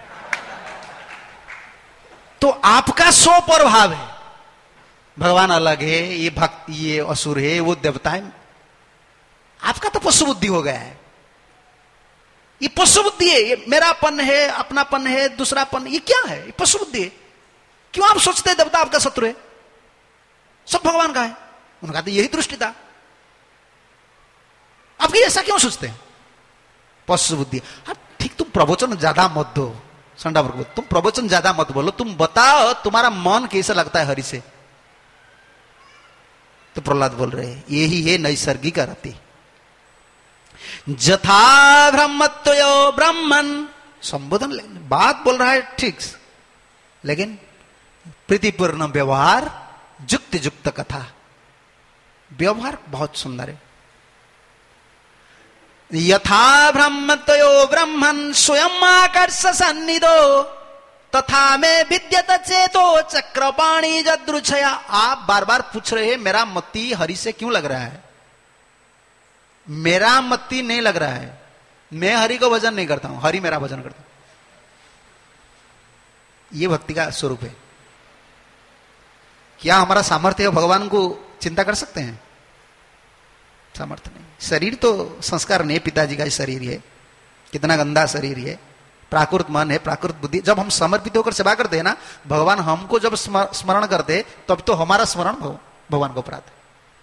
तो आपका सौ प्रभाव है, भगवान अलग है, ये भक्त, ये असुर है, वो देवता है, आपका तो पशु बुद्धि हो गया है। ये पशु बुद्धि है, ये मेरापन है, अपनापन है, दूसरापन, ये क्या है, ये पशु बुद्धि है। क्यों आप सोचते हैं देवता आपका शत्रु है, सब भगवान का है? उनका तो यही दृष्टि था, आप ऐसा क्यों सोचते हैं? पशु बुद्धि। हाँ ठीक, तुम प्रवचन ज्यादा मत दो, संडावर को तुम प्रवचन ज्यादा मत बोलो, तुम बताओ तुम्हारा मन कैसा लगता है हरि से। तो प्रहलाद बोल रहे हैं यही है नैसर्गिक रति, जथा ब्रह्मत्वयो ब्रह्मन, संबोधन बात बोल रहा है ठीक, लेकिन प्रीतिपूर्ण व्यवहार, युक्ति युक्त कथा, व्यवहार बहुत सुंदर है। यथा ब्रह्मत्वयो ब्रह्मन स्वयं आकर्ष सन्निधो तथा में विद्यत चेतो चक्रपाणी जदृच्छया। आप बार बार पूछ रहे हैं मेरा मति हरि से क्यों लग रहा है, मेरा मति नहीं लग रहा है, मैं हरि को भजन नहीं करता हूं, हरि मेरा भजन करता हूं। यह भक्ति का स्वरूप है। क्या हमारा सामर्थ्य है भगवान को चिंता कर सकते हैं? सामर्थ्य नहीं। शरीर तो संस्कार नहीं, पिताजी का शरीर है, कितना गंदा शरीर ये, प्राकृत मन है, प्राकृत बुद्धि। जब हम समर्पित होकर सेवा करते हैं ना, भगवान हमको जब स्मरण करते तब तो हमारा स्मरण भगवान को प्राप्त है।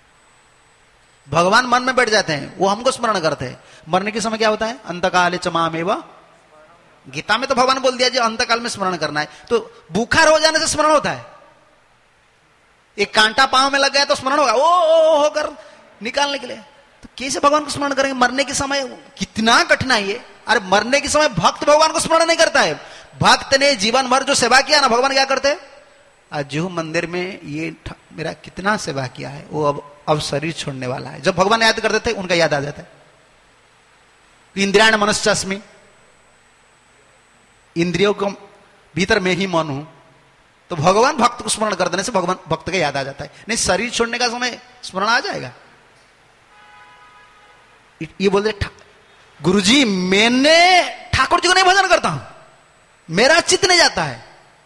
भगवान मन में बैठ जाते हैं, वो हमको स्मरण करते हैं। मरने के समय क्या होता है? अंतकाले चमामेव, गीता में तो भगवान बोल दिया जी अंतकाल में स्मरण करना है। तो बुखार हो जाने से स्मरण होता है, एक कांटा पांव में लग गया तो स्मरण होगा, ओ, ओ, ओ होकर निकालने के लिए। तो कैसे भगवान को स्मरण करेंगे? मरने के समय कितना कठिनाई है। अरे मरने के समय भक्त भगवान को स्मरण नहीं करता है। भक्त ने जीवन भर जो सेवा किया ना, भगवान क्या करते हैं? आज जो मंदिर में ये मेरा कितना सेवा किया है, वो अब अब शरीर छोड़ने वाला है। जब भगवान याद करते थे उनका याद आ जाता है। इंद्रियाण मनश्चास्मि, इंद्रियों को भीतर में ही मन हूं। तो भगवान भक्त को स्मरण कर देने से भगवान भक्त का याद आ जाता है। नहीं शरीर छोड़ने का समय स्मरण आ जाएगा। ये बोलते गुरुजी मैंने ठाकुर जी को नहीं भजन करता हूं, मेरा चित्त नहीं जाता है।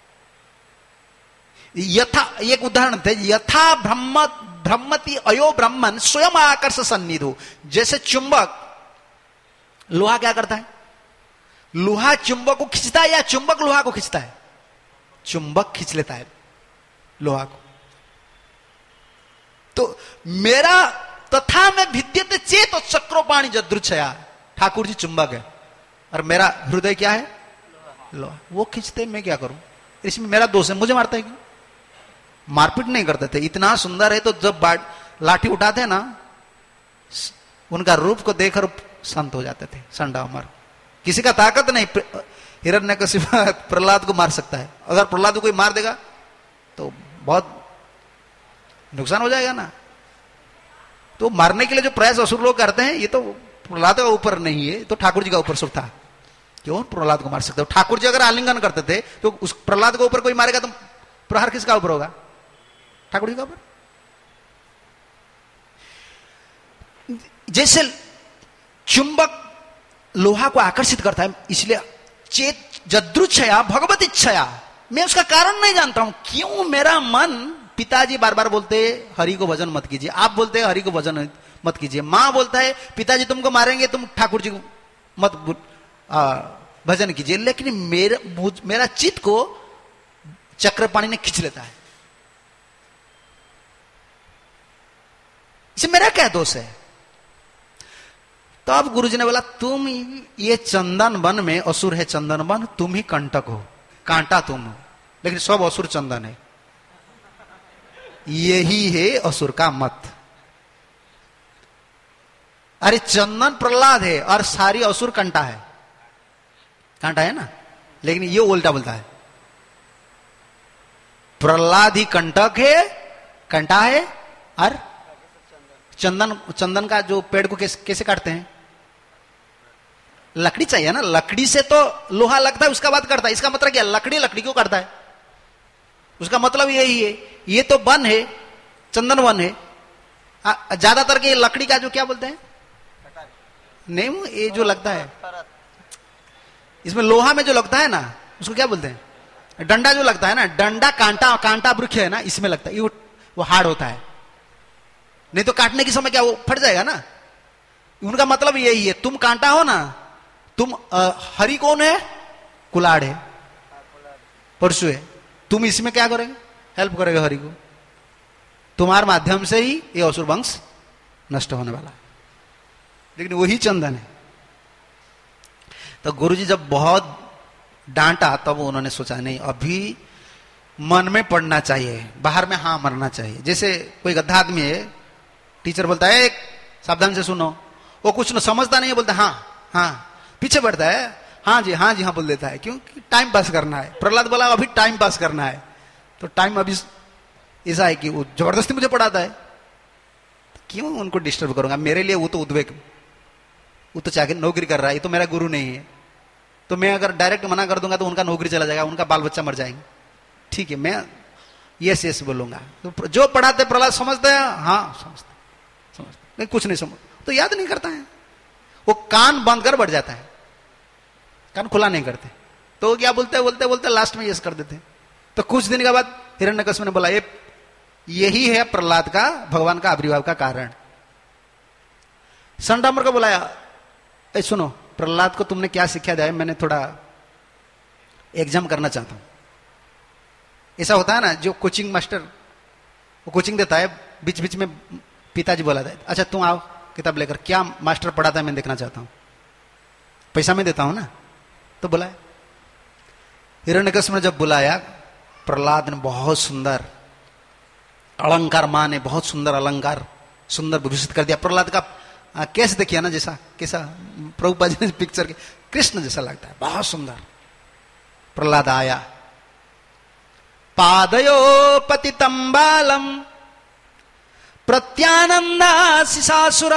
यथा एक उदाहरण थे, यथा ब्रह्म ब्रह्मति अयो ब्रह्मन स्वयं आकर्ष सन्निधो। जैसे चुंबक, लोहा क्या करता है? लोहा चुंबक को खींचता है या चुंबक लोहा को खींचता है? चुंबक खींच लेता है लोहा को। तो मेरा तथा में भिद्यते चेत चक्रोपाणी जदृच्छया, ठाकुर जी चुंबक है और मेरा हृदय क्या है? लोहा। वो खींचते, मैं क्या करूं? इसमें मेरा दोष है, मुझे मारता है क्यों? मारपीट नहीं करते थे, इतना सुंदर है तो जब लाठी उठाते ना, उनका रूप को देखकर संत हो जाते थे। संडा उमर, किसी का ताकत नहीं हिरण्यकशिप प्रहलाद को मार सकता है। अगर प्रहलाद को कोई मार देगा तो बहुत नुकसान हो जाएगा ना। तो मारने के लिए जो प्रयास असुर लोग करते हैं, ये तो प्रहलाद का ऊपर नहीं है, तो ठाकुर जी का ऊपर सब था। क्यों प्रहलाद को मार सकते हो? ठाकुर जी अगर आलिंगन करते थे तो उस प्रहलाद के ऊपर कोई मारेगा तो प्रहार किसका ऊपर होगा? ठाकुर जी का ऊपर। जैसे चुंबक लोहा को आकर्षित करता है, इसलिए चेत जदृच्छया भगवत इच्छया, मैं उसका कारण नहीं जानता हूं क्यों मेरा मन। पिताजी बार बार बोलते हरि को भजन मत कीजिए, आप बोलते हैं हरि को भजन मत कीजिए। मां बोलता है पिताजी तुमको मारेंगे, तुम ठाकुर जी को मत आ, भजन कीजिए। लेकिन मेरा मेरा चित्त को चक्रपाणी ने खींच लेता है। इसे मेरा क्या दोष है? तो अब गुरुजी ने बोला तुम ये चंदन वन में, असुर है चंदन वन, तुम ही कंटक हो, कांटा तुम हो, लेकिन सब असुर चंदन है। यही है असुर का मत। अरे चंदन प्रहलाद है और सारी असुर कंटा है, कांटा है ना। लेकिन ये उल्टा बोलता है, प्रहलाद ही कंटक है, कंटा है, और चंदन चंदन का जो पेड़ को कैसे, कैसे काटते हैं? लकड़ी चाहिए ना, लकड़ी से तो लोहा लगता है, उसका बाद काटता है। इसका मतलब क्या? लकड़ी लकड़ी क्यों काटता है? उसका मतलब यही है, ये तो वन है, चंदन वन है। ज्यादातर के लकड़ी का जो क्या बोलते हैं, नहीं ये जो लगता है इसमें लोहा में जो लगता है ना, उसको क्या बोलते हैं? डंडा जो लगता है ना, डंडा कांटा कांटा वृक्ष है ना, इसमें लगता है, वो हार्ड होता है। नहीं तो काटने के समय क्या वो फट जाएगा ना। उनका मतलब यही है, तुम कांटा हो ना, तुम आ, हरि कौन है? कुलाड़ है, परशु है। तुम इसमें क्या करेंगे? हेल्प करेंगे हरि को। तुम्हारे माध्यम से ही ये असुर वंश नष्ट होने वाला है। लेकिन वही चंदन है। तो गुरुजी जब बहुत डांटा तब उन्होंने सोचा नहीं, अभी मन में पढ़ना चाहिए, बाहर में हाँ मरना चाहिए। जैसे कोई गद्दा आदमी है, टीचर बोलता है एक सावधान से सुनो, वो कुछ न समझता नहीं है, बोलता है हाँ हाँ, पीछे बढ़ता है, हाँ जी हाँ जी हाँ बोल देता है, क्योंकि टाइम पास करना है। प्रहलाद बोला अभी टाइम पास करना है, तो टाइम अभी ऐसा है कि वो जबरदस्ती मुझे पढ़ाता है, क्यों उनको डिस्टर्ब करूंगा? मेरे लिए वो तो उद्वेग, वो तो चाहे नौकरी कर रहा है, ये तो मेरा गुरु नहीं है। तो मैं अगर डायरेक्ट मना कर दूंगा तो उनका नौकरी चला जाएगा, उनका बाल बच्चा मर जाएंगे। ठीक है, मैं यस यस बोलूंगा। तो जो पढ़ाते प्रहलाद समझते हैं, हाँ समझते समझते नहीं, कुछ नहीं समझ, तो याद नहीं करता है। वो कान बंद कर बैठ जाता है, कान खुला नहीं करते। तो क्या बोलते बोलते बोलते लास्ट में यस कर देते। तो कुछ दिन के बाद हिरण्यकश्यप ने बोला ये यही है प्रहलाद का भगवान का आविर्भाव का कारण। संडामर को बुलाया, ए सुनो प्रहलाद को तुमने क्या शिक्षा दिया है, मैंने थोड़ा एग्जाम करना चाहता हूं। ऐसा होता है ना, जो कोचिंग मास्टर वो कोचिंग देता है, बीच बीच में पिताजी बोला था, अच्छा तुम आओ किताब लेकर, क्या मास्टर पढ़ाता है मैं देखना चाहता हूं, पैसा मैं देता हूं ना। तो बुलाया, हिरण्यकश्यप ने जब बुलाया, प्रहलाद ने बहुत सुंदर अलंकार, मां ने बहुत सुंदर अलंकार, सुंदर विभूषित कर दिया। प्रहलाद का कैसे देखिए ना, जैसा कैसा प्रभुपाद जी ने पिक्चर के कृष्ण जैसा लगता है, बहुत सुंदर। प्रहलाद आया, पादयो पतितं बालम प्रत्यानंदासिसासुर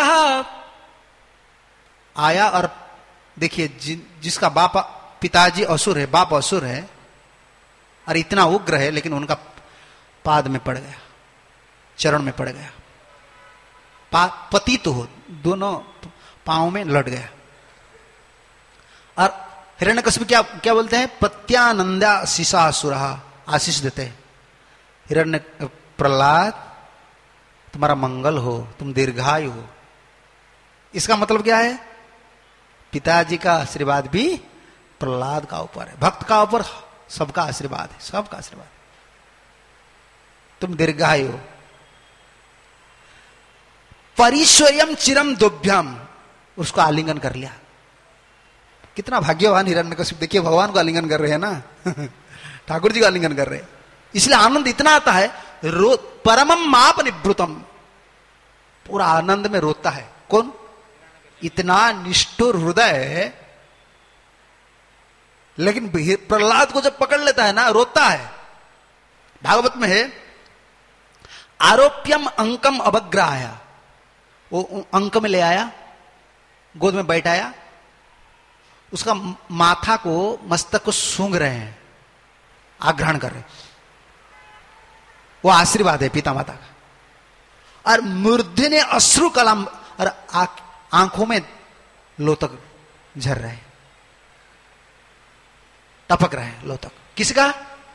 आया, और देखिए जि, जिसका बाप पिताजी असुर है, बाप असुर है और इतना उग्र है, लेकिन उनका पाद में पड़ गया, चरण में पड़ गया, पतित तो हो, दोनों पांव में लट गया। और हिरण्यकश्यप क्या क्या बोलते हैं, प्रत्यानंदा शिशासुरा, आशीष देते हैं, हिरण्य प्रहलाद तुम्हारा मंगल हो, तुम दीर्घायु हो। इसका मतलब क्या है, पिताजी का आशीर्वाद भी प्रहलाद का ऊपर है, भक्त का ऊपर सबका आशीर्वाद है, सबका आशीर्वाद, तुम दीर्घायु हो। परिश्वर्यम चिरम दोभ्यम, उसको आलिंगन कर लिया। कितना भाग्यवान हिरण्यकश्यप, देखिए भगवान को आलिंगन कर रहे हैं ना ठाकुर जी को आलिंगन कर रहे हैं, इसलिए आनंद इतना आता है, रो परमम माप निवृतम, पूरा आनंद में रोता है। कौन? इतना निष्ठुर हृदय, लेकिन प्रहलाद को जब पकड़ लेता है ना, रोता है। भागवत में है, आरोप्यम अंकम अवग्राह्य, वो अंक में ले आया, गोद में बैठाया, उसका माथा को, मस्तक को सूंघ रहे हैं, आग्रहण कर रहे हैं, वो आशीर्वाद है पिता माता का। और मूर्धन्य ने अश्रु कलम, और आंखों में लोतक झर रहे, टपक रहे हैं लोतक। किसका?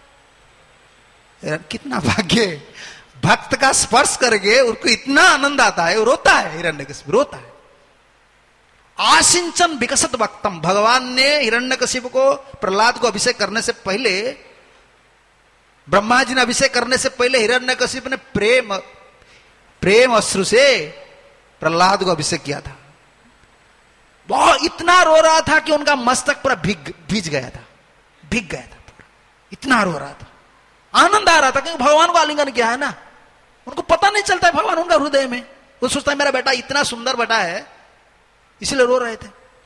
कितना भाग्य, भक्त का स्पर्श करके उनको इतना आनंद आता है, वो रोता है, हिरण्यकशिप रोता है। आसिंचन विकसत वक्तम, भगवान ने हिरण्यकशिप को, प्रहलाद को अभिषेक करने से पहले, ब्रह्मा जी ने अभिषेक करने से पहले हिरण्यकशिप ने प्रेम प्रेम अश्रु से प्रहलाद को अभिषेक किया था। बहुत इतना रो रहा था कि उनका मस्तक पूरा भीग भीज गया था, भीग गया था पूरा, इतना रो रहा था, आनंद आ रहा था, क्योंकि भगवान को आलिंगन किया है ना। उनको पता नहीं चलता है भगवान उनका हृदय में, वो सोचता है मेरा बेटा इतना सुंदर बेटा है, इसलिए रो रहे थे।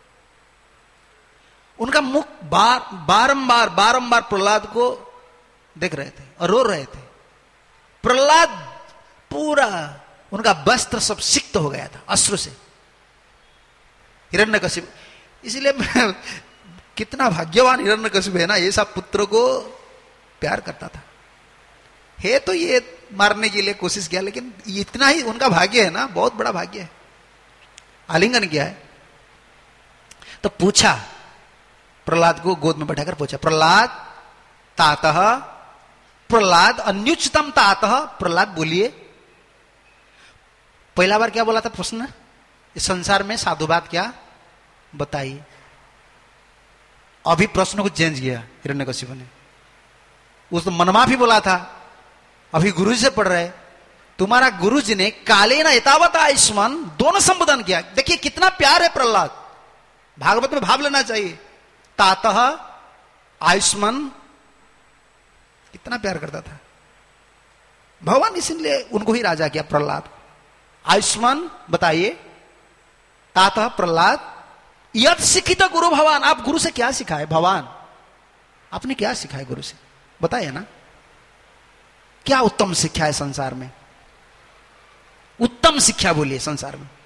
उनका मुख बार बारंबार बारंबार प्रहलाद को देख रहे थे और रो रहे थे। प्रहलाद पूरा, उनका वस्त्र सब सिक्त हो गया था अश्रु से, हिरण्यकशिप। इसलिए कितना भाग्यवान हिरण्यकशिप है ना, ये सब पुत्र को प्यार करता था। है तो ये मारने के लिए कोशिश किया, लेकिन इतना ही उनका भाग्य है ना, बहुत बड़ा भाग्य है। आलिंगन किया है। तो पूछा, प्रहलाद को गोद में बैठाकर पूछा, प्रहलाद तातः, प्रहलाद अन्युच्चतम तातः, प्रहलाद बोलिए। पहला बार क्या बोला था प्रश्न, इस संसार में साधुवाद क्या बताइए। अभी प्रश्न को चेंज किया हिरण्यकशिप ने। उस तो मनमाफी बोला था, अभी गुरु जी से पढ़ रहे, तुम्हारा गुरु जी ने काले न एतावत आयुष्मान दोनों संबोधन किया। देखिए कितना प्यार है प्रहलाद, भागवत में भाव लेना चाहिए। तातः आयुष्मान, कितना प्यार करता था भगवान, इसलिए उनको ही राजा किया प्रहलाद। आयुष्मान बताइए। तातः प्रहलाद यद शिक्षित गुरु भगवान, आप गुरु से क्या सीखा है भगवान, आपने क्या सीखा है गुरु से बताइए ना, क्या उत्तम शिक्षा है संसार में, उत्तम शिक्षा बोलिए संसार में।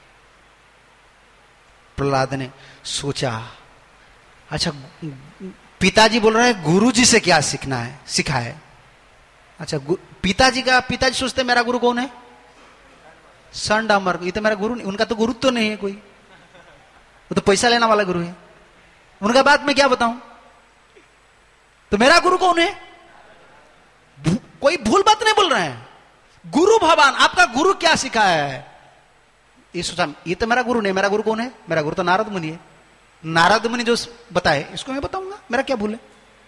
प्रहलाद ने सोचा, अच्छा पिताजी बोल रहे हैं गुरु जी से क्या सीखना है, सीखा है। अच्छा पिताजी का, पिताजी सोचते मेरा गुरु कौन है, सन डामर, ये तो मेरा गुरु नहीं, उनका तो गुरु तो नहीं है कोई, वो तो पैसा लेने वाला गुरु है, उनका बात मैं क्या बताऊं, तो मेरा गुरु कौन है। कोई भूल बात नहीं बोल रहे हैं, गुरु भगवान, आपका गुरु क्या सिखाया है। ये सोचा, ये तो मेरा गुरु नहीं, मेरा गुरु कौन है, मेरा गुरु तो नारद मुनि है। नारद मुनि जो बताए इसको मैं बताऊंगा, मेरा क्या भूल है।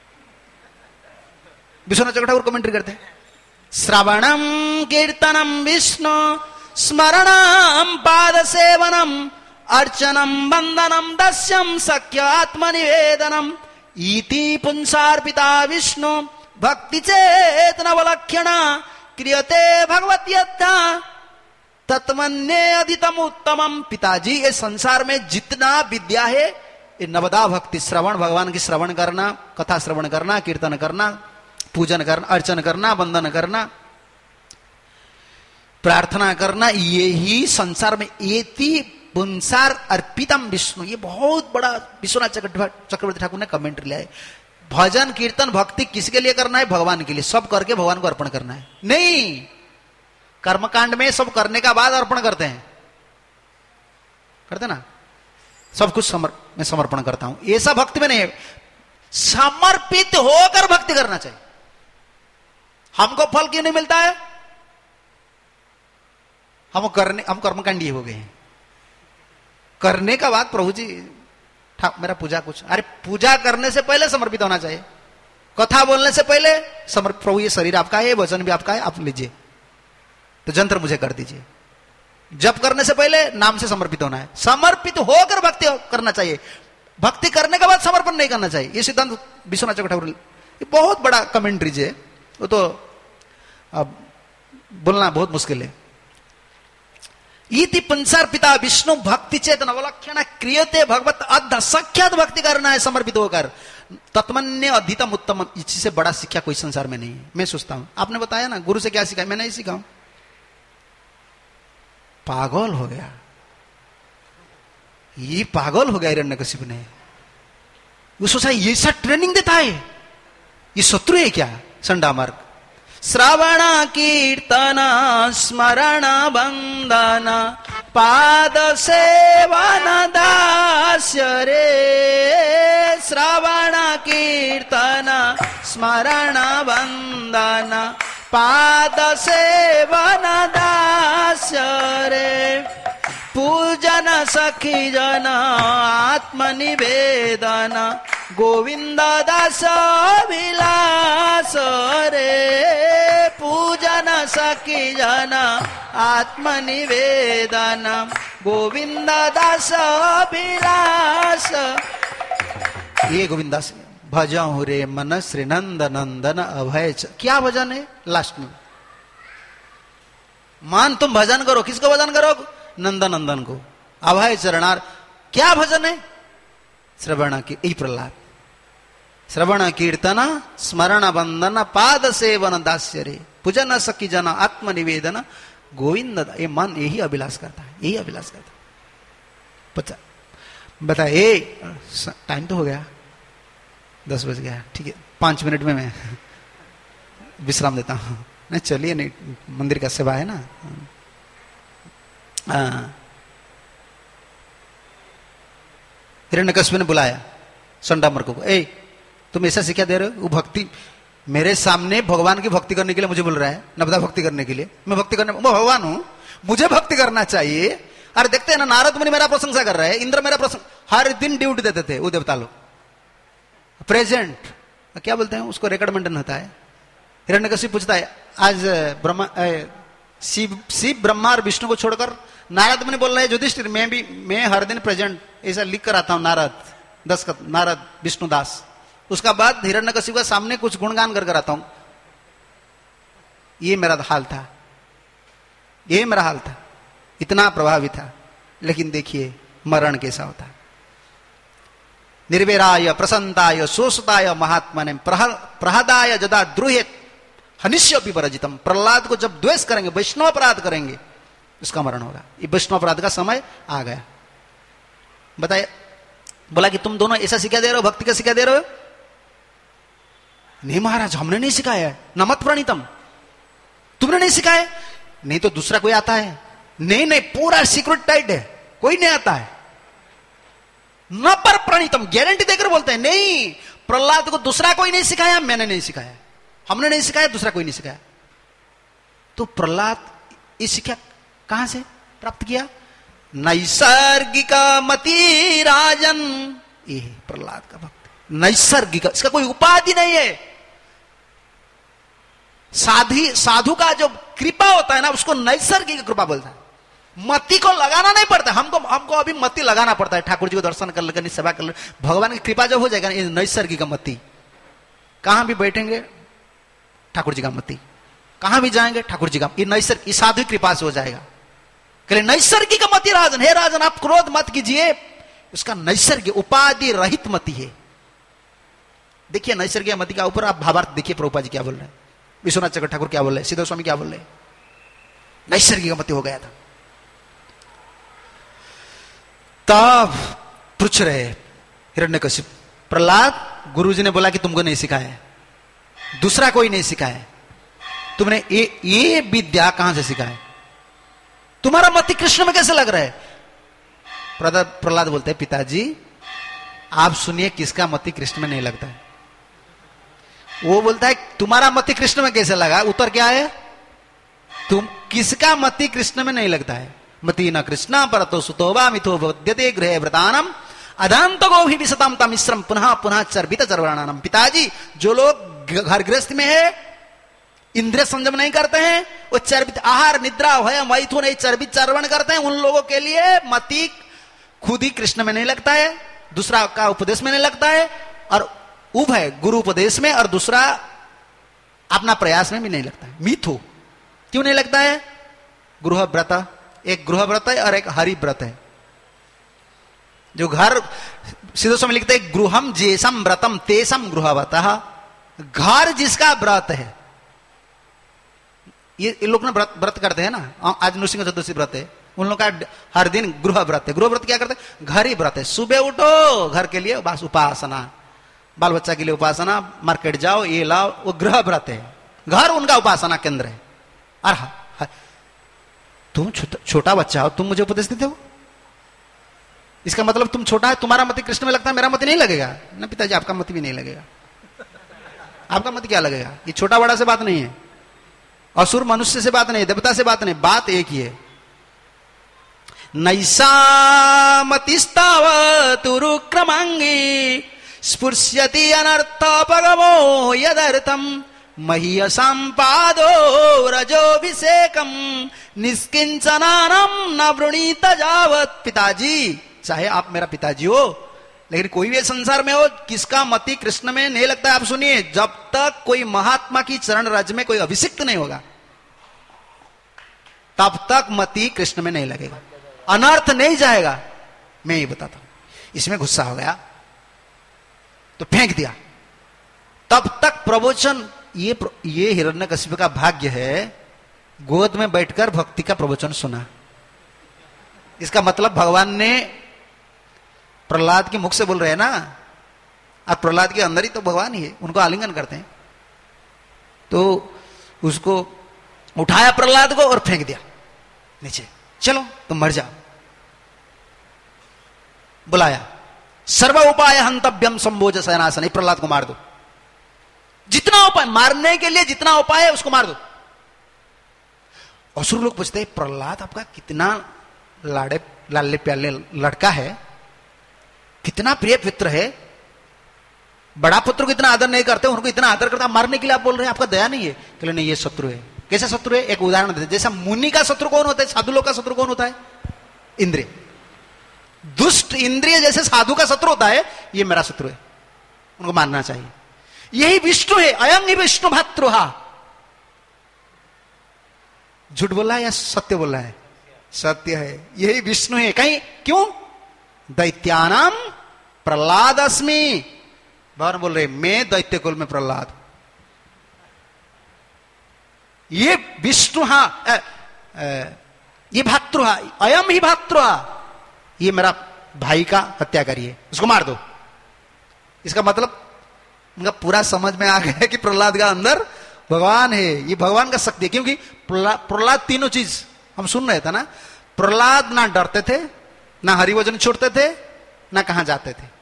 विश्वनाथ चक्रवर्ती ठाकुर कमेंट्री करते हैं, श्रवणम कीर्तनम विष्णु स्मरणम पाद सेवनम अर्चनम वंदनम दस्यम सख्य आत्मनिवेदनम इति पुंसार्पिता विष्णु भक्ति चेतनवलक्षण क्रियते भगवत्यथा तत्मन्ये अधितम उत्तमम। पिताजी, ये संसार में जितना विद्या है ये नवदा भक्ति, श्रवण, भगवान की श्रवण करना, कथा श्रवण करना, कीर्तन करना, पूजन करना, अर्चन करना, वंदन करना, प्रार्थना करना, ये ही संसार में एति पुंसार अर्पितम विष्णु। ये बहुत बड़ा विश्वनाथ चक्रवर्ती ठाकुर ने कमेंट्री लिया है। भजन कीर्तन भक्ति किसके लिए करना है? भगवान के लिए। सब करके भगवान को अर्पण करना है। नहीं, कर्मकांड में सब करने का बाद अर्पण करते हैं, करते ना, सब कुछ समर, मैं समर्पण करता हूं, ऐसा भक्ति में नहीं है। समर्पित होकर भक्ति करना चाहिए। हमको फल क्यों नहीं मिलता है? हम करने हम कर्मकांडी हो गए हैं। करने का बाद प्रभु जी मेरा पूजा कुछ, अरे पूजा करने से पहले समर्पित होना चाहिए। कथा बोलने से पहले समर्पित, प्रभु ये शरीर आपका है, ये वचन भी आपका है, आप लीजिए, तो जंत्र मुझे कर दीजिए। जप करने से पहले नाम से समर्पित होना है। समर्पित होकर भक्ति करना चाहिए। भक्ति करने के बाद समर्पण नहीं करना चाहिए। ये सिद्धांत विश्वनाथ चक्रवर्ती ठाकुर, ये बहुत बड़ा कमेंट्रीज है, वो तो अब बोलना बहुत मुश्किल है। इति पुंसार पिता विष्णु भक्ति चेतन अवलक्षण क्रियते भगवत अद्ध सख्यात भक्ति करना है समर्पित होकर। तत्मन्य अधितम उत्तम, इससे बड़ा शिक्षा कोई संसार में नहीं है। मैं सोचता हूं, आपने बताया ना गुरु से क्या सीखा, मैं नहीं सीखा हूं। पागल हो गया, ये पागल हो गया हिरण्यकशिपु ने। वो सोचा ये सब ट्रेनिंग देता है, ये शत्रु है क्या? संडा मार्ग। श्रवण कीर्तन स्मरण वंदन पाद सेवन दास्य रे। श्रवण कीर्तन स्मरण वंदन पाद सेवन दास्य रे। पूजन सखी जन आत्मनिवेदन गोविंद दास विलास रे। पूजन सखी जन आत्मनिवेदन गोविंद दास विलास। ये गोविंद दास भजहु रे मन श्री नंद नंदन अभय। क्या भजन है? लास्ट में मान तुम भजन करो, किसको भजन करो? नंदन नंदन को, अभय चरणार। क्या भजन है? श्रवण की, यही प्रहलाद। श्रवण कीर्तन स्मरण वंदन पाद सेवन दास्य रे। पूजन सखी जन आत्मनिवेदन गोविंद। ये मन यही अभिलाष करता है, यही अभिलाष करता है। बता बता ए टाइम तो हो गया, दस बज गया। ठीक है, पांच मिनट में मैं विश्राम देता हूं। नहीं चलिए, नहीं मंदिर का सेवा है ना। हिरण्यकशिपु ने बुलाया संडामर्क को, ए तुम ऐसा शिक्षा दे रहे हो? वो भक्ति मेरे सामने भगवान की भक्ति करने के लिए मुझे बोल रहा है, नवदा भक्ति करने के लिए। मैं भक्ति करने, मैं भगवान हूं, मुझे भक्ति करना चाहिए। अरे देखते हैं ना, नारद मुनि मेरा प्रशंसा कर रहे हैं, इंद्र मेरा प्रशंसा, हर दिन ड्यूटी देते थे वो देवता लोग। प्रेजेंट क्या बोलते हैं उसको, रिकॉर्ड मेंटेन होता है। हिरण्यकशिपु पूछता है, आज ब्रह्मा शिव शिव ब्रह्मा और विष्णु को छोड़कर नारद मुनि बोल रहे हैं, युधिष्ठिर मैं भी, मैं हर दिन प्रेजेंट ऐसा लिख कर आता हूं। नारद दस नारद विष्णुदास। उसका बाद हिरण्यकशिपु का सामने कुछ गुणगान कर कर आता हूं। ये मेरा हाल था, ये मेरा हाल था, इतना प्रभावी था। लेकिन देखिए मरण कैसा होता है। निर्वेराय प्रसन्ताय शोषताय महात्मने प्रहदाय जदा द्रुहेत हनिष्यपि परजितम। प्रहलाद को जब द्वेष करेंगे, वैष्णव अपराध करेंगे, उसका मरण होगा। ये वैष्णव अपराध का समय आ गया। बताइए, बोला कि तुम दोनों ऐसा सिखा दे रहे हो, भक्ति का सिखा दे रहे हो? नहीं महाराज, हमने नहीं सिखाया है। नमत प्रणीतम, तुमने नहीं सिखाया? नहीं तो दूसरा कोई आता है? नहीं नहीं, पूरा सीक्रेट टाइट है, कोई नहीं आता है। न पर प्रणीतम, गारंटी देकर बोलते हैं, नहीं प्रहलाद को दूसरा कोई नहीं सिखाया, मैंने नहीं सिखाया, हमने नहीं सिखाया, दूसरा कोई नहीं सिखाया। तो प्रहलाद ये शिक्षा कहां से प्राप्त किया? नैसर्गिक मति राजन, ये है प्रहलाद का भक्त। नैसर्गिक, इसका कोई उपाधि नहीं है। साधी साधु का जो कृपा होता है ना, उसको नैसर्गिक कृपा बोलता है। मति को लगाना नहीं पड़ता, हमको हमको अभी मति लगाना पड़ता है। ठाकुर जी को दर्शन कर लेकर, सेवा कर ले, भगवान की कृपा जब हो जाएगा ना, ये नैसर्गिक मति। कहां भी बैठेंगे ठाकुर जी का मति, कहां भी जाएंगे ठाकुर जी का, ये नैसर्गिक साधु कृपा से हो जाएगा। कहले नैसर्गिक मति राजन, हे राजन आप क्रोध मत कीजिए, उसका नैसर्गिक उपाधि रहित मति है। देखिए नैसर्गिक मति का ऊपर आप भावार्थ देखिए, प्रभुपाद जी क्या बोल रहे हैं, विश्वनाथ चक्र ठाकुर क्या बोल रहे हैं, सीधे स्वामी क्या बोल रहे हैं, नैसर्गिक मति हो गया था। तब पूछ रहे हिरण्यकशिप, प्रहलाद गुरुजी ने बोला कि तुमको नहीं सिखाया, दूसरा कोई नहीं सिखाया, तुमने ये ये विद्या कहां से सिखाया, तुम्हारा मति कृष्ण में कैसे लग रहा है। प्रहलाद बोलते हैं पिताजी आप सुनिए किसका मति कृष्ण में नहीं लगता है। वो बोलता है तुम्हारा मति कृष्ण में कैसे लगा, उत्तर क्या है, तुम किसका मति कृष्ण में नहीं लगता है। मति न कृष्ण परतो सुतोवा मिथो वद्यते गृहे व्रतानम अदांत गो भी विशताम तमिश्रम पुनः पुनः चर्बित चर्वणानम। पिताजी जो लोग घर गृहस्थ में है, इंद्रिय संयम नहीं करते हैं, वो चर्बित आहार निद्रा भय मैथुन नहीं चर्बित चर्वण करते हैं, उन लोगों के लिए मति खुद ही कृष्ण में नहीं लगता है, दूसरा का उपदेश में नहीं लगता है, और उभय गुरु उपदेश में और दूसरा अपना प्रयास में भी नहीं लगता है। मिथु क्यों नहीं लगता है, गृह व्रत, एक गृह व्रत है और एक हरि व्रत है। जो घर सीधे समय लिखते हैं गृहम जेसम व्रतम तेसम गृहवतः, घर जिसका व्रत है, ये लोग ना व्रत व्रत करते हैं ना, आज नृसिंह चतुर्थी व्रत है, उन लोग का हर दिन गृह व्रत है। गृह व्रत क्या करते हैं, घर ही व्रत है, सुबह उठो घर के लिए बस उपासना, बाल बच्चा के लिए उपासना, मार्केट जाओ ये लाओ, वो गृह व्रत है, घर उनका उपासना केंद्र है। और हा, हा, तुम छोटा छोटा बच्चा हो, तुम मुझे उपदेश देते हो, इसका मतलब तुम छोटा है, तुम्हारा मति कृष्ण में लगता है, मेरा मति नहीं लगेगा ना। पिताजी आपका मति भी नहीं लगेगा, आपका मति क्या लगेगा, ये छोटा बड़ा से बात नहीं है, असुर मनुष्य से बात नहीं, देवता से बात नहीं, बात एक ही है। नैसा मतिस्तावतुरुक्रमांगी स्पुर्ष्यति अनर्थोपगमो यदर्थम महीयसां पादो रजोभिषेकम निष्किंचनानम न वृणीत जावत। पिताजी चाहे आप मेरा पिताजी हो, लेकिन कोई भी संसार में हो किसका मति कृष्ण में नहीं लगता है, आप सुनिए, जब तक कोई महात्मा की चरण रज में कोई अभिषिक्त नहीं होगा तब तक मति कृष्ण में नहीं लगेगा, अनर्थ नहीं जाएगा। मैं ये बताता हूं, इसमें गुस्सा हो गया तो फेंक दिया, तब तक प्रवचन, ये ये हिरण्यकशिप का भाग्य है गोद में बैठकर भक्ति का प्रवचन सुना। इसका मतलब भगवान ने प्रहलाद के मुख से बोल रहे हैं ना, और प्रहलाद के अंदर ही तो भगवान ही है, उनको आलिंगन करते हैं, तो उसको उठाया प्रहलाद को और फेंक दिया नीचे, चलो तुम मर जाओ। बुलाया सर्व उपाय हंतव्यम संभोज सैनासन, प्रहलाद को मार दो, जितना उपाय मारने के लिए जितना उपाय है उसको मार दो। असुर लोग पूछते हैं प्रहलाद आपका कितना लाड़े लाले प्याले लड़का है, कितना प्रिय पुत्र है, बड़ा पुत्र को इतना आदर नहीं करते, उनको इतना आदर करता, मारने के लिए आप बोल रहे हैं, आपका दया नहीं है। कहले नहीं, ये शत्रु है। कैसे शत्रु है, एक उदाहरण देते, जैसा मुनि का शत्रु कौन होता है, साधु लोग का शत्रु कौन होता है, इंद्रिय। दुष्ट इंद्रिय जैसे साधु का शत्रु होता है, ये मेरा शत्रु है, उनको मारना चाहिए। यही विष्णु है, अयं ही विष्णु भातृहा। झूठ बोला है या सत्य बोला है, सत्य है, यही विष्णु है। कहीं क्यों, दैत्यानाम प्रहलाद अस्मि, भगवान बोल रहे मैं दैत्य कुल में प्रहलाद, ये विष्णु, ये भातृहा, अयम ही भातृहा, ये मेरा भाई का हत्या करिए, उसको मार दो। इसका मतलब उनका पूरा समझ में आ गया कि प्रहलाद का अंदर भगवान है, ये भगवान का शक्ति है। क्योंकि प्रहलाद तीनों चीज हम सुन रहे थे ना, प्रहलाद ना डरते थे, ना हरिवचन छोड़ते थे, ना कहां जाते थे।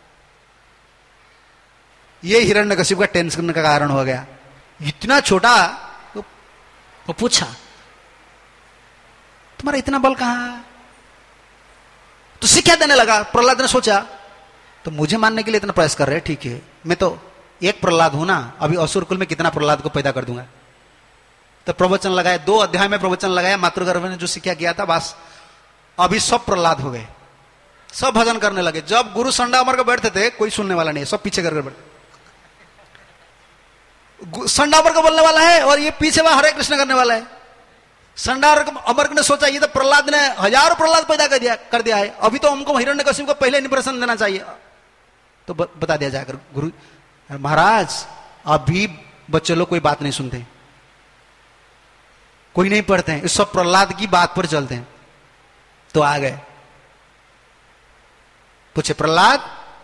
ये हिरण्यकशिप का टेंशन का कारण हो गया। इतना छोटा, वो, वो पूछा तुम्हारा इतना बल कहां है, तो शिक्षा देने लगा। प्रहलाद ने सोचा तो मुझे मानने के लिए इतना प्रयास कर रहे हैं, ठीक है, मैं तो एक प्रहलाद हूं ना, अभी असुर कुल में कितना प्रहलाद को पैदा कर दूंगा। तो प्रवचन लगाया, दो अध्याय में प्रवचन लगाया, मातृगर्भ ने जो शिक्षा किया था बस अभी सब प्रहलाद हो गए, सब भजन करने लगे। जब गुरु संडा अमर के बैठते थे कोई सुनने वाला नहीं, सब पीछे करके बैठे। संडा अमर को बोलने वाला है और ये पीछे वहां हरे कृष्ण करने वाला है। संडा अमर ने सोचा ये तो प्रहलाद ने हजारों प्रहलाद पैदा कर दिया कर दिया है, अभी तो हमको हिरण्यकशिपु को पहले इंप्रेशन देना चाहिए। तो बता दिया जाकर गुरु महाराज अभी बच्चे लोग कोई बात नहीं सुनते, कोई नहीं पढ़ते हैं, इस सब प्रहलाद की बात पर चलते हैं। तो आ गए, पूछे प्रहलाद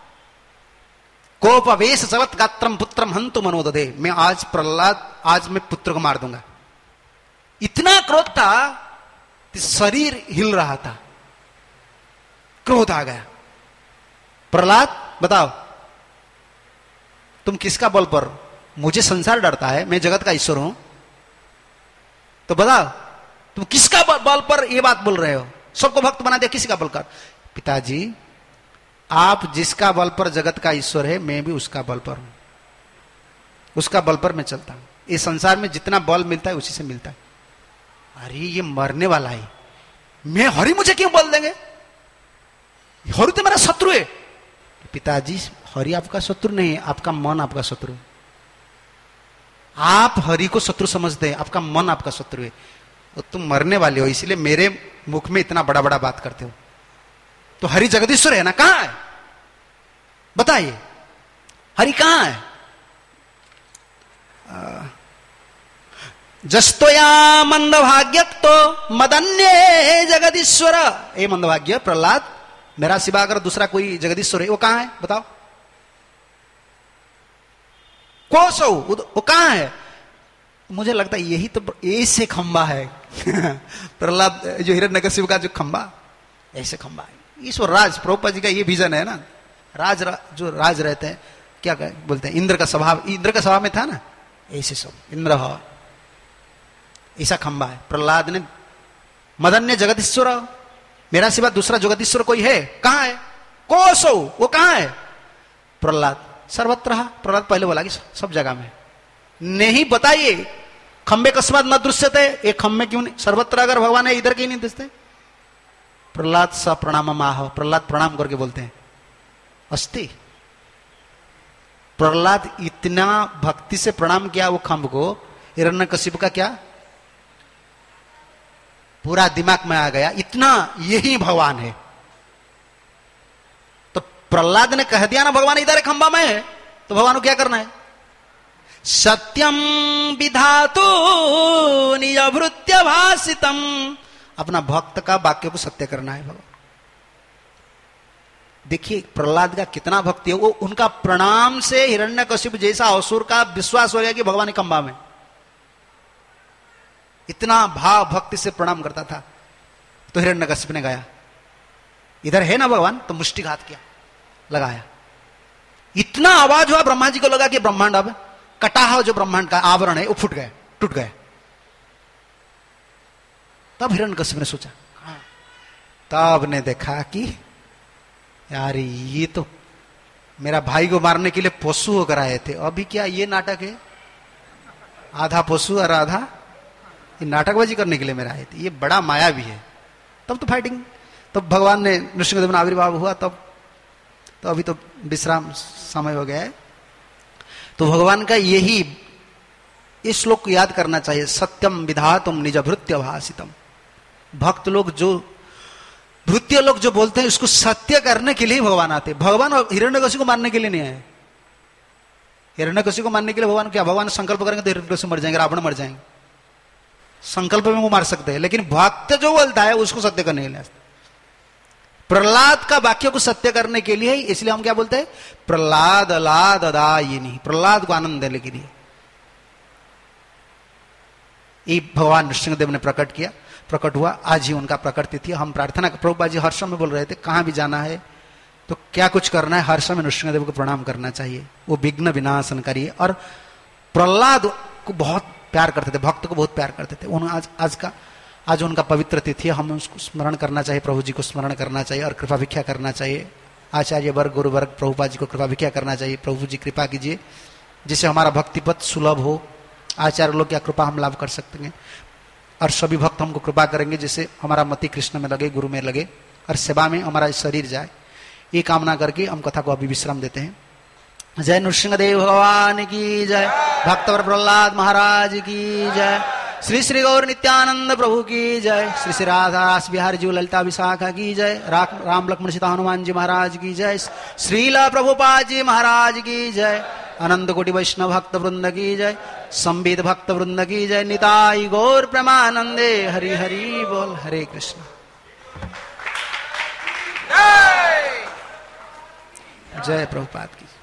कोपवेश सवत गात्रम पुत्रम हंतु मनोदधे, मैं आज प्रहलाद आज मैं पुत्र को मार दूंगा। इतना क्रोध था कि शरीर हिल रहा था, क्रोध आ गया। प्रहलाद बताओ तुम किसका बल पर, मुझे संसार डरता है, मैं जगत का ईश्वर हूं, तो बताओ तुम किसका बल पर यह बात बोल रहे हो, सबको भक्त बना दिया, किसी का बल कर। पिताजी आप जिसका बल पर जगत का ईश्वर है, मैं भी उसका बल पर हूं, उसका बल पर मैं चलता हूं। इस संसार में जितना बल मिलता है उसी से मिलता है। अरे ये मरने वाला है, मैं हरि मुझे क्यों बल देंगे, हरि तो मेरा शत्रु है। पिताजी हरि आपका शत्रु नहीं है, आपका मन आपका शत्रु है। आप हरि को शत्रु समझते हैं, आपका मन आपका शत्रु है। तो तुम मरने वाले हो, इसलिए मेरे मुख में इतना बड़ा बड़ा बात करते हो। तो हरि जगदीश्वर है ना, कहां है बताइए, हरि कहां है। जस्तोया मंदभाग्य तो मदन्य जगदीश्वर, ए मंदभाग्य प्रहलाद मेरा सिवा अगर दूसरा कोई जगदीश्वर है वो कहां है बताओ। कोसो वो कहां है। मुझे लगता है यही तो ऐसे खंबा है प्रहलाद जो हिरण्यकशिपु का जो खंबा, ऐसे खंबा है। ईश्वर राज प्रभुपाद जी का ये विजन है ना, राज रा, जो राज रहते हैं क्या कह, बोलते हैं इंद्र का स्वभाव, इंद्र का स्वभाव में था ना, ऐसे सब इंद्र भाव, ऐसा खंबा है। प्रहलाद ने मदन्य जगदीश्वर, मेरा सिवा दूसरा जगदीश्वर कोई है, कहां है। कोसो वो कहां है। प्रहलाद सर्वत्र, प्रहलाद पहले बोला कि सब जगह में नहीं। बताइए खंबे कस्मात न दृश्य थे, एक खंबे क्यों नहीं, सर्वत्र अगर भगवान है इधर क्यों नहीं दिखते। प्रहलाद स प्रणाम माह, प्रहलाद प्रणाम करके बोलते हैं अस्ति। प्रहलाद इतना भक्ति से प्रणाम किया वो खंब को, हिरण्यकशिपु का क्या पूरा दिमाग में आ गया, इतना यही भगवान है। तो प्रहलाद ने कह दिया ना भगवान इधर खंबा में है, तो भगवान को क्या करना है। सत्यम विधातु निजभृत्य भाषितम, अपना भक्त का वाक्य को सत्य करना है भगवान। देखिए प्रहलाद का कितना भक्ति है, वो उनका प्रणाम से हिरण्यकशिपु जैसा असुर का विश्वास हो गया कि भगवान खंबा में, इतना भाव भक्ति से प्रणाम करता था। तो हिरण्यकशिपु ने गाया इधर है ना भगवान, तो मुष्टिघात किया, लगाया, इतना आवाज हुआ ब्रह्मा जी को लगा कि ब्रह्मांड अब कटा हुआ जो ब्रह्मांड का आवरण है वो फूट गया, टूट गया। तब हिरण्यकशिपु ने सोचा, तब ने देखा कि यार ये तो मेरा भाई को मारने के लिए पशु होकर आए थे, अभी क्या ये नाटक है, आधा पशु और आधा ये नाटकबाजी करने के लिए मेरा आए थे, ये बड़ा माया भी है। तब तो फाइटिंग, तब भगवान ने नृसिंहदेव में आविर्भाव हुआ, तब तो अभी तो विश्राम समय हो गया है। तो भगवान का यही इस श्लोक को याद करना चाहिए, सत्यम विधातुम निज भृत्य भाषितम। भक्त लोग जो भृत्य लोग जो बोलते हैं उसको सत्य करने के लिए भगवान आते। भगवान हिरण्यकशिपु को मारने के लिए नहीं आए। हिरण्यकशिपु को मारने के लिए भगवान क्या, भगवान संकल्प करेंगे तो हिरण्यकशिपु मर जाएंगे, रावण मर जाएंगे, संकल्प में वो मार सकते हैं। लेकिन भक्त जो बोलता है उसको सत्य करने के लिए, प्रहलाद का वाक्य को सत्य करने के लिए, इसलिए हम क्या बोलते हैं, प्रहलाद अलाद अदायिनी, प्रहलाद को आनंद देने के लिए ये भगवान नृसिंहदेव ने प्रकट किया, प्रकट हुआ। आज ही उनका प्रकट तिथि। हम प्रार्थना, प्रभुपाद जी हर समय बोल रहे थे कहां भी जाना है तो क्या कुछ करना है, हर समय नृसिंहदेव को प्रणाम करना चाहिए, वो विघ्न विनाशनकारी है। और प्रहलाद को बहुत प्यार करते थे, भक्त को बहुत प्यार करते थे। उन्होंने आज आज का आज उनका पवित्र तिथि है, हम उसको स्मरण करना चाहिए, प्रभु जी को स्मरण करना चाहिए और कृपा भिक्षा करना चाहिए। आचार्य वर्ग गुरु वर्ग प्रभुपाद जी को कृपा भिक्षा करना चाहिए। प्रभु जी कृपा कीजिए जिससे हमारा भक्ति पथ सुलभ हो। आचार्य लोग क्या कृपा हम लाभ कर सकते हैं और सभी भक्त हमको कृपा करेंगे जिससे हमारा मति कृष्ण में लगे, गुरु में लगे और सेवा में हमारा शरीर जाए। ये कामना करके हम कथा को अभी विश्राम देते हैं। जय नृसिंहदेव भगवान की जय, भक्तवर प्रहलाद महाराज की जय, श्री श्री गौर नित्यानंद प्रभु की जय, श्री श्री राधा रास बिहारी जी ललिता विशाखा की जय, राम लक्ष्मण सीता हनुमान जी महाराज की जय, श्रीला प्रभुपाद जी महाराज की जय, अनंत कोटि वैष्णव भक्त वृंद की जय, संबित भक्त वृंद की जय, निताई गौर प्रेमानंदे हरि हरि बोल। हरे कृष्ण। जय प्रभुपाद की।